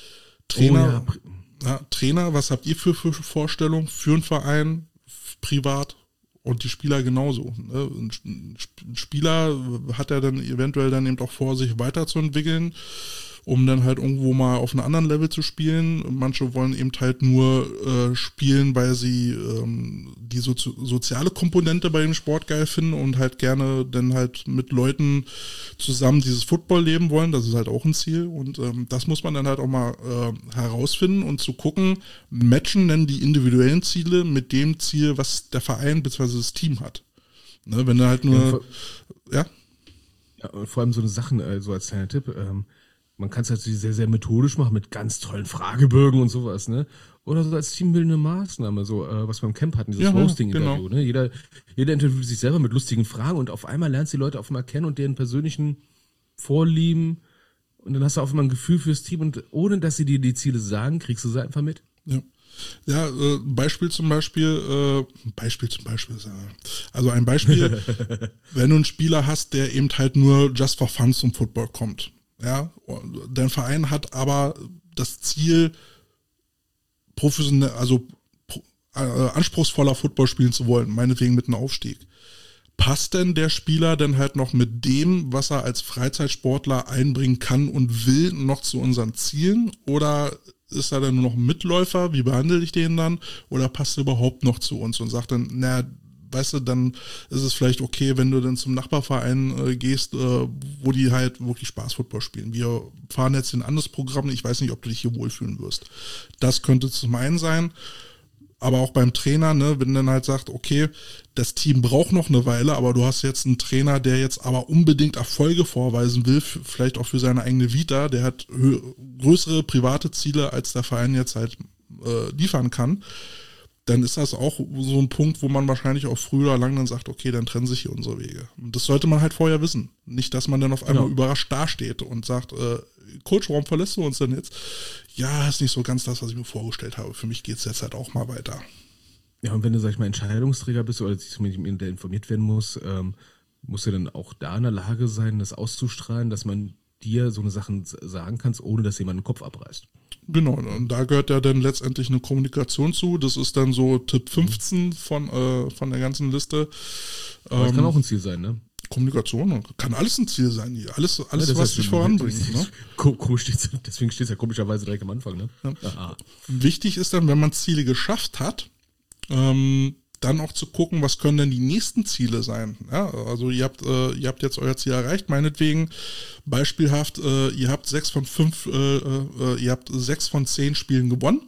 Trainer, oh ja. Ja, Trainer, was habt ihr für, für Vorstellungen für den Verein, privat und die Spieler genauso? Ne? Ein Spieler hat ja dann eventuell dann eben auch vor, sich weiterzuentwickeln, um dann halt irgendwo mal auf einem anderen Level zu spielen. Manche wollen eben halt nur äh, spielen, weil sie ähm, die so soziale Komponente bei dem Sport geil finden und halt gerne dann halt mit Leuten zusammen dieses Football leben wollen. Das ist halt auch ein Ziel und ähm, das muss man dann halt auch mal äh, herausfinden und zu gucken, matchen denn die individuellen Ziele mit dem Ziel, was der Verein bzw. das Team hat. Ne, wenn er halt nur, ja, vor, ja? Ja, und vor allem so eine Sachen, äh, so als kleiner Tipp, ähm, man kann es halt sehr, sehr methodisch machen mit ganz tollen Fragebögen und sowas, ne? Oder so als teambildende Maßnahme, so äh, was wir im Camp hatten, dieses ja, Roasting-Interview, genau. ne? Jeder, jeder interviewt sich selber mit lustigen Fragen und auf einmal lernst du die Leute auf einmal kennen und deren persönlichen Vorlieben und dann hast du auf einmal ein Gefühl fürs Team und ohne, dass sie dir die Ziele sagen, kriegst du sie einfach mit. Ja. Ja, äh, Beispiel zum Beispiel, äh, Beispiel zum Beispiel, also ein Beispiel, wenn du einen Spieler hast, der eben halt nur just for fun zum Football kommt. Ja, dein Verein hat aber das Ziel, professionell, also äh, anspruchsvoller Football spielen zu wollen, meinetwegen mit einem Aufstieg. Passt denn der Spieler denn halt noch mit dem, was er als Freizeitsportler einbringen kann und will, noch zu unseren Zielen? Oder ist er dann nur noch ein Mitläufer? Wie behandle ich den dann? Oder passt er überhaupt noch zu uns und sagt dann, na, weißt du, dann ist es vielleicht okay, wenn du dann zum Nachbarverein äh, gehst, äh, wo die halt wirklich Spaß-Football spielen. Wir fahren jetzt in ein anderes Programm, ich weiß nicht, ob du dich hier wohlfühlen wirst. Das könnte zum einen sein, aber auch beim Trainer, ne, wenn dann halt sagt, okay, das Team braucht noch eine Weile, aber du hast jetzt einen Trainer, der jetzt aber unbedingt Erfolge vorweisen will, f- vielleicht auch für seine eigene Vita, der hat hö- größere private Ziele, als der Verein jetzt halt äh, liefern kann, dann ist das auch so ein Punkt, wo man wahrscheinlich auch früh oder lang dann sagt, okay, dann trennen sich hier unsere Wege. Und das sollte man halt vorher wissen. Nicht, dass man dann auf einmal genau. überrascht dasteht und sagt, äh, Coach, warum verlässt du uns denn jetzt? Ja, ist nicht so ganz das, was ich mir vorgestellt habe. Für mich geht's jetzt halt auch mal weiter. Ja, und wenn du, sag ich mal, Entscheidungsträger bist oder sich zumindest informiert werden muss, ähm, musst du dann auch da in der Lage sein, das auszustrahlen, dass man dir so eine Sachen sagen kannst, ohne dass jemand den Kopf abreißt. Genau, und da gehört ja dann letztendlich eine Kommunikation zu. Das ist dann so Tipp fünfzehn von, äh, von der ganzen Liste. Aber das ähm, kann auch ein Ziel sein, ne? Kommunikation kann alles ein Ziel sein. Hier. Alles, alles Ja, das was heißt, dich du- voranbringt. Ne? Ko- Komisch steht's, deswegen steht es ja komischerweise direkt am Anfang, ne? Ja. Aha. Wichtig ist dann, wenn man Ziele geschafft hat, ähm, dann auch zu gucken, was können denn die nächsten Ziele sein. Ja, also ihr habt, äh, ihr habt jetzt euer Ziel erreicht, meinetwegen beispielhaft, äh, ihr habt sechs von fünf, äh, äh, ihr habt sechs von zehn Spielen gewonnen.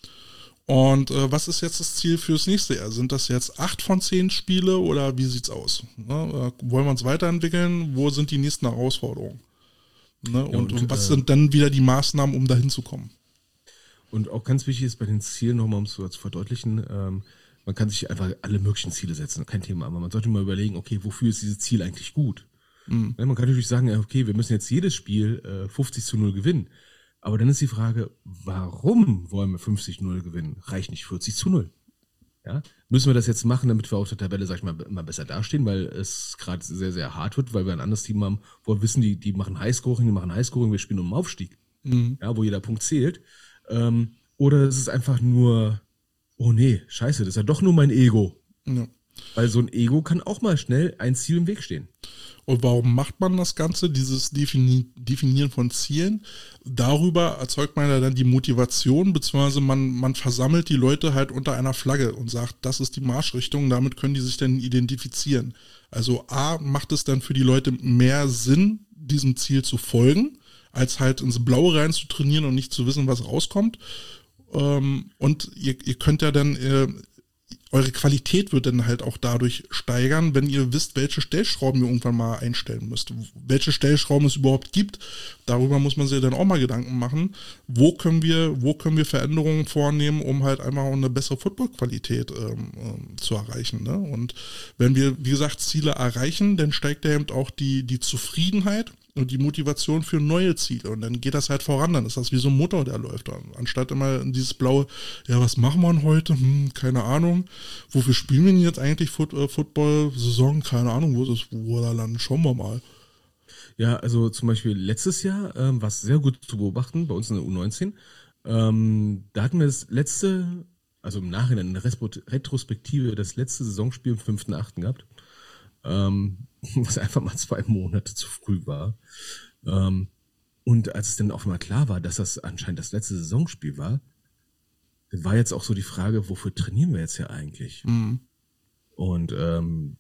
Und äh, was ist jetzt das Ziel fürs nächste Jahr? Sind das jetzt acht von zehn Spiele oder wie sieht's aus? Ne? Äh, wollen wir uns weiterentwickeln? Wo sind die nächsten Herausforderungen? Ne? Und, und, und was äh, sind dann wieder die Maßnahmen, um dahin zu kommen? Und auch ganz wichtig ist bei den Zielen nochmal, um es so zu verdeutlichen, ähm, man kann sich einfach alle möglichen Ziele setzen, kein Thema, aber man sollte mal überlegen, okay, wofür ist dieses Ziel eigentlich gut? Mhm. Ja, man kann natürlich sagen, ja, okay, wir müssen jetzt jedes Spiel äh, fünfzig zu null gewinnen, aber dann ist die Frage, warum wollen wir fünfzig zu null gewinnen? Reicht nicht vierzig zu null? Ja? Müssen wir das jetzt machen, damit wir auf der Tabelle, sag ich mal, immer besser dastehen, weil es gerade sehr, sehr hart wird, weil wir ein anderes Team haben, wo wir wissen, die, die machen Highscoring, die machen Highscoring, wir spielen um den Aufstieg, mhm. ja, wo jeder Punkt zählt. Ähm, oder es ist einfach nur, oh nee, scheiße, das ist ja doch nur mein Ego. Ja. Weil so ein Ego kann auch mal schnell ein Ziel im Weg stehen. Und warum macht man das Ganze, dieses Defini- Definieren von Zielen? Darüber erzeugt man ja dann die Motivation, beziehungsweise man, man versammelt die Leute halt unter einer Flagge und sagt, das ist die Marschrichtung, damit können die sich dann identifizieren. Also A, macht es dann für die Leute mehr Sinn, diesem Ziel zu folgen, als halt ins Blaue rein zu trainieren und nicht zu wissen, was rauskommt. Ähm, und ihr, ihr könnt ja dann, äh, eure Qualität wird dann halt auch dadurch steigern, wenn ihr wisst, welche Stellschrauben ihr irgendwann mal einstellen müsst. Welche Stellschrauben es überhaupt gibt, darüber muss man sich dann auch mal Gedanken machen. Wo können wir, wo können wir Veränderungen vornehmen, um halt einfach auch eine bessere Footballqualität ähm, ähm, zu erreichen. Ne? Und wenn wir, wie gesagt, Ziele erreichen, dann steigt ja eben auch die, die Zufriedenheit und die Motivation für neue Ziele. Und dann geht das halt voran. Dann ist das wie so ein Motor, der läuft. Anstatt immer dieses blaue, ja, was machen wir denn heute? Hm, keine Ahnung. Wofür spielen wir denn jetzt eigentlich Foot, äh, Football-Saison? Keine Ahnung, wo ist es, wo da landen? Schauen wir mal. Ja, also zum Beispiel letztes Jahr ähm, war es sehr gut zu beobachten, bei uns in der U neunzehn. Ähm, da hatten wir das letzte, also im Nachhinein, eine Retrospektive, das letzte Saisonspiel am fünften achten gehabt. Ähm, was einfach mal zwei Monate zu früh war. Ähm, und als es dann auch mal klar war, dass das anscheinend das letzte Saisonspiel war, dann war jetzt auch so die Frage, wofür trainieren wir jetzt hier eigentlich? Mhm. Und ähm,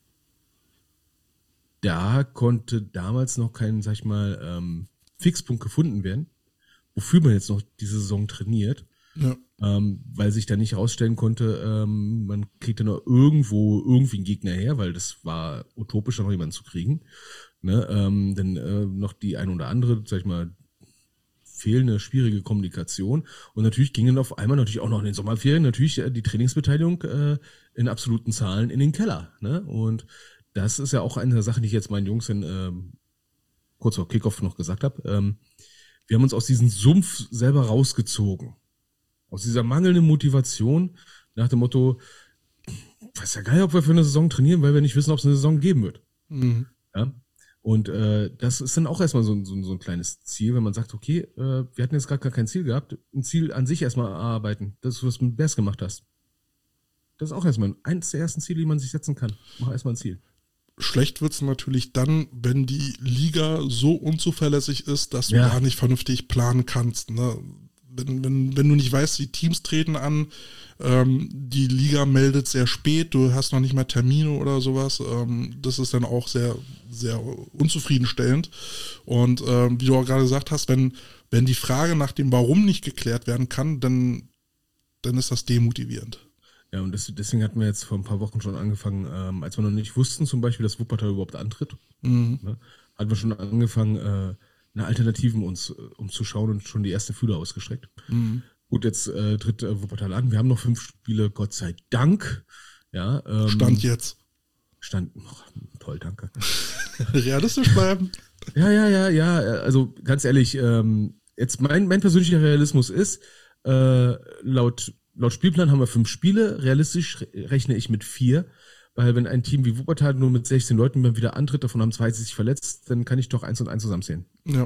da konnte damals noch kein, sag ich mal, ähm, Fixpunkt gefunden werden, wofür man jetzt noch diese Saison trainiert. Ja. Ähm, weil sich da nicht herausstellen konnte, ähm, man kriegt ja noch irgendwo irgendwie einen Gegner her, weil das war utopisch, da noch jemanden zu kriegen. Ne? Ähm, dann äh, noch die ein oder andere, sag ich mal, fehlende, schwierige Kommunikation. Und natürlich ging dann auf einmal natürlich auch noch in den Sommerferien natürlich äh, die Trainingsbeteiligung äh, in absoluten Zahlen in den Keller. Ne? Und das ist ja auch eine der Sachen, die ich jetzt meinen Jungs in, ähm, kurz vor Kickoff noch gesagt habe. Ähm, wir haben uns aus diesem Sumpf selber rausgezogen. Aus dieser mangelnden Motivation nach dem Motto, weiß ja geil, ob wir für eine Saison trainieren, weil wir nicht wissen, ob es eine Saison geben wird. Mhm. Ja? Und äh, das ist dann auch erstmal so, so, so ein kleines Ziel, wenn man sagt, okay, äh, wir hatten jetzt gerade gar kein Ziel gehabt, ein Ziel an sich erstmal erarbeiten, das, was du mit Bears gemacht hast. Das ist auch erstmal eins der ersten Ziele, die man sich setzen kann. Mach erstmal ein Ziel. Schlecht wird's natürlich dann, wenn die Liga so unzuverlässig ist, dass du ja. gar nicht vernünftig planen kannst, ne? Wenn, wenn, wenn du nicht weißt, die Teams treten an, ähm, die Liga meldet sehr spät, du hast noch nicht mal Termine oder sowas, ähm, das ist dann auch sehr, sehr unzufriedenstellend. Und ähm, wie du auch gerade gesagt hast, wenn, wenn die Frage nach dem Warum nicht geklärt werden kann, dann, dann ist das demotivierend. Ja, und das, deswegen hatten wir jetzt vor ein paar Wochen schon angefangen, ähm, als wir noch nicht wussten zum Beispiel, dass Wuppertal überhaupt antritt, mhm. ne, hatten wir schon angefangen, äh, eine Alternativen uns äh, umzuschauen und schon die ersten Fühler ausgestreckt. Mhm. Gut, jetzt äh, tritt äh, Wuppertal an. Wir haben noch fünf Spiele, Gott sei Dank. Ja, ähm, Stand jetzt. Stand, oh, toll, danke. Realistisch bleiben. Ja, ja, ja, ja, also ganz ehrlich, ähm, jetzt mein, mein persönlicher Realismus ist, äh, laut, laut Spielplan haben wir fünf Spiele, realistisch rechne ich mit vier, Weil wenn ein Team wie Wuppertal nur mit sechzehn Leuten dann wieder antritt, davon haben zwei sich verletzt, dann kann ich doch eins und eins zusammenzählen. Ja.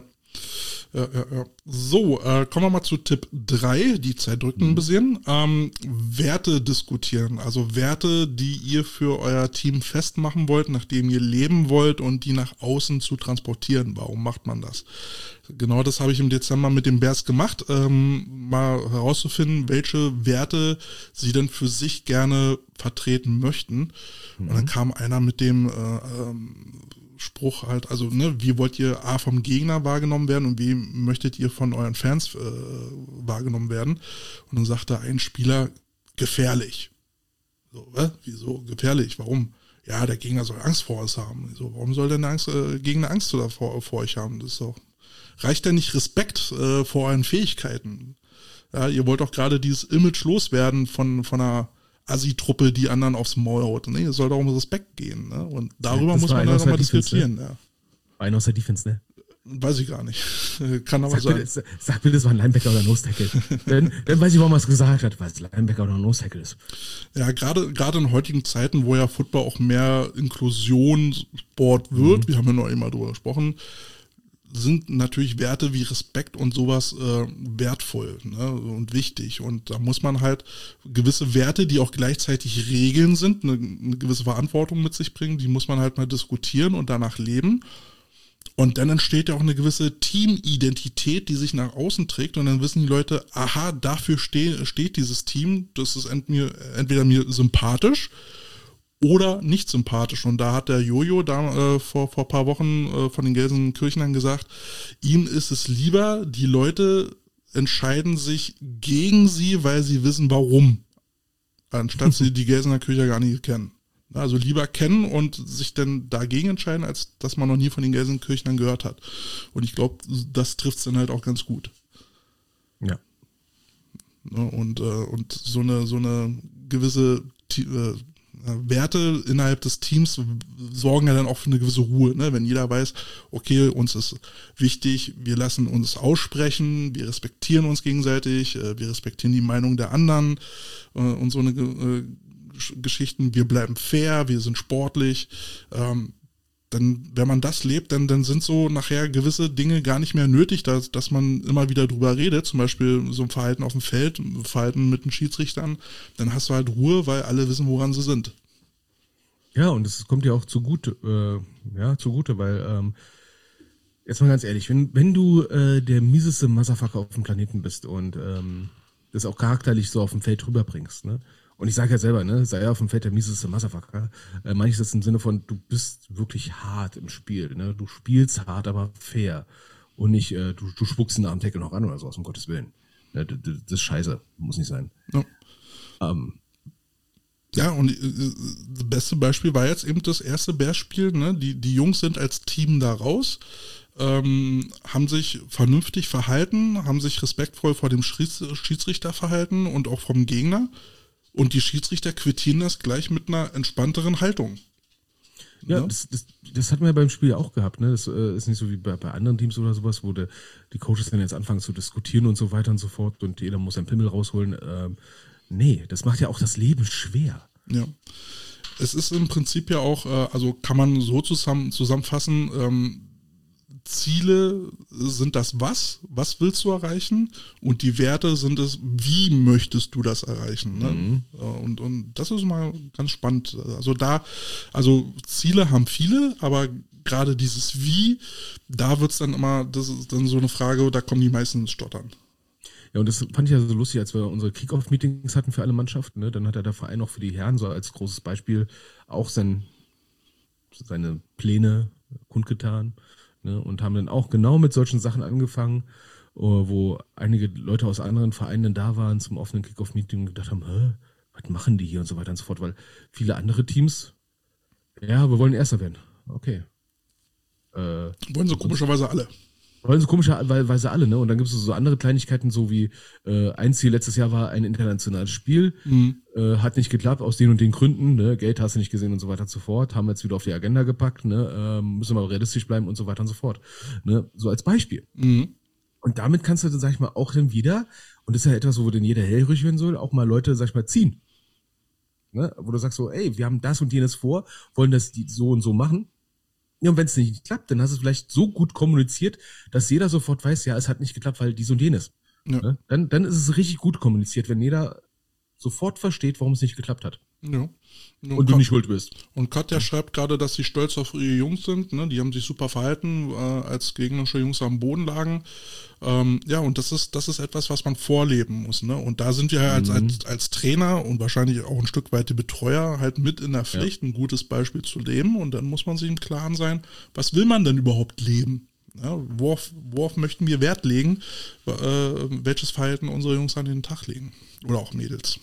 Ja, ja, ja. So, äh, kommen wir mal zu Tipp drei, die Zeit drückt ein bisschen. Ähm, Werte diskutieren, also Werte, die ihr für euer Team festmachen wollt, nach dem ihr leben wollt und die nach außen zu transportieren. Warum macht man das? Genau das habe ich im Dezember mit den Bears gemacht, ähm, mal herauszufinden, welche Werte sie denn für sich gerne vertreten möchten. Mhm. Und dann kam einer mit dem äh, ähm, Spruch halt, also ne, wie wollt ihr A vom Gegner wahrgenommen werden und wie möchtet ihr von euren Fans äh, wahrgenommen werden? Und dann sagte ein Spieler, gefährlich. So, äh, wieso gefährlich? Warum? Ja, der Gegner soll Angst vor uns haben. So, warum soll denn der Angst, äh, Gegner Angst vor, vor euch haben? Das ist doch, reicht denn nicht Respekt äh, vor euren Fähigkeiten? Ja, ihr wollt doch gerade dieses Image loswerden von, von einer Assi-Truppe, die anderen aufs Maul haut. Nee, es soll doch um Respekt gehen. Ne? Und darüber das muss man dann nochmal diskutieren. Ne? Ja. Einer aus der Defense, ne? Weiß ich gar nicht. Kann aber sag sein. Bitte, sag bitte, das war ein Linebacker oder ein Nose-Tackle. dann, dann weiß ich, warum er es gesagt hat, weil es Linebacker oder ein Nose-Tackle ist. Ja, gerade gerade in heutigen Zeiten, wo ja Football auch mehr Inklusionssport wird, mhm. wir haben ja noch immer drüber gesprochen, sind natürlich Werte wie Respekt und sowas äh, wertvoll, ne, und wichtig. Und da muss man halt gewisse Werte, die auch gleichzeitig Regeln sind, eine, eine gewisse Verantwortung mit sich bringen, die muss man halt mal diskutieren und danach leben. Und dann entsteht ja auch eine gewisse Teamidentität, die sich nach außen trägt. Und dann wissen die Leute, aha, dafür ste- steht dieses Team, das ist ent- mir, entweder mir sympathisch oder nicht sympathisch. Und da hat der Jojo da äh, vor vor paar Wochen äh, von den Gelsenkirchenern gesagt, ihm ist es lieber, die Leute entscheiden sich gegen sie, weil sie wissen, warum, anstatt sie die Gelsenkircher gar nicht kennen. Also lieber kennen und sich dann dagegen entscheiden, als dass man noch nie von den Gelsenkirchenern gehört hat. Und ich glaube, das trifft es dann halt auch ganz gut. Ja. Und, äh, und so eine so eine gewisse äh, Werte innerhalb des Teams sorgen ja dann auch für eine gewisse Ruhe, ne? Wenn jeder weiß, okay, uns ist wichtig, wir lassen uns aussprechen, wir respektieren uns gegenseitig, wir respektieren die Meinung der anderen und so eine Geschichten, wir bleiben fair, wir sind sportlich, ähm, dann, wenn man das lebt, dann, dann sind so nachher gewisse Dinge gar nicht mehr nötig, dass, dass man immer wieder drüber redet, zum Beispiel so ein Verhalten auf dem Feld, Verhalten mit den Schiedsrichtern, dann hast du halt Ruhe, weil alle wissen, woran sie sind. Ja, und es kommt dir auch zugute, äh, ja, zugute, weil, ähm, jetzt mal ganz ehrlich, wenn, wenn du äh, der mieseste Motherfucker auf dem Planeten bist und ähm, das auch charakterlich so auf dem Feld rüberbringst, ne? Und ich sage ja selber, ne, sei ja auf dem Feld der mieseste Motherfucker, äh, meine ich das im Sinne von, du bist wirklich hart im Spiel, ne? Du spielst hart, aber fair. Und nicht, äh, du, du spuckst ihn nach dem Tackle noch an oder so, aus um Gottes Willen. Ne, das, das ist scheiße, muss nicht sein. Ja, ähm, ja und äh, das beste Beispiel war jetzt eben das erste Bears-Spiel, ne? Die, die Jungs sind als Team da raus, ähm, haben sich vernünftig verhalten, haben sich respektvoll vor dem Schieds- Schiedsrichter verhalten und auch vom Gegner. Und die Schiedsrichter quittieren das gleich mit einer entspannteren Haltung. Ja, ja? Das, das, das hatten wir beim Spiel auch gehabt. Ne? Das äh, ist nicht so wie bei, bei anderen Teams oder sowas, wo de, die Coaches dann jetzt anfangen zu diskutieren und so weiter und so fort und jeder muss seinen Pimmel rausholen. Ähm, nee, das macht ja auch das Leben schwer. Ja. Es ist im Prinzip ja auch, äh, also kann man so zusammen, zusammenfassen, ähm, Ziele sind das was, was willst du erreichen und die Werte sind es, wie möchtest du das erreichen, ne? Mhm. Und, und das ist mal ganz spannend. Also da, also Ziele haben viele, aber gerade dieses Wie, da wird's dann immer, das ist dann so eine Frage, da kommen die meisten ins Stottern. Ja, und das fand ich ja so lustig, als wir unsere Kick-Off-Meetings hatten für alle Mannschaften, ne? Dann hat ja der Verein auch für die Herren so als großes Beispiel auch sein, seine Pläne kundgetan. Ne, und haben dann auch genau mit solchen Sachen angefangen, wo einige Leute aus anderen Vereinen da waren zum offenen Kick-Off-Meeting und gedacht haben, hä, was machen die hier und so weiter und so fort, weil viele andere Teams, ja, wir wollen Erster werden. Okay. Äh, wollen sie komischerweise alle. Wollen sie komischerweise alle, ne? Und dann gibt es so andere Kleinigkeiten, so wie äh, ein Ziel letztes Jahr war ein internationales Spiel, mhm. äh, hat nicht geklappt, aus den und den Gründen, ne? Geld hast du nicht gesehen und so weiter und so fort, haben wir jetzt wieder auf die Agenda gepackt, ne? Ähm, müssen wir aber realistisch bleiben und so weiter und so fort. Ne? So als Beispiel. Mhm. Und damit kannst du, sag ich mal, auch dann wieder, und das ist ja etwas, wo dann jeder hellhörig werden soll, auch mal Leute, sag ich mal, ziehen. ne? Wo du sagst so, ey, wir haben das und jenes vor, wollen das die so und so machen. Ja, und wenn es nicht klappt, dann hast du es vielleicht so gut kommuniziert, dass jeder sofort weiß, ja, es hat nicht geklappt, weil dies und jenes. Ja. Ne? Dann, dann ist es richtig gut kommuniziert, wenn jeder sofort versteht, warum es nicht geklappt hat. Ja. Und, Und du nicht schuld bist. Und Katja schreibt gerade, dass sie stolz auf ihre Jungs sind. Ne? Die haben sich super verhalten, äh, als gegnerische Jungs am Boden lagen. Ähm, ja, und das ist das ist etwas, was man vorleben muss. Ne? Und da sind wir halt als, Mhm. als, als Trainer und wahrscheinlich auch ein Stück weit die Betreuer halt mit in der Pflicht, ja. ein gutes Beispiel zu leben. Und dann muss man sich im Klaren sein, was will man denn überhaupt leben? Ja, worauf, worauf möchten wir Wert legen? Äh, welches Verhalten unsere Jungs an den Tag legen? Oder auch Mädels.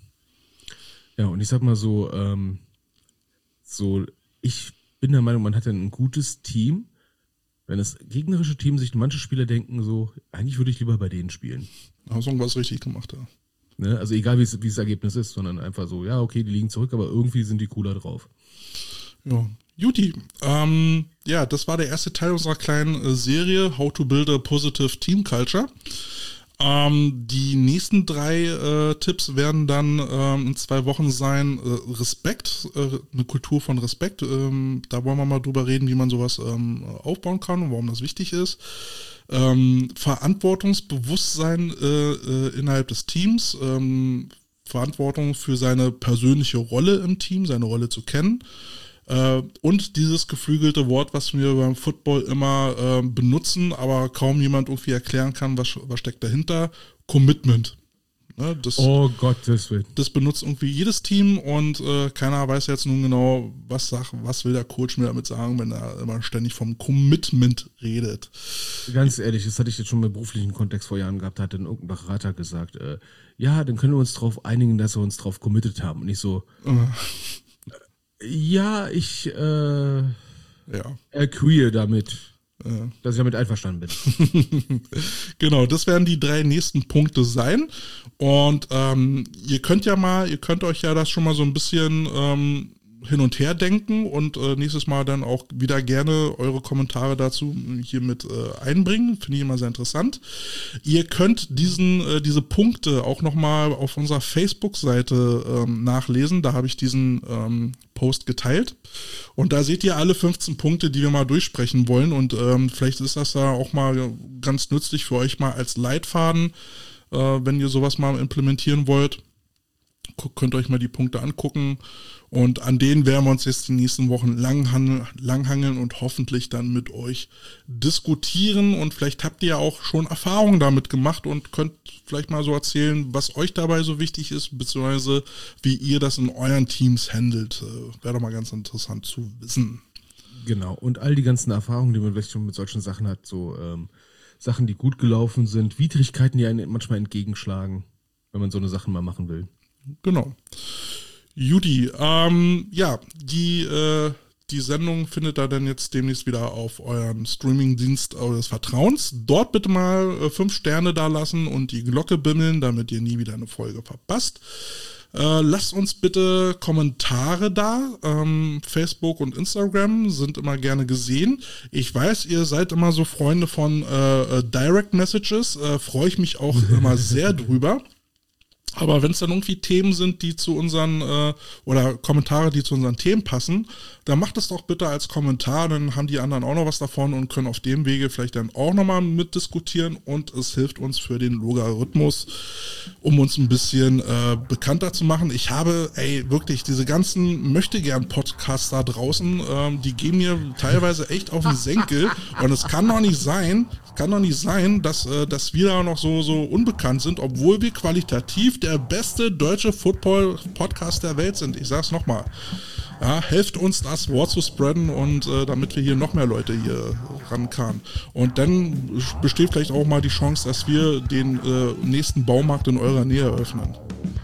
Ja, und ich sag mal so, ähm, so, ich bin der Meinung, man hat ja ein gutes Team. Wenn das gegnerische Team sich, manche Spieler denken so, eigentlich würde ich lieber bei denen spielen. Hast du irgendwas richtig gemacht, ja. Ne? Also egal, wie es, wie das Ergebnis ist, sondern einfach so, ja, okay, die liegen zurück, aber irgendwie sind die cooler drauf. Ja, Juti. Ähm, ja, das war der erste Teil unserer kleinen äh, Serie, How to Build a Positive Team Culture. Ähm, die nächsten drei äh, Tipps werden dann ähm, in zwei Wochen sein, äh, Respekt, äh, eine Kultur von Respekt. Ähm, da wollen wir mal drüber reden, wie man sowas ähm, aufbauen kann und warum das wichtig ist. Ähm, Verantwortungsbewusstsein äh, äh, innerhalb des Teams, ähm, Verantwortung für seine persönliche Rolle im Team, seine Rolle zu kennen. Äh, und dieses geflügelte Wort, was wir beim Football immer äh, benutzen, aber kaum jemand irgendwie erklären kann, was, was steckt dahinter, Commitment. Ne, das, Oh Gottes Willen. das benutzt irgendwie jedes Team und äh, keiner weiß jetzt nun genau, was sagt, was will der Coach mir damit sagen, wenn er immer ständig vom Commitment redet. Ganz ehrlich, das hatte ich jetzt schon im beruflichen Kontext vor Jahren gehabt, da hat dann irgendein Berater gesagt, äh, ja, dann können wir uns darauf einigen, dass wir uns drauf committed haben. Und ich so, Äh, ja, ich äh, ja. agree damit, Äh. dass ich damit einverstanden bin. Genau, das werden die drei nächsten Punkte sein. Und ähm, ihr könnt ja mal, ihr könnt euch ja das schon mal so ein bisschen ähm, hin und her denken und äh, nächstes Mal dann auch wieder gerne eure Kommentare dazu hier mit äh, einbringen. Finde ich immer sehr interessant. Ihr könnt diesen äh, diese Punkte auch nochmal auf unserer Facebook-Seite ähm, nachlesen. Da habe ich diesen ähm, Post geteilt. Und da seht ihr alle fünfzehn Punkte, die wir mal durchsprechen wollen. Und ähm, vielleicht ist das da auch mal ganz nützlich für euch mal als Leitfaden, äh, wenn ihr sowas mal implementieren wollt. Könnt euch mal die Punkte angucken und an denen werden wir uns jetzt die nächsten Wochen langhangeln, langhangeln und hoffentlich dann mit euch diskutieren und vielleicht habt ihr ja auch schon Erfahrungen damit gemacht und könnt vielleicht mal so erzählen, was euch dabei so wichtig ist, beziehungsweise wie ihr das in euren Teams handelt. Wäre doch mal ganz interessant zu wissen. Genau, und all die ganzen Erfahrungen, die man vielleicht schon mit solchen Sachen hat, so ähm, Sachen, die gut gelaufen sind, Widrigkeiten, die einem manchmal entgegenschlagen, wenn man so eine Sache mal machen will. Genau. Judy, ähm, ja, die, äh, die Sendung findet ihr dann jetzt demnächst wieder auf euren Streamingdienst eures Vertrauens. Dort bitte mal äh, fünf Sterne da lassen und die Glocke bimmeln, damit ihr nie wieder eine Folge verpasst. Äh, lasst uns bitte Kommentare da. Ähm, Facebook und Instagram sind immer gerne gesehen. Ich weiß, ihr seid immer so Freunde von äh, Direct Messages. Äh, freue ich mich auch immer sehr drüber. Aber wenn es dann irgendwie Themen sind, die zu unseren, äh, oder Kommentare, die zu unseren Themen passen, dann macht es doch bitte als Kommentar, dann haben die anderen auch noch was davon und können auf dem Wege vielleicht dann auch nochmal mitdiskutieren und es hilft uns für den Logarithmus, um uns ein bisschen äh, bekannter zu machen. Ich habe, ey, wirklich, diese ganzen Möchtegern-Podcasts da draußen, ähm, die gehen mir teilweise echt auf den Senkel und es kann doch nicht sein, kann doch nicht sein, dass, äh, dass wir da noch so, so unbekannt sind, obwohl wir qualitativ der beste deutsche Football-Podcast der Welt sind. Ich sag's nochmal. Ja, helft uns, das Wort zu spreaden und äh, damit wir hier noch mehr Leute hier rankamen. Und dann besteht vielleicht auch mal die Chance, dass wir den äh, nächsten Baumarkt in eurer Nähe eröffnen.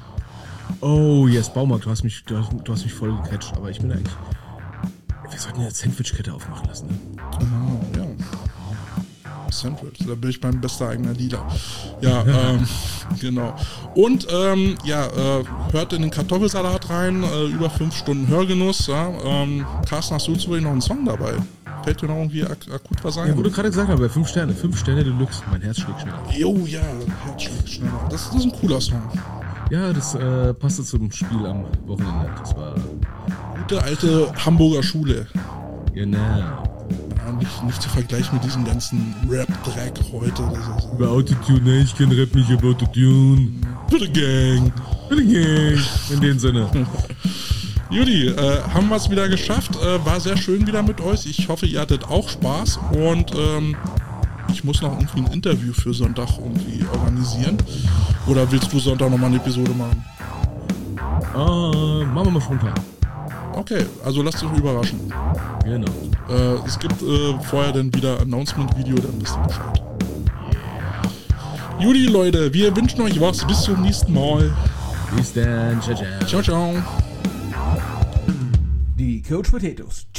Oh, yes, Baumarkt, du hast mich, du hast, du hast mich voll gecatcht, aber ich bin eigentlich... Wir sollten ja eine Sandwich-Kette aufmachen lassen, ne? Ah, ja. Sandwich, da bin ich mein bester eigener Dealer. Ja, ähm, genau. Und ähm, ja, äh, hört in den Kartoffelsalat rein, äh, über fünf Stunden Hörgenuss. Ja, ähm, Carsten, hast du zufällig noch einen Song dabei? Fällt dir noch irgendwie ak- akut was ein? Ja, wo du gerade gesagt hast, bei fünf Sterne, fünf Sterne Deluxe, mein Herz schlägt schneller. Jo, ja, Herz schlägt schneller. Das, das ist ein cooler Song. Ja, das äh, passte zum Spiel am Wochenende. Das war Gute alte Hamburger Schule. genau. Ja, nicht, nicht zu vergleichen mit diesem ganzen Rap-Dreck heute. Das ist, Über Autotune, ne? Ich kenn Rap nicht über Autotune. für die Gang. In dem Sinne. Judy, äh, haben wir es wieder geschafft. Äh, war sehr schön wieder mit euch. Ich hoffe, ihr hattet auch Spaß. Und ähm, ich muss noch irgendwie ein Interview für Sonntag irgendwie organisieren. Oder willst du Sonntag nochmal eine Episode machen? Ah, machen wir mal spontan. Okay, also lasst euch überraschen. Genau. Äh, es gibt äh, vorher dann wieder Announcement-Video, dann wisst ihr Bescheid. Judy, Leute, wir wünschen euch was. Bis zum nächsten Mal. Bis dann. Ciao, ciao. Ciao, ciao. Die Coach Potatoes